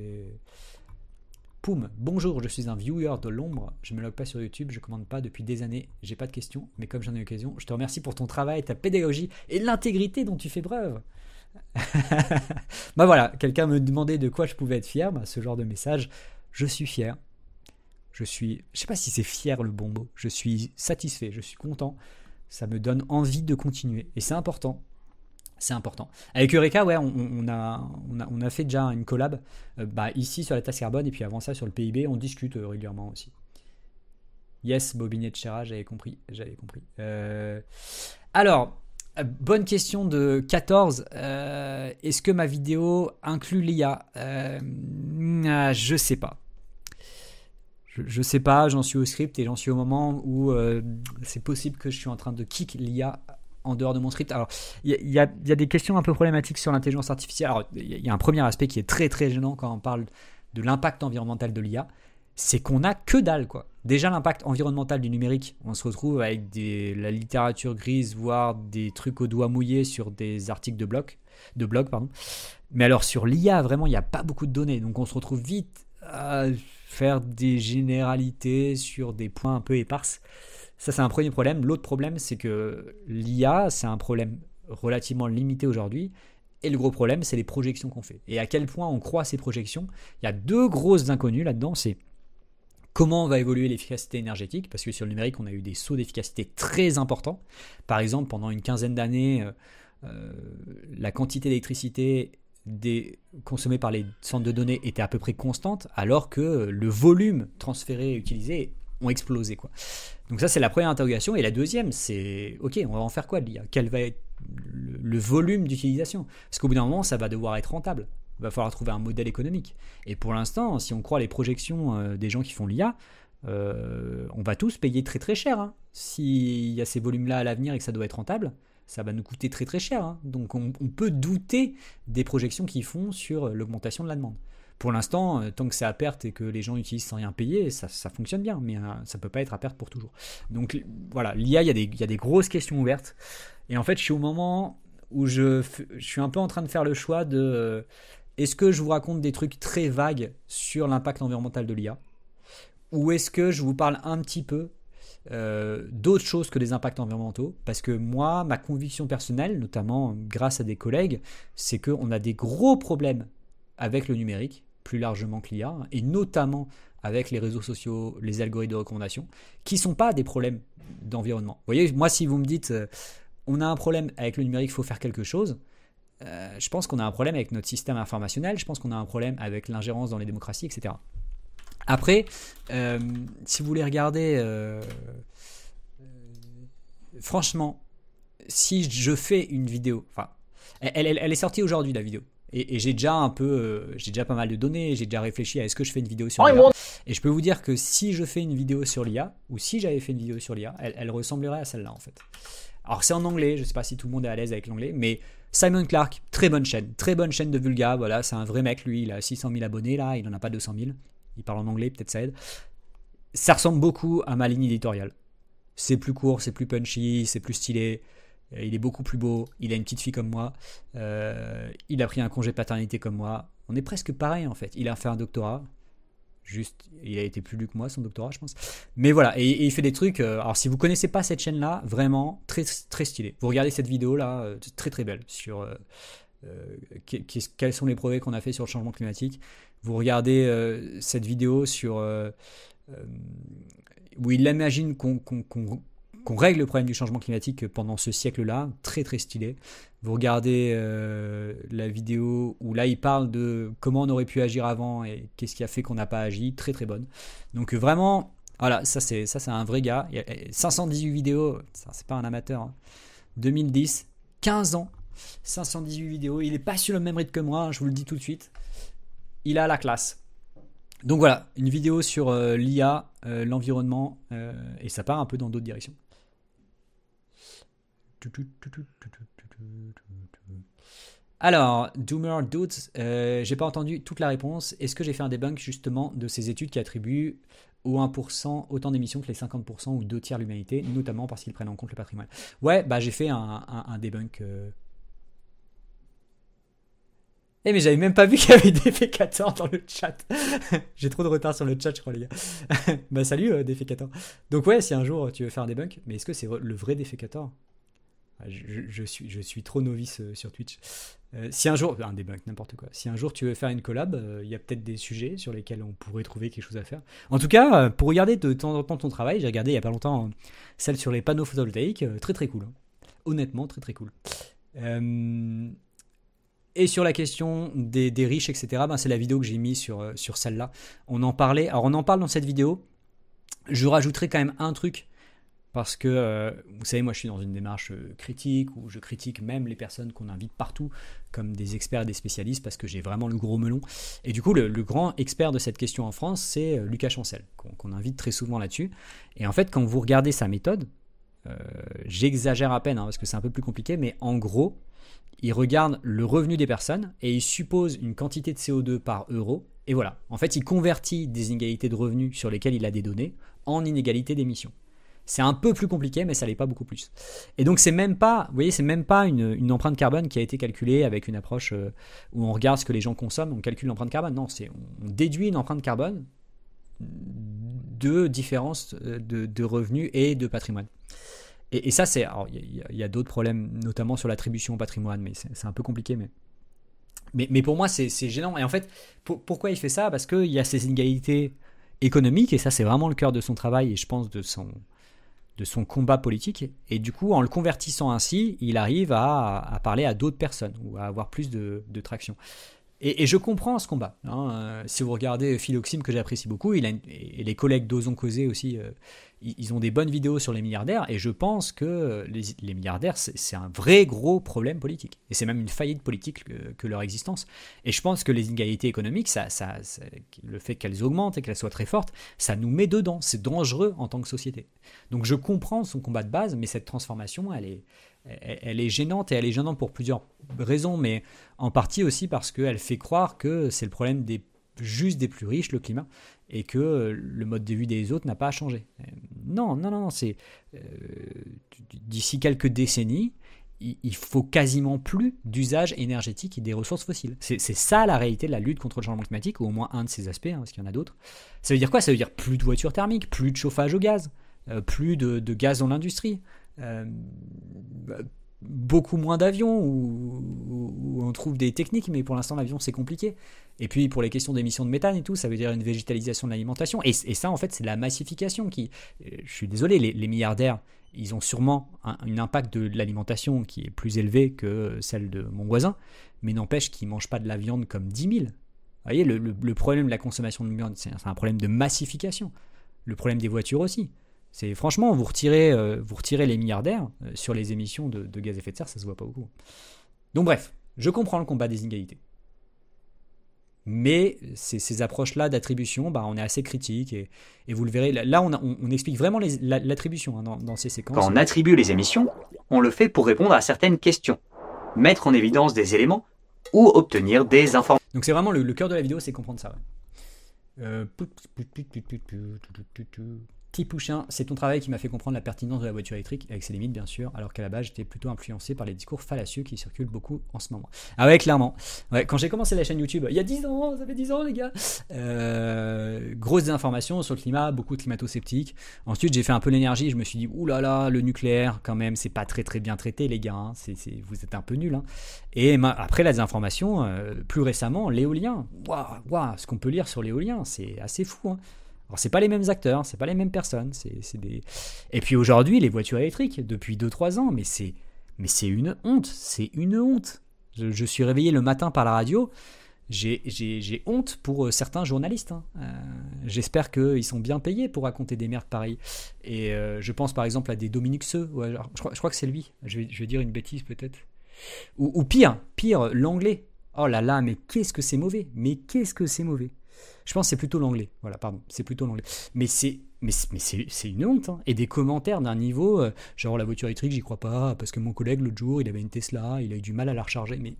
Poum, bonjour, je suis un viewer de l'ombre, je me log pas sur YouTube, je commande pas depuis des années, j'ai pas de questions, mais comme j'en ai l'occasion, je te remercie pour ton travail, ta pédagogie et l'intégrité dont tu fais preuve. Bah voilà, quelqu'un me demandait de quoi je pouvais être fier, ce genre de message, je suis fier. Je sais pas si c'est fier le bon mot, je suis satisfait, je suis content, ça me donne envie de continuer, et c'est important. C'est important. Avec Eureka, ouais, on a fait déjà une collab ici sur la taxe carbone, et puis avant ça sur le PIB, on discute régulièrement aussi. Yes, Bobinet de Chera, j'avais compris. Alors, bonne question de 14. Est-ce que ma vidéo inclut l'IA? Je sais pas. Je sais pas, j'en suis au script et j'en suis au moment où c'est possible que je suis en train de kick l'IA en dehors de mon script. Alors, il y a des questions un peu problématiques sur l'intelligence artificielle. Alors, il y a un premier aspect qui est très très gênant quand on parle de l'impact environnemental de l'IA, c'est qu'on a que dalle, quoi. Déjà, l'impact environnemental du numérique, on se retrouve avec la littérature grise, voire des trucs au doigt mouillé sur des articles de blog. Mais alors, sur l'IA, vraiment, il n'y a pas beaucoup de données. Donc, on se retrouve vite à faire des généralités sur des points un peu éparses. Ça, c'est un premier problème. L'autre problème, c'est que l'IA, c'est un problème relativement limité aujourd'hui. Et le gros problème, c'est les projections qu'on fait. Et à quel point on croit à ces projections. Il y a deux grosses inconnues là-dedans. C'est comment va évoluer l'efficacité énergétique. Parce que sur le numérique, on a eu des sauts d'efficacité très importants. Par exemple, pendant une quinzaine d'années, la quantité d'électricité consommée par les centres de données était à peu près constante, alors que le volume transféré et utilisé ont explosé, quoi. Donc ça, c'est la première interrogation. Et la deuxième, c'est ok, on va en faire quoi de l'IA? Quel va être le volume d'utilisation? Parce qu'au bout d'un moment, ça va devoir être rentable. Il va falloir trouver un modèle économique. Et pour l'instant, si on croit les projections des gens qui font l'IA, on va tous payer très très cher. Hein. S'il y a ces volumes-là à l'avenir et que ça doit être rentable, ça va nous coûter très très cher. Hein. Donc on peut douter des projections qu'ils font sur l'augmentation de la demande. Pour l'instant, tant que c'est à perte et que les gens utilisent sans rien payer, ça fonctionne bien, mais ça ne peut pas être à perte pour toujours. Donc voilà, l'IA, il y a des grosses questions ouvertes. Et en fait, je suis au moment où je suis un peu en train de faire le choix de est-ce que je vous raconte des trucs très vagues sur l'impact environnemental de l'IA, ou est-ce que je vous parle un petit peu d'autres choses que des impacts environnementaux, parce que moi, ma conviction personnelle, notamment grâce à des collègues, c'est qu'on a des gros problèmes avec le numérique, plus largement que l'IA, et notamment avec les réseaux sociaux, les algorithmes de recommandation, qui ne sont pas des problèmes d'environnement. Vous voyez, moi, si vous me dites on a un problème avec le numérique, il faut faire quelque chose, je pense qu'on a un problème avec notre système informationnel, je pense qu'on a un problème avec l'ingérence dans les démocraties, etc. Après, si vous voulez regarder, franchement, si je fais une vidéo, enfin, elle est sortie aujourd'hui, la vidéo. Et j'ai déjà pas mal de données, j'ai déjà réfléchi à est-ce que je fais une vidéo sur l'IA. Et je peux vous dire que si je fais une vidéo sur l'IA, ou si j'avais fait une vidéo sur l'IA, elle ressemblerait à celle-là en fait. Alors c'est en anglais, je sais pas si tout le monde est à l'aise avec l'anglais, mais Simon Clark, très bonne chaîne de Vulga, voilà, c'est un vrai mec, lui, il a 600 000 abonnés là, il en a pas 200 000, il parle en anglais, peut-être ça aide. Ça ressemble beaucoup à ma ligne éditoriale. C'est plus court, c'est plus punchy, c'est plus stylé, il est beaucoup plus beau, il a une petite fille comme moi, il a pris un congé paternité comme moi, on est presque pareil en fait, il a fait un doctorat. Juste, il a été plus lu que moi son doctorat, je pense. Mais voilà, et il fait des trucs. Alors, si vous connaissez pas cette chaîne-là, vraiment très très stylé. Vous regardez cette vidéo-là, très très belle sur quels sont les progrès qu'on a fait sur le changement climatique. Vous regardez cette vidéo sur où il imagine qu'on règle le problème du changement climatique pendant ce siècle-là, très très stylé. Vous regardez la vidéo où là il parle de comment on aurait pu agir avant et qu'est-ce qui a fait qu'on n'a pas agi, très très bonne. Donc vraiment, voilà, ça c'est un vrai gars. Il y a 518 vidéos, ça, c'est pas un amateur. Hein. 2010, 15 ans, 518 vidéos. Il est pas sur le même rythme que moi, hein, je vous le dis tout de suite. Il a la classe. Donc voilà, une vidéo sur l'IA, l'environnement, et ça part un peu dans d'autres directions. Alors, Doomer Dudes, j'ai pas entendu toute la réponse. Est-ce que j'ai fait un debunk justement de ces études qui attribuent au 1% autant d'émissions que les 50% ou 2 tiers de l'humanité, notamment parce qu'ils prennent en compte le patrimoine? Ouais, bah j'ai fait un debunk. Eh mais j'avais même pas vu qu'il y avait Défécator dans le chat. J'ai trop de retard sur le chat, je crois, les gars. Bah salut Défécator. Donc ouais, si un jour tu veux faire un debunk, mais est-ce que c'est le vrai Défécator? Je suis trop novice sur Twitch. Si un jour, un debunk, n'importe quoi. Si un jour tu veux faire une collab, il y a peut-être des sujets sur lesquels on pourrait trouver quelque chose à faire. En tout cas, pour regarder de temps en temps ton travail, j'ai regardé il y a pas longtemps celle sur les panneaux photovoltaïques, très très cool. Hein. Honnêtement, très très cool. Et sur la question des riches, etc., ben c'est la vidéo que j'ai mis sur celle-là. On en parlait. Alors on en parle dans cette vidéo. Je rajouterai quand même un truc. Parce que, vous savez, moi je suis dans une démarche critique, où je critique même les personnes qu'on invite partout, comme des experts et des spécialistes, parce que j'ai vraiment le gros melon. Et du coup, le grand expert de cette question en France, c'est Lucas Chancel, qu'on invite très souvent là-dessus. Et en fait, quand vous regardez sa méthode, j'exagère à peine, hein, parce que c'est un peu plus compliqué, mais en gros, il regarde le revenu des personnes, et il suppose une quantité de CO2 par euro, et voilà. En fait, il convertit des inégalités de revenus sur lesquelles il a des données, en inégalités d'émissions. C'est un peu plus compliqué, mais ça l'est pas beaucoup plus. Et donc c'est même pas, vous voyez, c'est même pas une empreinte carbone qui a été calculée avec une approche où on regarde ce que les gens consomment, on calcule l'empreinte carbone. Non, on déduit une empreinte carbone de différence de revenus et de patrimoine. Et ça, c'est, alors il y a d'autres problèmes, notamment sur l'attribution au patrimoine, mais c'est un peu compliqué, mais pour moi c'est gênant. Et en fait, pourquoi il fait ça? Parce qu'il y a ces inégalités économiques, et ça c'est vraiment le cœur de son travail, et je pense de son combat politique, et du coup en le convertissant ainsi, il arrive à parler à d'autres personnes ou à avoir plus de traction. Et je comprends ce combat. Hein. Si vous regardez Philoxime, que j'apprécie beaucoup, et les collègues d'Osons Causer aussi, ils ont des bonnes vidéos sur les milliardaires, et je pense que les milliardaires, c'est un vrai gros problème politique. Et c'est même une faillite politique que leur existence. Et je pense que les inégalités économiques, le fait qu'elles augmentent et qu'elles soient très fortes, ça nous met dedans. C'est dangereux en tant que société. Donc je comprends son combat de base, mais cette transformation, elle est gênante, et elle est gênante pour plusieurs raisons, mais en partie aussi parce qu'elle fait croire que c'est le problème juste des plus riches, le climat, et que le mode de vie des autres n'a pas à changer. Non, c'est d'ici quelques décennies, il faut quasiment plus d'usage énergétique et des ressources fossiles. C'est ça la réalité de la lutte contre le changement climatique, ou au moins un de ses aspects, hein, parce qu'il y en a d'autres. Ça veut dire quoi? Ça veut dire plus de voitures thermiques, plus de chauffage au gaz, plus de gaz dans l'industrie, beaucoup moins d'avions où on trouve des techniques, mais pour l'instant l'avion c'est compliqué. Et puis pour les questions d'émissions de méthane et tout, ça veut dire une végétalisation de l'alimentation, et ça en fait c'est la massification qui, je suis désolé, les milliardaires, ils ont sûrement un impact de l'alimentation qui est plus élevé que celle de mon voisin, mais n'empêche qu'ils ne mangent pas de la viande comme 10 000. Vous voyez, le problème de la consommation de viande, c'est un problème de massification. Le problème des voitures aussi. C'est franchement, vous retirez les milliardaires sur les émissions de gaz à effet de serre, ça se voit pas beaucoup. Donc bref, je comprends le combat des inégalités. Mais ces approches-là d'attribution, on est assez critique, et vous le verrez. Là, on explique vraiment l'attribution, hein, dans ces séquences. Quand on attribue les émissions, on le fait pour répondre à certaines questions, mettre en évidence des éléments ou obtenir des informations. Donc c'est vraiment le cœur de la vidéo, c'est comprendre ça. Petit pouchin, c'est ton travail qui m'a fait comprendre la pertinence de la voiture électrique, avec ses limites bien sûr, alors qu'à la base j'étais plutôt influencé par les discours fallacieux qui circulent beaucoup en ce moment. Ah ouais, clairement. Ouais, quand j'ai commencé la chaîne YouTube, il y a 10 ans, ça fait 10 ans les gars, grosse désinformation sur le climat, beaucoup de climato-sceptiques. Ensuite j'ai fait un peu l'énergie, je me suis dit, oulala, le nucléaire quand même, c'est pas très très bien traité les gars, hein. Vous êtes un peu nuls. Hein. Et après la désinformation, plus récemment, l'éolien, waouh, ce qu'on peut lire sur l'éolien, c'est assez fou. Hein. Alors c'est pas les mêmes acteurs, c'est pas les mêmes personnes, Et puis aujourd'hui les voitures électriques depuis 2-3 ans, mais c'est une honte, Je suis réveillé le matin par la radio, j'ai honte pour certains journalistes. Hein. J'espère qu'ils sont bien payés pour raconter des merdes pareilles. Et je pense par exemple à des Dominique Seux, je crois que c'est lui. Je vais dire une bêtise peut-être. Ou pire, l'anglais. Oh là là, mais qu'est-ce que c'est mauvais. Je pense que c'est plutôt l'anglais. Voilà, pardon, c'est plutôt l'anglais. Mais c'est une honte. Hein. Et des commentaires d'un niveau, genre la voiture électrique, j'y crois pas, parce que mon collègue l'autre jour, il avait une Tesla, il a eu du mal à la recharger. Mais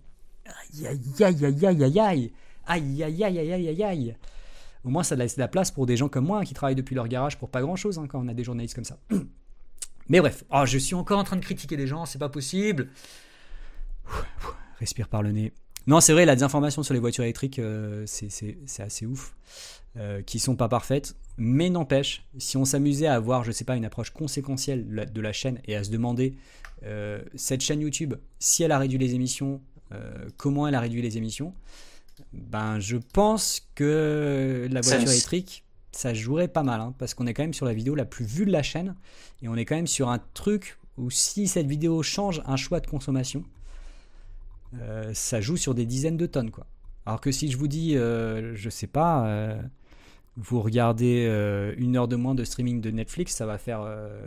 aïe. Au moins, ça laisse de la place pour des gens comme moi qui travaillent depuis leur garage pour pas grand-chose hein, quand on a des journalistes comme ça. Mais bref, je suis encore en train de critiquer des gens, c'est pas possible. Respire par le nez. Non, c'est vrai, la désinformation sur les voitures électriques, c'est assez ouf, qui sont pas parfaites, mais n'empêche, si on s'amusait à avoir, je sais pas, une approche conséquentielle de la chaîne et à se demander, cette chaîne YouTube, si elle a réduit les émissions, comment elle a réduit les émissions, ben je pense que la voiture électrique, ça jouerait pas mal, hein, parce qu'on est quand même sur la vidéo la plus vue de la chaîne, et on est quand même sur un truc où si cette vidéo change un choix de consommation, ça joue sur des dizaines de tonnes quoi. Alors que si je vous dis je sais pas vous regardez 1 heure de moins de streaming de Netflix, ça va faire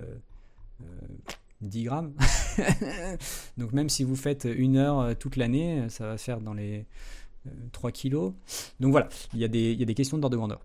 10 grammes. Donc même si vous faites 1 heure toute l'année, ça va faire dans les 3 kilos. Donc voilà, il y a des questions d'ordre de grandeur.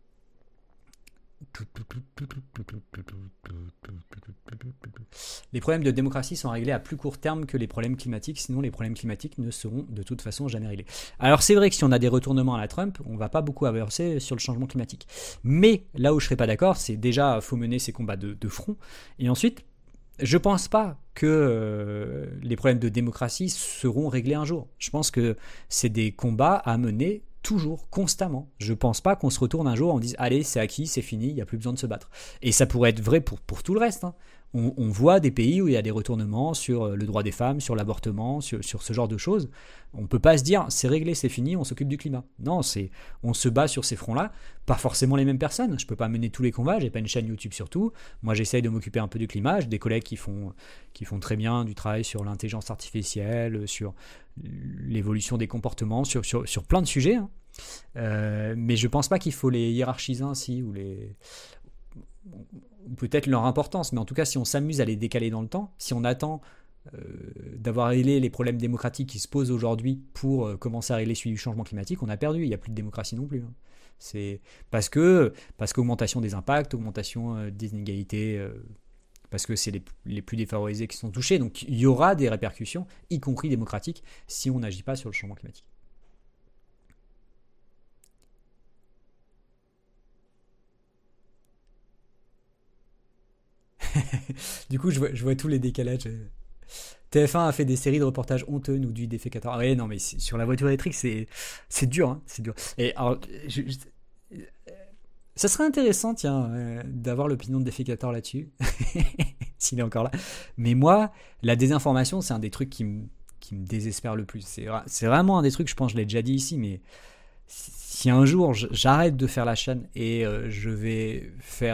Les problèmes de démocratie sont réglés à plus court terme que les problèmes climatiques, sinon les problèmes climatiques ne seront de toute façon jamais réglés. Alors c'est vrai que si on a des retournements à la Trump, on va pas beaucoup avancer sur le changement climatique. Mais là où je serais pas d'accord, c'est déjà faut mener ces combats de front, et ensuite je pense pas que les problèmes de démocratie seront réglés un jour. Je pense que c'est des combats à mener toujours, constamment. Je pense pas qu'on se retourne un jour et on dise allez, c'est acquis, c'est fini, il n'y a plus besoin de se battre. Et ça pourrait être vrai pour tout le reste. Hein. On voit des pays où il y a des retournements sur le droit des femmes, sur l'avortement, sur ce genre de choses. On ne peut pas se dire c'est réglé, c'est fini, on s'occupe du climat. Non, on se bat sur ces fronts-là, pas forcément les mêmes personnes. Je ne peux pas mener tous les combats, j'ai pas une chaîne YouTube sur tout. Moi, j'essaye de m'occuper un peu du climat. J'ai des collègues qui font très bien du travail sur l'intelligence artificielle, sur l'évolution des comportements, sur plein de sujets. Hein. Mais je ne pense pas qu'il faut les hiérarchiser ainsi ou peut-être leur importance, mais en tout cas si on s'amuse à les décaler dans le temps, si on attend d'avoir réglé les problèmes démocratiques qui se posent aujourd'hui pour commencer à régler celui du changement climatique, on a perdu, il n'y a plus de démocratie non plus. Hein. C'est parce qu'augmentation des impacts, augmentation des inégalités, parce que c'est les plus défavorisés qui sont touchés, donc il y aura des répercussions, y compris démocratiques, si on n'agit pas sur le changement climatique. Du coup, je vois tous les décalages. TF1 a fait des séries de reportages honteux, nous dit Défécateur. Ouais, non, mais sur la voiture électrique, c'est dur, hein, c'est dur. Et alors, ça serait intéressant, tiens, d'avoir l'opinion de Défécateur là-dessus, s'il est encore là. Mais moi, la désinformation, c'est un des trucs qui me désespère le plus. C'est vraiment un des trucs, je pense, je l'ai déjà dit ici, mais si un jour j'arrête de faire la chaîne et je vais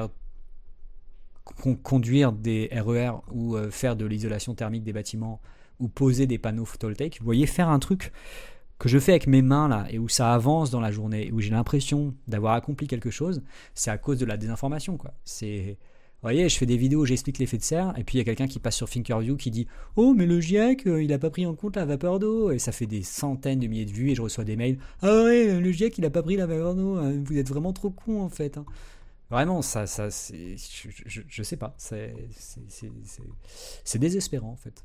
conduire des RER ou faire de l'isolation thermique des bâtiments ou poser des panneaux photovoltaïques, vous voyez, faire un truc que je fais avec mes mains là et où ça avance dans la journée, où j'ai l'impression d'avoir accompli quelque chose, c'est à cause de la désinformation quoi. Vous voyez, je fais des vidéos où j'explique l'effet de serre et puis il y a quelqu'un qui passe sur Thinkerview qui dit « Oh mais le GIEC, il a pas pris en compte la vapeur d'eau » et ça fait des centaines de milliers de vues et je reçois des mails « Ah ouais, le GIEC il a pas pris la vapeur d'eau, vous êtes vraiment trop con en fait. » Vraiment, ça c'est, je sais pas, c'est désespérant en fait.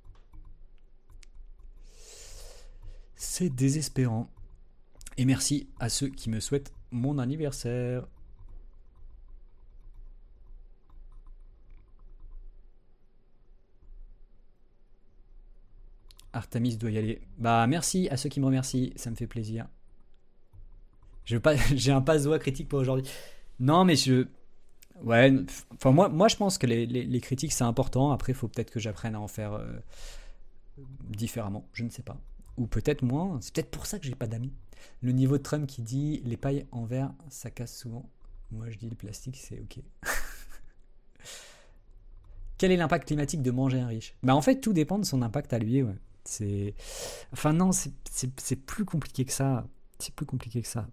C'est désespérant. Et merci à ceux qui me souhaitent mon anniversaire. Artemis doit y aller. Bah merci à ceux qui me remercient, ça me fait plaisir. J'ai un passe-voix critique pour aujourd'hui. Non mais ouais, enfin moi je pense que les critiques c'est important. Après il faut peut-être que j'apprenne à en faire différemment, je ne sais pas. Ou peut-être moins, c'est peut-être pour ça que j'ai pas d'amis. Le niveau de Trump qui dit les pailles en verre ça casse souvent. Moi je dis le plastique c'est ok. Quel est l'impact climatique de manger un riche? Bah en fait tout dépend de son impact à lui, ouais. Enfin non, c'est plus compliqué que ça. C'est plus compliqué que ça.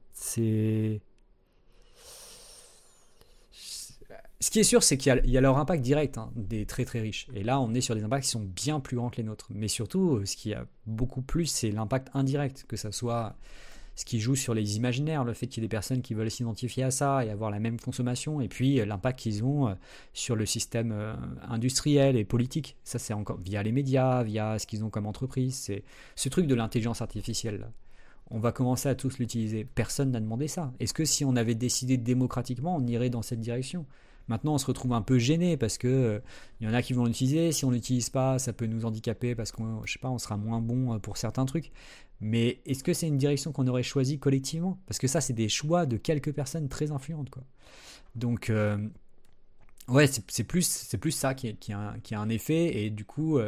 Ce qui est sûr, c'est qu'il y a leur impact direct, hein, des très très riches. Et là, on est sur des impacts qui sont bien plus grands que les nôtres. Mais surtout, ce qui a beaucoup plus, c'est l'impact indirect, que ça soit ce qui joue sur les imaginaires, le fait qu'il y ait des personnes qui veulent s'identifier à ça et avoir la même consommation, et puis l'impact qu'ils ont sur le système industriel et politique. Ça, c'est encore via les médias, via ce qu'ils ont comme entreprise. C'est ce truc de l'intelligence artificielle, là. On va commencer à tous l'utiliser. Personne n'a demandé ça. Est-ce que si on avait décidé démocratiquement, on irait dans cette direction? Maintenant, on se retrouve un peu gêné parce que y en a qui vont l'utiliser. Si on l'utilise pas, ça peut nous handicaper parce qu'on, je sais pas, on sera moins bon pour certains trucs. Mais est-ce que c'est une direction qu'on aurait choisie collectivement? Parce que ça, c'est des choix de quelques personnes très influentes, quoi. Donc, ouais, c'est plus ça qui a un effet. Et du coup,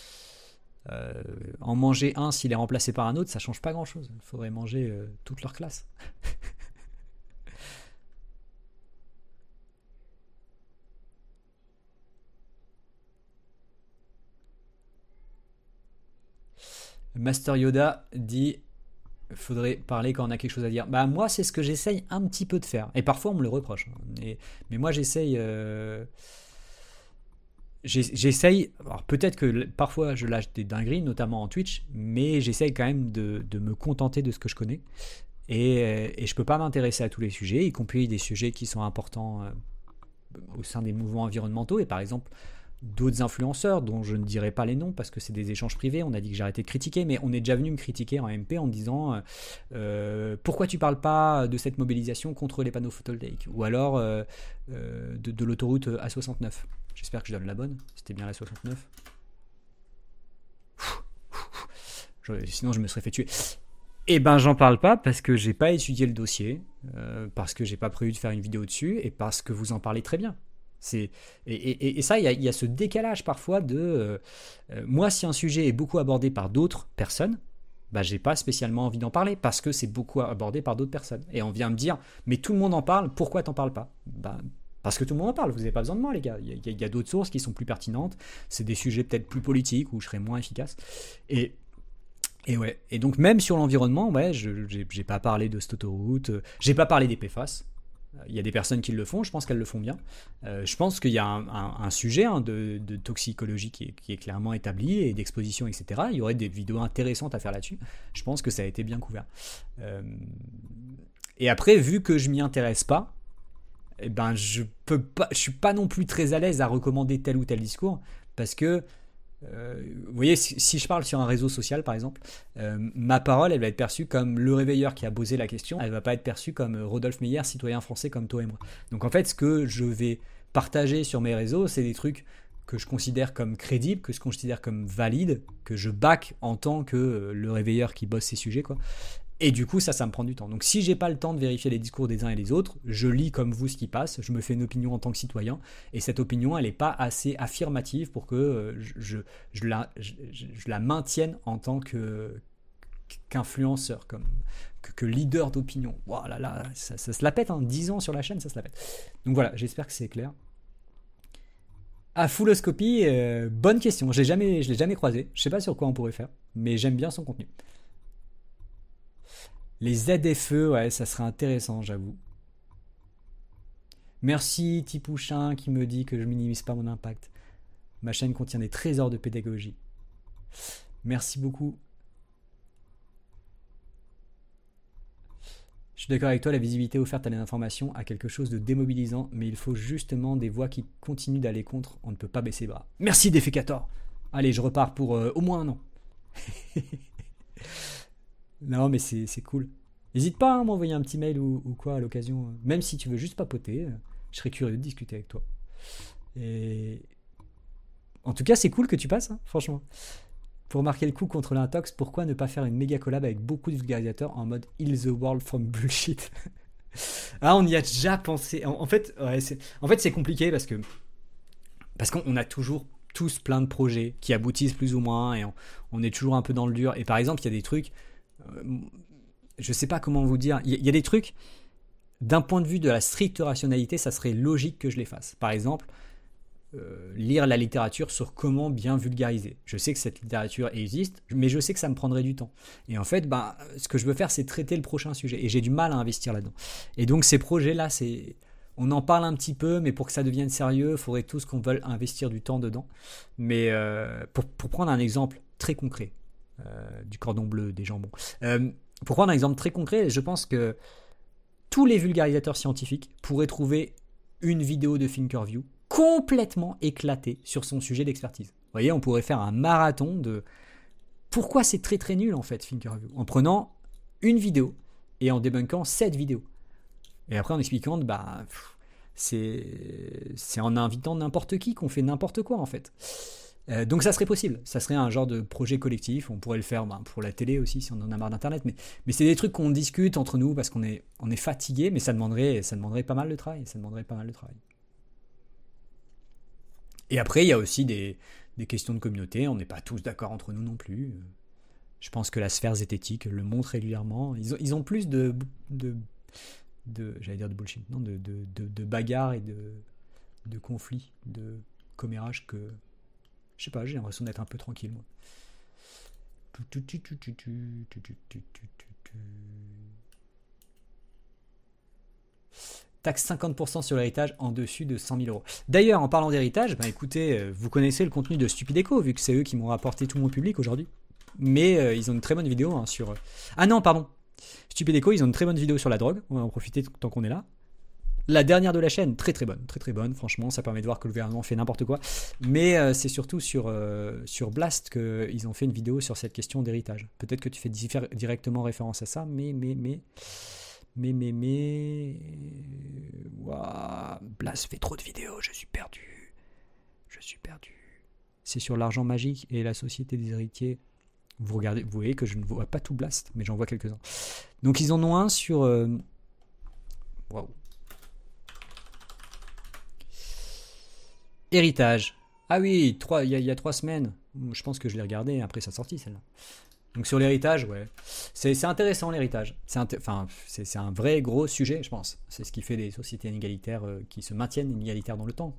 en manger un s'il est remplacé par un autre, ça change pas grand-chose. Il faudrait manger toute leur classe. Master Yoda dit faudrait parler quand on a quelque chose à dire. Bah moi c'est ce que j'essaye un petit peu de faire. Et parfois on me le reproche. Mais moi j'essaye j'essaye. Alors peut-être que parfois je lâche des dingueries, notamment en Twitch, mais j'essaye quand même de me contenter de ce que je connais. Et je peux pas m'intéresser à tous les sujets, y compris des sujets qui sont importants au sein des mouvements environnementaux. Et par exemple d'autres influenceurs dont je ne dirai pas les noms parce que c'est des échanges privés, on a dit que j'arrêtais de critiquer, mais on est déjà venu me critiquer en MP en me disant pourquoi tu parles pas de cette mobilisation contre les panneaux photovoltaïques, ou alors de l'autoroute A69. J'espère que je donne la bonne, c'était bien la 69. Sinon je me serais fait tuer. Eh ben j'en parle pas parce que j'ai pas étudié le dossier, parce que j'ai pas prévu de faire une vidéo dessus, et parce que vous en parlez très bien. Et ça, il y a ce décalage parfois de moi, si un sujet est beaucoup abordé par d'autres personnes, bah, j'ai pas spécialement envie d'en parler parce que c'est beaucoup abordé par d'autres personnes. Et on vient me dire, mais tout le monde en parle, pourquoi t'en parles pas? Bah, parce que tout le monde en parle, vous n'avez pas besoin de moi, les gars. Il y a d'autres sources qui sont plus pertinentes, c'est des sujets peut-être plus politiques où je serais moins efficace. Et ouais. Et donc, même sur l'environnement, ouais, j'ai pas parlé de cette autoroute, j'ai pas parlé des PFAS. Il y a des personnes qui le font, je pense qu'elles le font bien. Je pense qu'il y a un sujet de toxicologie qui est clairement établi, et d'exposition, etc. Il y aurait des vidéos intéressantes à faire là-dessus. Je pense que ça a été bien couvert. Et après, vu que je m'y intéresse pas, eh ben, je suis pas non plus très à l'aise à recommander tel ou tel discours, parce que vous voyez, si je parle sur un réseau social par exemple, ma parole elle va être perçue comme le réveilleur qui a posé la question, elle va pas être perçue comme Rodolphe Meyer, citoyen français comme toi et moi. Donc en fait, ce que je vais partager sur mes réseaux, c'est des trucs que je considère comme crédibles, que je considère comme valides, que je back en tant que le réveilleur qui bosse ces sujets, quoi. Et du coup, ça me prend du temps. Donc si j'ai pas le temps de vérifier les discours des uns et des autres, je lis comme vous ce qui passe, je me fais une opinion en tant que citoyen, et cette opinion, elle n'est pas assez affirmative pour que je la maintienne en tant qu'influenceur, que leader d'opinion. Voilà, là, ça se la pète, hein. 10 ans sur la chaîne, ça se la pète. Donc voilà, j'espère que c'est clair. Ah, Fulloscopie, bonne question. Je l'ai jamais croisé. Je sais pas sur quoi on pourrait faire, mais j'aime bien son contenu. Les ZFE, ouais, ça serait intéressant, j'avoue. Merci Tipouchin qui me dit que je minimise pas mon impact. Ma chaîne contient des trésors de pédagogie. Merci beaucoup. Je Je suis d'accord avec toi, la visibilité offerte à l'information a quelque chose de démobilisant, mais il faut justement des voix qui continuent d'aller contre. On ne peut pas baisser les bras. Merci Defecator. Allez, je repars pour au moins un an. Non, mais c'est cool. N'hésite pas à m'envoyer un petit mail ou quoi à l'occasion. Même si tu veux juste papoter, je serais curieux de discuter avec toi. Et en tout cas, c'est cool que tu passes, hein, franchement. Pour marquer le coup contre l'intox, pourquoi ne pas faire une méga collab avec beaucoup de vulgarisateurs en mode Heal the world from bullshit? Ah, on y a déjà pensé. En fait, ouais, c'est compliqué parce qu'on a toujours tous plein de projets qui aboutissent plus ou moins et on est toujours un peu dans le dur. Et par exemple, il y a des trucs, je sais pas comment vous dire, il y a des trucs, d'un point de vue de la stricte rationalité, ça serait logique que je les fasse. Par exemple, lire la littérature sur comment bien vulgariser. Je sais que cette littérature existe, mais je sais que ça me prendrait du temps. Et en fait, ce que je veux faire, c'est traiter le prochain sujet. Et j'ai du mal à investir là-dedans. Et donc ces projets-là, on en parle un petit peu, mais pour que ça devienne sérieux, il faudrait tous qu'on veuille investir du temps dedans. Mais pour prendre un exemple très concret, du cordon bleu, des jambons. Pour prendre un exemple très concret, je pense que tous les vulgarisateurs scientifiques pourraient trouver une vidéo de Thinkerview complètement éclatée sur son sujet d'expertise. Vous voyez, on pourrait faire un marathon de pourquoi c'est très très nul en fait Thinkerview, en prenant une vidéo et en débunkant 7 vidéos. Et après en expliquant, c'est en invitant n'importe qui qu'on fait n'importe quoi en fait. Donc ça serait possible, ça serait un genre de projet collectif, on pourrait le faire pour la télé aussi si on en a marre d'internet, mais c'est des trucs qu'on discute entre nous parce qu'on est fatigué, mais ça demanderait pas mal de travail, Et après il y a aussi des questions de communauté, on n'est pas tous d'accord entre nous non plus. Je pense que la sphère zététique le montre régulièrement, ils ont plus de j'allais dire de bullshit, non, de bagarres et de conflits, de commérages que je sais pas, j'ai l'impression d'être un peu tranquille moi. Taxe 50% sur l'héritage en dessus de 100 000 euros. D'ailleurs, en parlant d'héritage, écoutez, vous connaissez le contenu de Stupideco, vu que c'est eux qui m'ont rapporté tout mon public aujourd'hui. Mais ils ont une très bonne vidéo sur... Ah non, pardon. Stupideco, ils ont une très bonne vidéo sur la drogue. On va en profiter tant qu'on est là. La dernière de la chaîne, très très bonne, franchement, ça permet de voir que le gouvernement fait n'importe quoi. Mais c'est surtout sur Blast qu'ils ont fait une vidéo sur cette question d'héritage. Peut-être que tu fais directement référence à ça, mais... Ouah, Blast fait trop de vidéos, je suis perdu. C'est sur l'argent magique et la société des héritiers. Vous voyez que je ne vois pas tout Blast, mais j'en vois quelques-uns. Donc ils en ont un sur... Waouh. Héritage. Ah oui, il y a 3 semaines. Je pense que je l'ai regardé après sa sortie, celle-là. Donc sur l'héritage, ouais. C'est intéressant l'héritage. C'est un vrai gros sujet, je pense. C'est ce qui fait des sociétés inégalitaires qui se maintiennent inégalitaires dans le temps.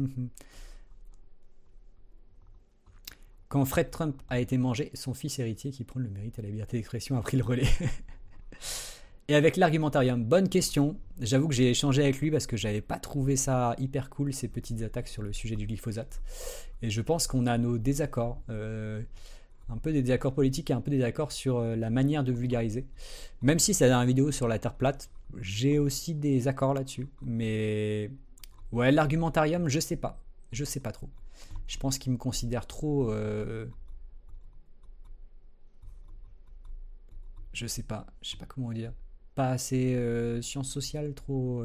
Quand Fred Trump a été mangé, son fils héritier qui prône le mérite et la liberté d'expression a pris le relais. Et avec l'argumentarium, bonne question. J'avoue que j'ai échangé avec lui parce que j'avais pas trouvé ça hyper cool, ces petites attaques sur le sujet du glyphosate. Et je pense qu'on a nos désaccords, un peu des désaccords politiques et un peu des désaccords sur la manière de vulgariser. Même si c'est une vidéo sur la Terre plate, j'ai aussi des accords là-dessus. Mais ouais, l'argumentarium, je sais pas trop. Je pense qu'il me considère trop... Je sais pas comment dire. Pas assez sciences sociales, trop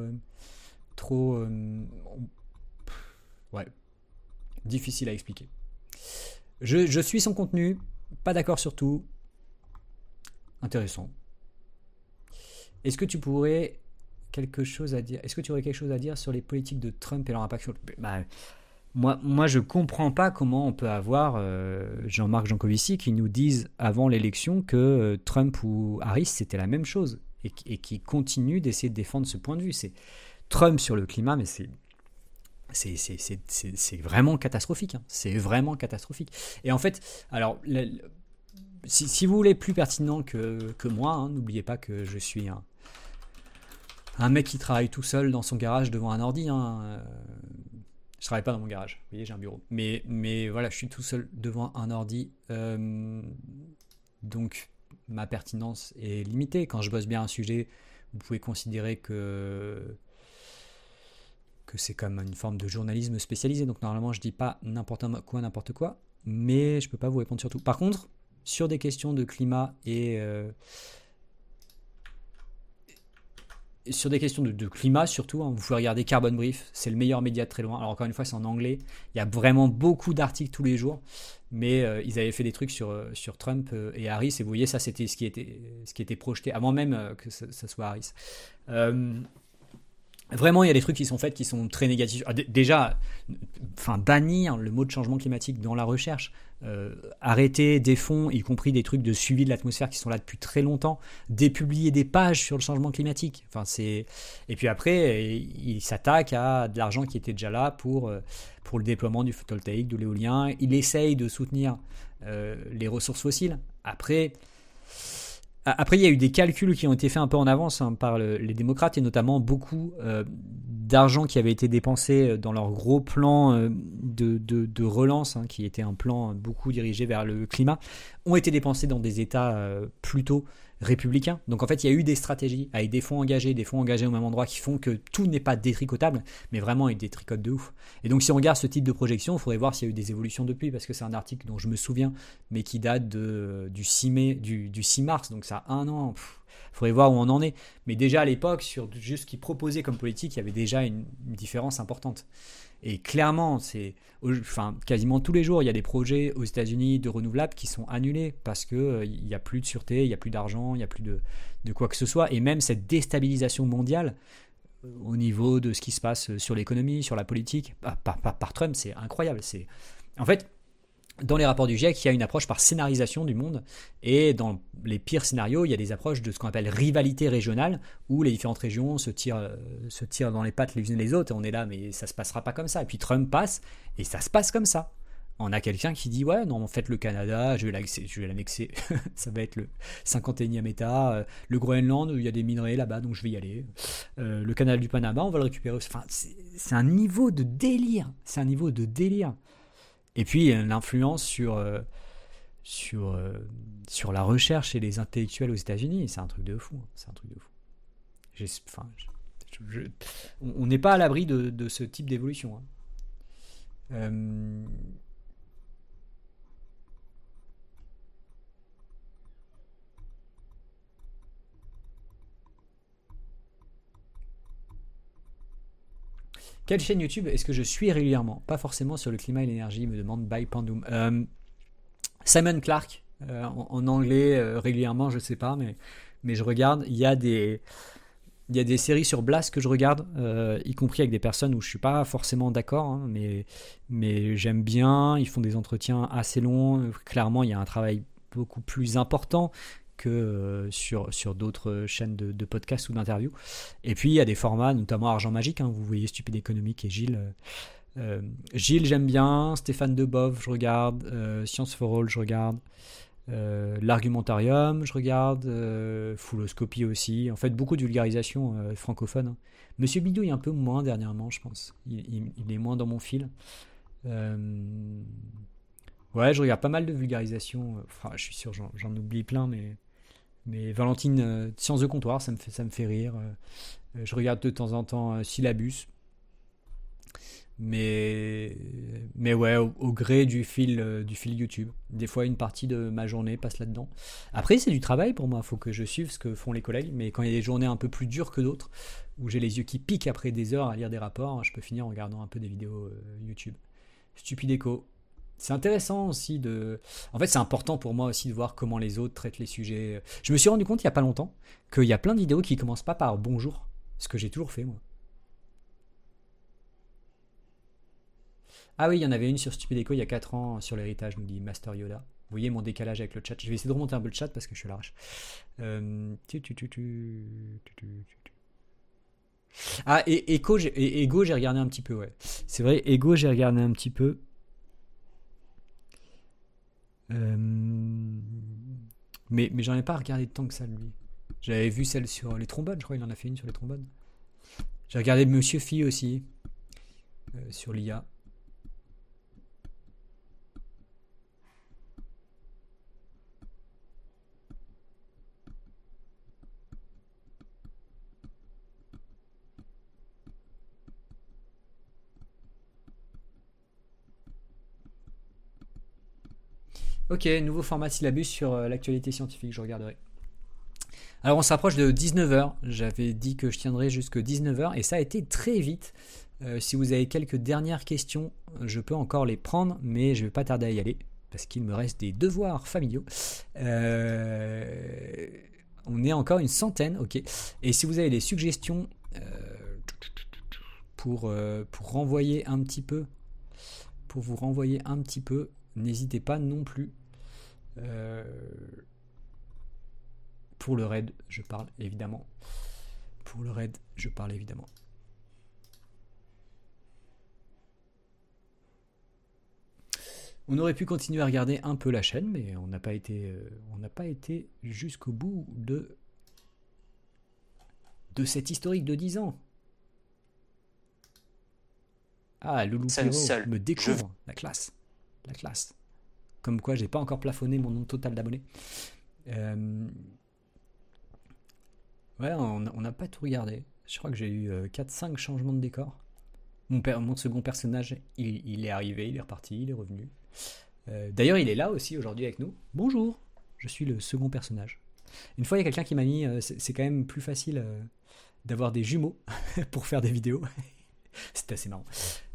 ouais, difficile à expliquer. Je suis son contenu, pas d'accord sur tout. Intéressant. Est-ce que tu aurais quelque chose à dire sur les politiques de Trump et leur impact sur moi, je comprends pas comment on peut avoir Jean-Marc Jancovici qui nous disent avant l'élection que Trump ou Harris c'était la même chose et qui continue d'essayer de défendre ce point de vue. C'est Trump sur le climat, mais c'est vraiment catastrophique. Hein. C'est vraiment catastrophique. Et en fait, alors, si vous voulez plus pertinent que moi, hein, n'oubliez pas que je suis un mec qui travaille tout seul dans son garage devant un ordi. Hein. Je travaille pas dans mon garage, vous voyez, j'ai un bureau. Mais voilà, je suis tout seul devant un ordi. Donc, ma pertinence est limitée. Quand je bosse bien un sujet vous pouvez considérer que c'est comme une forme de journalisme spécialisé. Donc normalement, je dis pas n'importe quoi, mais je peux pas vous répondre sur tout. Par contre, sur des questions de climat et sur des questions de climat surtout, vous pouvez regarder Carbon Brief, c'est le meilleur média de très loin. Alors encore une fois, c'est en anglais, il y a vraiment beaucoup d'articles tous les jours, mais ils avaient fait des trucs sur Trump et Harris, et vous voyez, ça c'était ce qui était projeté, avant même que ça soit Harris. Vraiment, il y a des trucs qui sont faits qui sont très négatifs. Déjà, bannir le mot de changement climatique dans la recherche, arrêter des fonds, y compris des trucs de suivi de l'atmosphère qui sont là depuis très longtemps, dépublier des pages sur le changement climatique. Et puis après, il s'attaque à de l'argent qui était déjà là pour le déploiement du photovoltaïque, de l'éolien. Il essaye de soutenir les ressources fossiles. Après, il y a eu des calculs qui ont été faits un peu en avance par les démocrates, et notamment beaucoup d'argent qui avait été dépensé dans leur gros plan de relance, qui était un plan beaucoup dirigé vers le climat, ont été dépensés dans des États plutôt républicains. Donc en fait, il y a eu des stratégies avec des fonds engagés au même endroit qui font que tout n'est pas détricotable, mais vraiment ils détricotent de ouf. Et donc si on regarde ce type de projection, il faudrait voir s'il y a eu des évolutions depuis, parce que c'est un article dont je me souviens, mais qui date du 6 mars, donc ça a un an. Il faudrait voir où on en est. Mais déjà à l'époque, sur juste ce qu'ils proposaient comme politique, il y avait déjà une différence importante. Et clairement, quasiment tous les jours, il y a des projets aux États-Unis de renouvelables qui sont annulés parce qu'il n'y a plus de sûreté, il n'y a plus d'argent, il n'y a plus de quoi que ce soit. Et même cette déstabilisation mondiale au niveau de ce qui se passe sur l'économie, sur la politique, par Trump, c'est incroyable. En fait, dans les rapports du GIEC, il y a une approche par scénarisation du monde, et dans les pires scénarios, il y a des approches de ce qu'on appelle rivalité régionale, où les différentes régions se tirent dans les pattes les unes les autres, et on est là, mais ça se passera pas comme ça. Et puis Trump passe, et ça se passe comme ça. On a quelqu'un qui dit ouais, non, en fait, le Canada, je vais l'annexer, ça va être le 51e État, le Groenland, il y a des minerais là-bas, donc je vais y aller. Le canal du Panama, on va le récupérer. Enfin, c'est un niveau de délire. Et puis l'influence sur la recherche et les intellectuels aux États-Unis, c'est un truc de fou. On n'est pas à l'abri de ce type d'évolution. Quelle chaîne YouTube est-ce que je suis régulièrement? Pas forcément sur le climat et l'énergie, me demande By Pandoum. Simon Clark, en anglais, régulièrement, je sais pas, mais je regarde. Il y a des séries sur Blast que je regarde, y compris avec des personnes où je suis pas forcément d'accord, mais j'aime bien. Ils font des entretiens assez longs. Clairement, il y a un travail beaucoup plus important que sur d'autres chaînes de podcasts ou d'interviews. Et puis il y a des formats, notamment Argent Magique, vous voyez Stupide Économique et Gilles. Gilles, j'aime bien. Stéphane Debove, je regarde. Science for All, je regarde. L'Argumentarium, je regarde. Fulloscopie aussi. En fait, beaucoup de vulgarisation francophone. Monsieur Bidouille un peu moins dernièrement, je pense. Il est moins dans mon fil. Ouais, je regarde pas mal de vulgarisation. Je suis sûr, j'en oublie plein, mais Valentine, Sciences de comptoir, ça me fait rire. Je regarde de temps en temps Syllabus. Mais ouais, au gré du fil YouTube. Des fois, une partie de ma journée passe là-dedans. Après, c'est du travail pour moi. Il faut que je suive ce que font les collègues. Mais quand il y a des journées un peu plus dures que d'autres, où j'ai les yeux qui piquent après des heures à lire des rapports, je peux finir en regardant un peu des vidéos YouTube. Stupide Éco. C'est intéressant aussi En fait, c'est important pour moi aussi de voir comment les autres traitent les sujets. Je me suis rendu compte il n'y a pas longtemps qu'il y a plein de vidéos qui commencent pas par bonjour. Ce que j'ai toujours fait, moi. Ah oui, il y en avait une sur Stupide Éco il y a 4 ans sur l'héritage, nous dit Master Yoda. Vous voyez mon décalage avec le chat. Je vais essayer de remonter un peu le chat parce que je suis à l'arrache. Ah, et Ego, j'ai regardé un petit peu, ouais. C'est vrai, Ego, j'ai regardé un petit peu. Mais j'en ai pas regardé tant que ça, lui. J'avais vu celle sur les trombones, je crois, il en a fait une sur les trombones. J'ai regardé Monsieur Phi aussi, sur l'IA. Ok, nouveau format syllabus sur l'actualité scientifique, je regarderai. Alors on se rapproche de 19h, j'avais dit que je tiendrais jusqu'à 19h et ça a été très vite. Si vous avez quelques dernières questions, je peux encore les prendre, mais je ne vais pas tarder à y aller, parce qu'il me reste des devoirs familiaux. On est encore une centaine, ok. Et si vous avez des suggestions pour renvoyer un petit peu, n'hésitez pas non plus. Pour le raid, je parle évidemment. On aurait pu continuer à regarder un peu la chaîne, mais on n'a pas été jusqu'au bout de cet historique de 10 ans. Ah, Loulou Pierrot me découvre. La classe. Comme quoi, j'ai pas encore plafonné mon nombre total d'abonnés. Ouais, on n'a pas tout regardé. Je crois que j'ai eu 4-5 changements de décor. Mon second personnage, il est arrivé, il est reparti, il est revenu. D'ailleurs, il est là aussi aujourd'hui avec nous. Bonjour, je suis le second personnage. Une fois, il y a quelqu'un qui m'a mis c'est quand même plus facile d'avoir des jumeaux pour faire des vidéos. C'est assez marrant.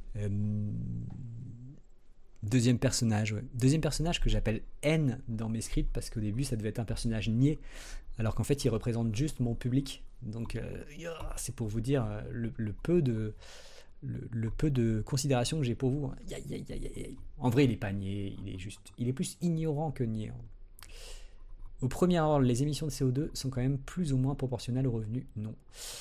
Deuxième personnage que j'appelle N dans mes scripts parce qu'au début ça devait être un personnage niais alors qu'en fait il représente juste mon public. Donc c'est pour vous dire le peu de considération que j'ai pour vous. En vrai il est pas niais, il est plus ignorant que niais. Au premier ordre, les émissions de CO2 sont quand même plus ou moins proportionnelles aux revenus. Non.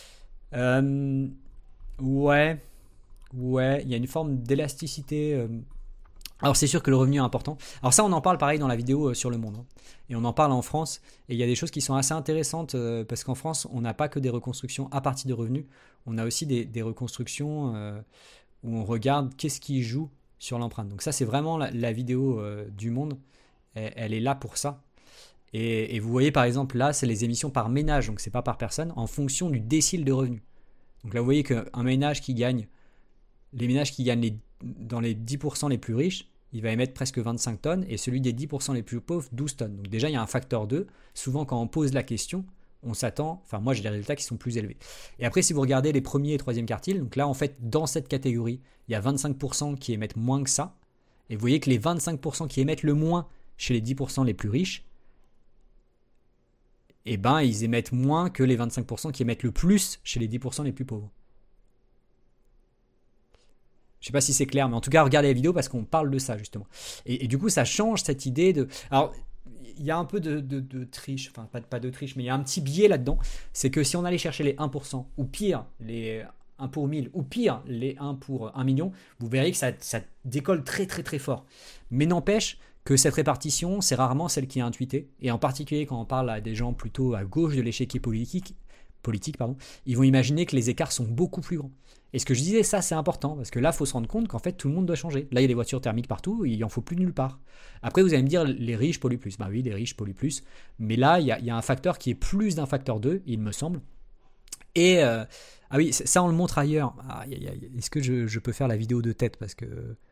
Ouais, il y a une forme d'élasticité. Alors c'est sûr que le revenu est important. Alors ça on en parle pareil dans la vidéo sur Le Monde. Hein. Et on en parle en France. Et il y a des choses qui sont assez intéressantes parce qu'en France on n'a pas que des reconstructions à partir de revenus. On a aussi des reconstructions où on regarde qu'est-ce qui joue sur l'empreinte. Donc ça c'est vraiment la vidéo du Monde. Elle est là pour ça. Et vous voyez par exemple là c'est les émissions par ménage. Donc c'est pas par personne en fonction du décile de revenus. Donc là vous voyez qu'un ménage qui gagne, les ménages qui gagnent dans les 10% les plus riches, il va émettre presque 25 tonnes et celui des 10% les plus pauvres, 12 tonnes. Donc déjà, il y a un facteur 2. Souvent, quand on pose la question, on s'attend, enfin moi j'ai des résultats qui sont plus élevés. Et après, si vous regardez les premiers et troisième quartiles, donc là, en fait, dans cette catégorie, il y a 25% qui émettent moins que ça. Et vous voyez que les 25% qui émettent le moins chez les 10% les plus riches, eh ben, ils émettent moins que les 25% qui émettent le plus chez les 10% les plus pauvres. Je sais pas si c'est clair, mais en tout cas, regardez la vidéo parce qu'on parle de ça, justement. Et du coup, ça change cette idée de... Alors, il y a un peu de triche, enfin, pas de triche, mais il y a un petit biais là-dedans. C'est que si on allait chercher les 1%, ou pire, les 1 pour 1000, ou pire, les 1 pour 1 million, vous verrez que ça décolle très, très, très fort. Mais n'empêche que cette répartition, c'est rarement celle qui est intuitée. Et en particulier, quand on parle à des gens plutôt à gauche de l'échiquier politique, ils vont imaginer que les écarts sont beaucoup plus grands. Et ce que je disais, ça c'est important, parce que là, il faut se rendre compte qu'en fait, tout le monde doit changer. Là, il y a des voitures thermiques partout, il n'en faut plus nulle part. Après, vous allez me dire, les riches polluent plus. Bah oui, les riches polluent plus. Mais là, il y a un facteur qui est plus d'un facteur 2, il me semble. Et, ah oui, ça on le montre ailleurs. Est-ce que je peux faire la vidéo de tête, parce que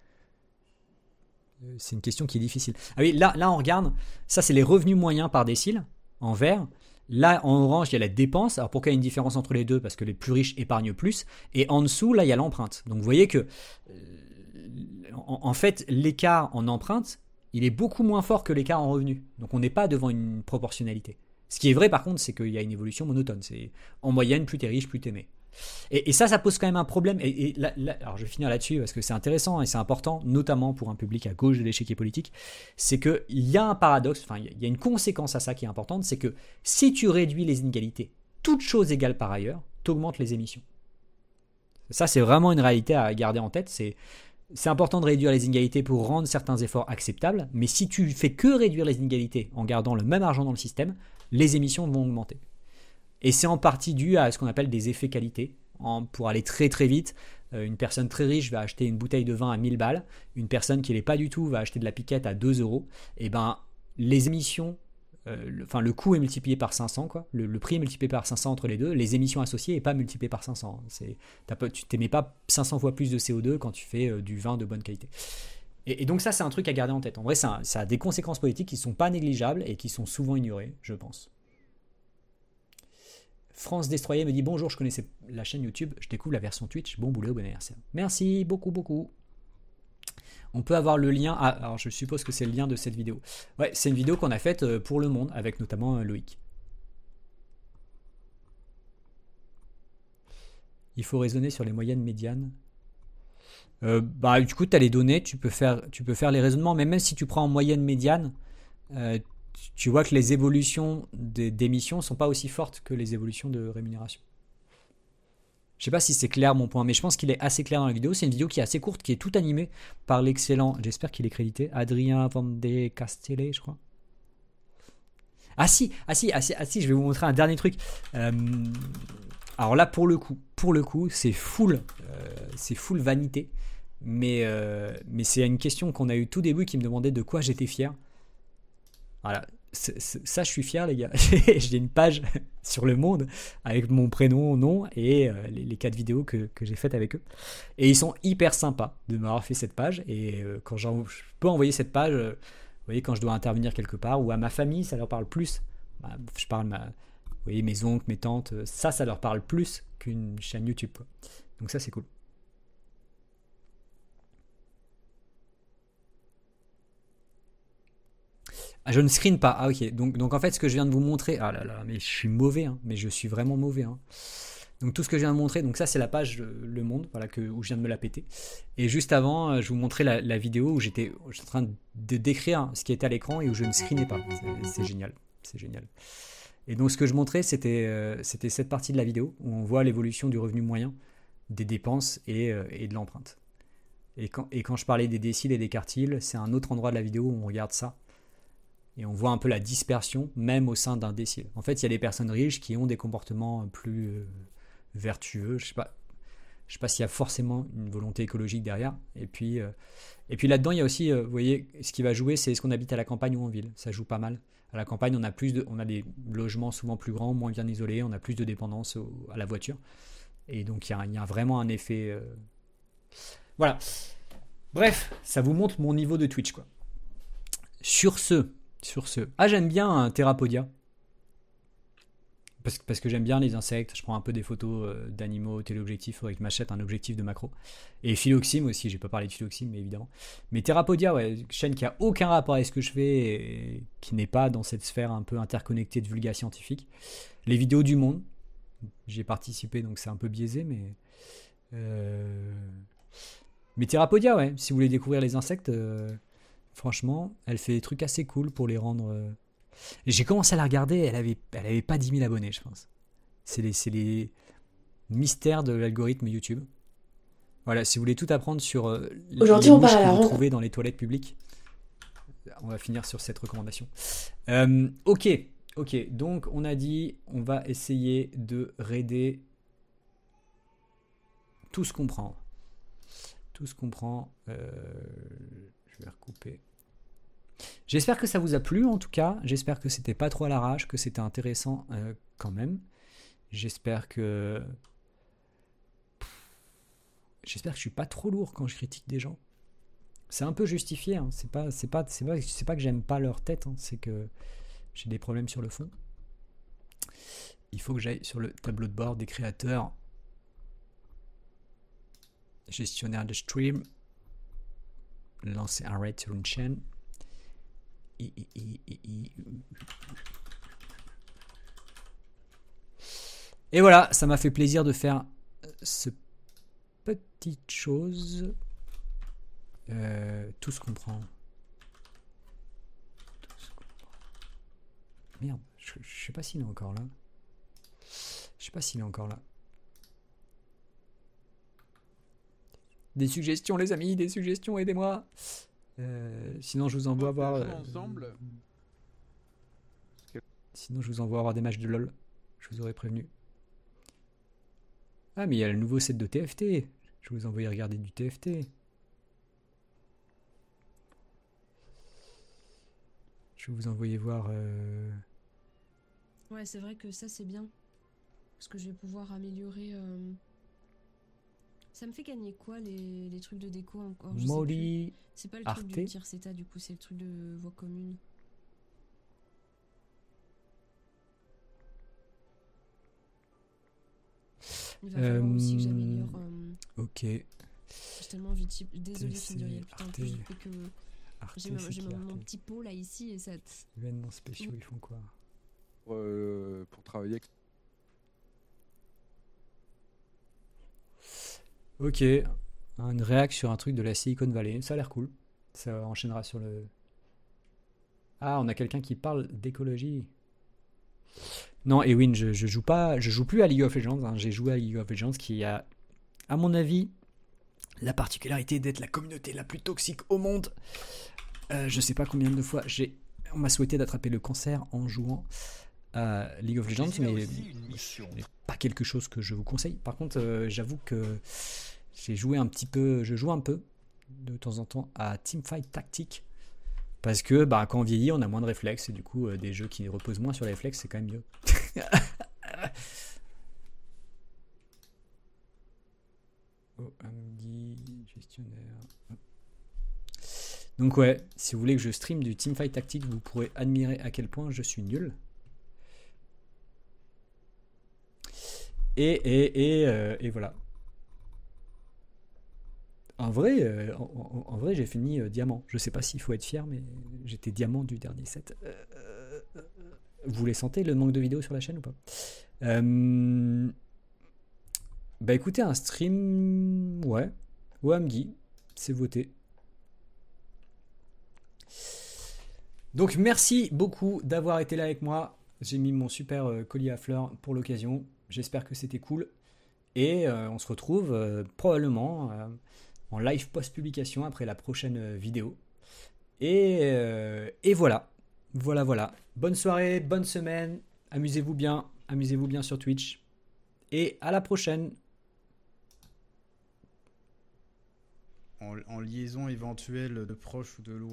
c'est une question qui est difficile. Ah oui, là on regarde, ça c'est les revenus moyens par décile, en vert. Là, en orange, il y a la dépense. Alors, pourquoi il y a une différence entre les deux ? Parce que les plus riches épargnent plus. Et en dessous, là, il y a l'empreinte. Donc, vous voyez que, en fait, l'écart en empreinte, il est beaucoup moins fort que l'écart en revenu. Donc, on n'est pas devant une proportionnalité. Ce qui est vrai, par contre, c'est qu'il y a une évolution monotone. C'est en moyenne, plus t'es riche, plus t'es aimé. Et ça pose quand même un problème. Et là, alors je vais finir là-dessus parce que c'est intéressant et c'est important, notamment pour un public à gauche de l'échiquier politique. C'est qu'il y a un paradoxe, enfin, il y a une conséquence à ça qui est importante, c'est que si tu réduis les inégalités, toutes choses égales par ailleurs, tu augmentes les émissions. Ça, c'est vraiment une réalité à garder en tête. C'est important de réduire les inégalités pour rendre certains efforts acceptables, mais si tu fais que réduire les inégalités en gardant le même argent dans le système, les émissions vont augmenter. Et c'est en partie dû à ce qu'on appelle des effets qualité. Pour aller très très vite, une personne très riche va acheter une bouteille de vin à 1000 balles, une personne qui n'est pas du tout va acheter de la piquette à 2 euros. Et ben les émissions, le coût est multiplié par 500, quoi. Le prix est multiplié par 500 entre les deux, les émissions associées n'est pas multiplié par 500. Tu t'émets pas 500 fois plus de CO2 quand tu fais du vin de bonne qualité. Et donc ça, c'est un truc à garder en tête. En vrai, ça a des conséquences politiques qui ne sont pas négligeables et qui sont souvent ignorées, je pense. France Destroyer me dit bonjour, je connaissais la chaîne YouTube, je découvre la version Twitch. Bon boulot, bon anniversaire. Merci beaucoup, beaucoup. On peut avoir le lien. Ah, alors je suppose que c'est le lien de cette vidéo. Ouais, c'est une vidéo qu'on a faite pour Le Monde avec notamment Loïc. Il faut raisonner sur les moyennes médianes. Bah, du coup, tu as les données, tu peux faire les raisonnements, mais même si tu prends en moyenne médiane, tu vois que les évolutions d'émissions ne sont pas aussi fortes que les évolutions de rémunération. Je sais pas si c'est clair mon point, mais je pense qu'il est assez clair dans la vidéo. C'est une vidéo qui est assez courte, qui est toute animée par l'excellent, j'espère qu'il est crédité, Adrien Van de Castelle, je crois. Ah si, je vais vous montrer un dernier truc. Alors là, pour le coup, c'est full vanité. Mais c'est une question qu'on a eu tout début qui me demandait de quoi j'étais fier. Voilà, ça je suis fier les gars. J'ai une page sur Le Monde avec mon prénom, nom et les 4 vidéos que j'ai faites avec eux. Et ils sont hyper sympas de m'avoir fait cette page. Et quand je peux envoyer cette page, vous voyez, quand je dois intervenir quelque part ou à ma famille, ça leur parle plus. Bah, je parle vous voyez, mes oncles, mes tantes, ça leur parle plus qu'une chaîne YouTube, quoi. Donc ça c'est cool. Ah, je ne screen pas. Ah ok. Donc en fait ce que je viens de vous montrer. Ah là là, mais je suis mauvais, hein. Mais je suis vraiment mauvais, hein. Donc tout ce que je viens de montrer, donc ça c'est la page Le Monde, voilà, où je viens de me la péter. Et juste avant, je vous montrais la vidéo où j'étais en train de décrire ce qui était à l'écran et où je ne screenais pas. C'est génial. C'est génial. Et donc ce que je montrais, c'était cette partie de la vidéo où on voit l'évolution du revenu moyen, des dépenses et de l'empreinte. Et quand je parlais des déciles et des quartiles, c'est un autre endroit de la vidéo où on regarde ça. Et on voit un peu la dispersion, même au sein d'un décile. En fait, il y a des personnes riches qui ont des comportements plus vertueux. Je sais pas s'il y a forcément une volonté écologique derrière. Et puis là-dedans, il y a aussi, vous voyez, ce qui va jouer, c'est est-ce qu'on habite à la campagne ou en ville. Ça joue pas mal. À la campagne, on a des logements souvent plus grands, moins bien isolés, on a plus de dépendance à la voiture. Et donc, il y a vraiment un effet... Voilà. Bref, ça vous montre mon niveau de Twitch, quoi. Sur ce... Ah, j'aime bien Therapodia. Parce que j'aime bien les insectes. Je prends un peu des photos d'animaux téléobjectifs. Il faudrait que je m'achète un objectif de macro. Et Philoxime aussi. J'ai pas parlé de Philoxime, mais évidemment. Mais Therapodia, ouais, chaîne qui a aucun rapport avec ce que je fais et qui n'est pas dans cette sphère un peu interconnectée de vulga scientifique. Les vidéos du Monde. J'ai participé, donc c'est un peu biaisé, mais... Mais Therapodia, ouais. Si vous voulez découvrir les insectes... Franchement, elle fait des trucs assez cool pour les rendre... J'ai commencé à la regarder, elle avait pas 10 000 abonnés, je pense. C'est les mystères de l'algorithme YouTube. Voilà, si vous voulez tout apprendre sur aujourd'hui on parle à la que vous rencontre. trouvez dans les toilettes publiques, on va finir sur cette recommandation. Ok, donc on a dit, on va essayer de raider tout ce qu'on prend. Je vais recouper. J'espère que ça vous a plu en tout cas. J'espère que c'était pas trop à l'arrache, que c'était intéressant quand même. J'espère que je suis pas trop lourd quand je critique des gens. C'est un peu justifié, hein. C'est pas que j'aime pas leur tête, hein. C'est que j'ai des problèmes sur le fond. Il faut que j'aille sur le tableau de bord des créateurs. Gestionnaire de stream. Lancer un raid sur une chaîne. Et voilà, ça m'a fait plaisir de faire ce petite chose. Tout se comprend. Merde, je sais pas s'il est encore là. Des suggestions les amis, des suggestions, aidez-moi. Sinon je vous envoie voir sinon je vous envoie voir des matchs de LOL. Je vous aurais prévenu. Ah mais il y a le nouveau set de TFT. Je vous envoie regarder du TFT. Je vais vous envoyer voir Ouais, c'est vrai que ça c'est bien. Parce que je vais pouvoir améliorer Ça me fait gagner quoi les trucs de déco encore? Molly. C'est pas le Arte. truc du tir CETA, du coup, c'est le truc de voix commune. Il va falloir aussi que j'améliore. Ok. J'ai tellement envie de. Désolé, Finduriel, putain, Arte. que j'ai mon petit pot là ici et ça. Événements spéciaux, ils font quoi? Pour travailler. Ok. Une réac sur un truc de la Silicon Valley. Ça a l'air cool. Ça enchaînera sur le. Ah, on a quelqu'un qui parle d'écologie. Non, Ewin, je joue plus à League of Legends. Hein. J'ai joué à League of Legends qui a, à mon avis, la particularité d'être la communauté la plus toxique au monde. Je sais pas combien de fois on m'a souhaité d'attraper le cancer en jouant à League of Legends, mais ce n'est pas quelque chose que je vous conseille. Par contre, j'avoue que je joue un peu de temps en temps à Teamfight Tactique. Parce que quand on vieillit, on a moins de réflexes et du coup, des jeux qui reposent moins sur les réflexes, c'est quand même mieux. OMD, gestionnaire. Donc ouais, si vous voulez que je stream du Teamfight Tactique, vous pourrez admirer à quel point je suis nul. Et voilà. En vrai, j'ai fini diamant. Je sais pas s'il faut être fier, mais j'étais diamant du dernier set. Vous les sentez, le manque de vidéos sur la chaîne ou pas? Bah écoutez, un stream... Ouais. Amgi, c'est voté. Donc merci beaucoup d'avoir été là avec moi. J'ai mis mon super collier à fleurs pour l'occasion. J'espère que c'était cool. Et on se retrouve probablement... en live post-publication après la prochaine vidéo. Et voilà. Voilà. Bonne soirée, bonne semaine. Amusez-vous bien sur Twitch. Et à la prochaine. En liaison éventuelle de proche ou de loin.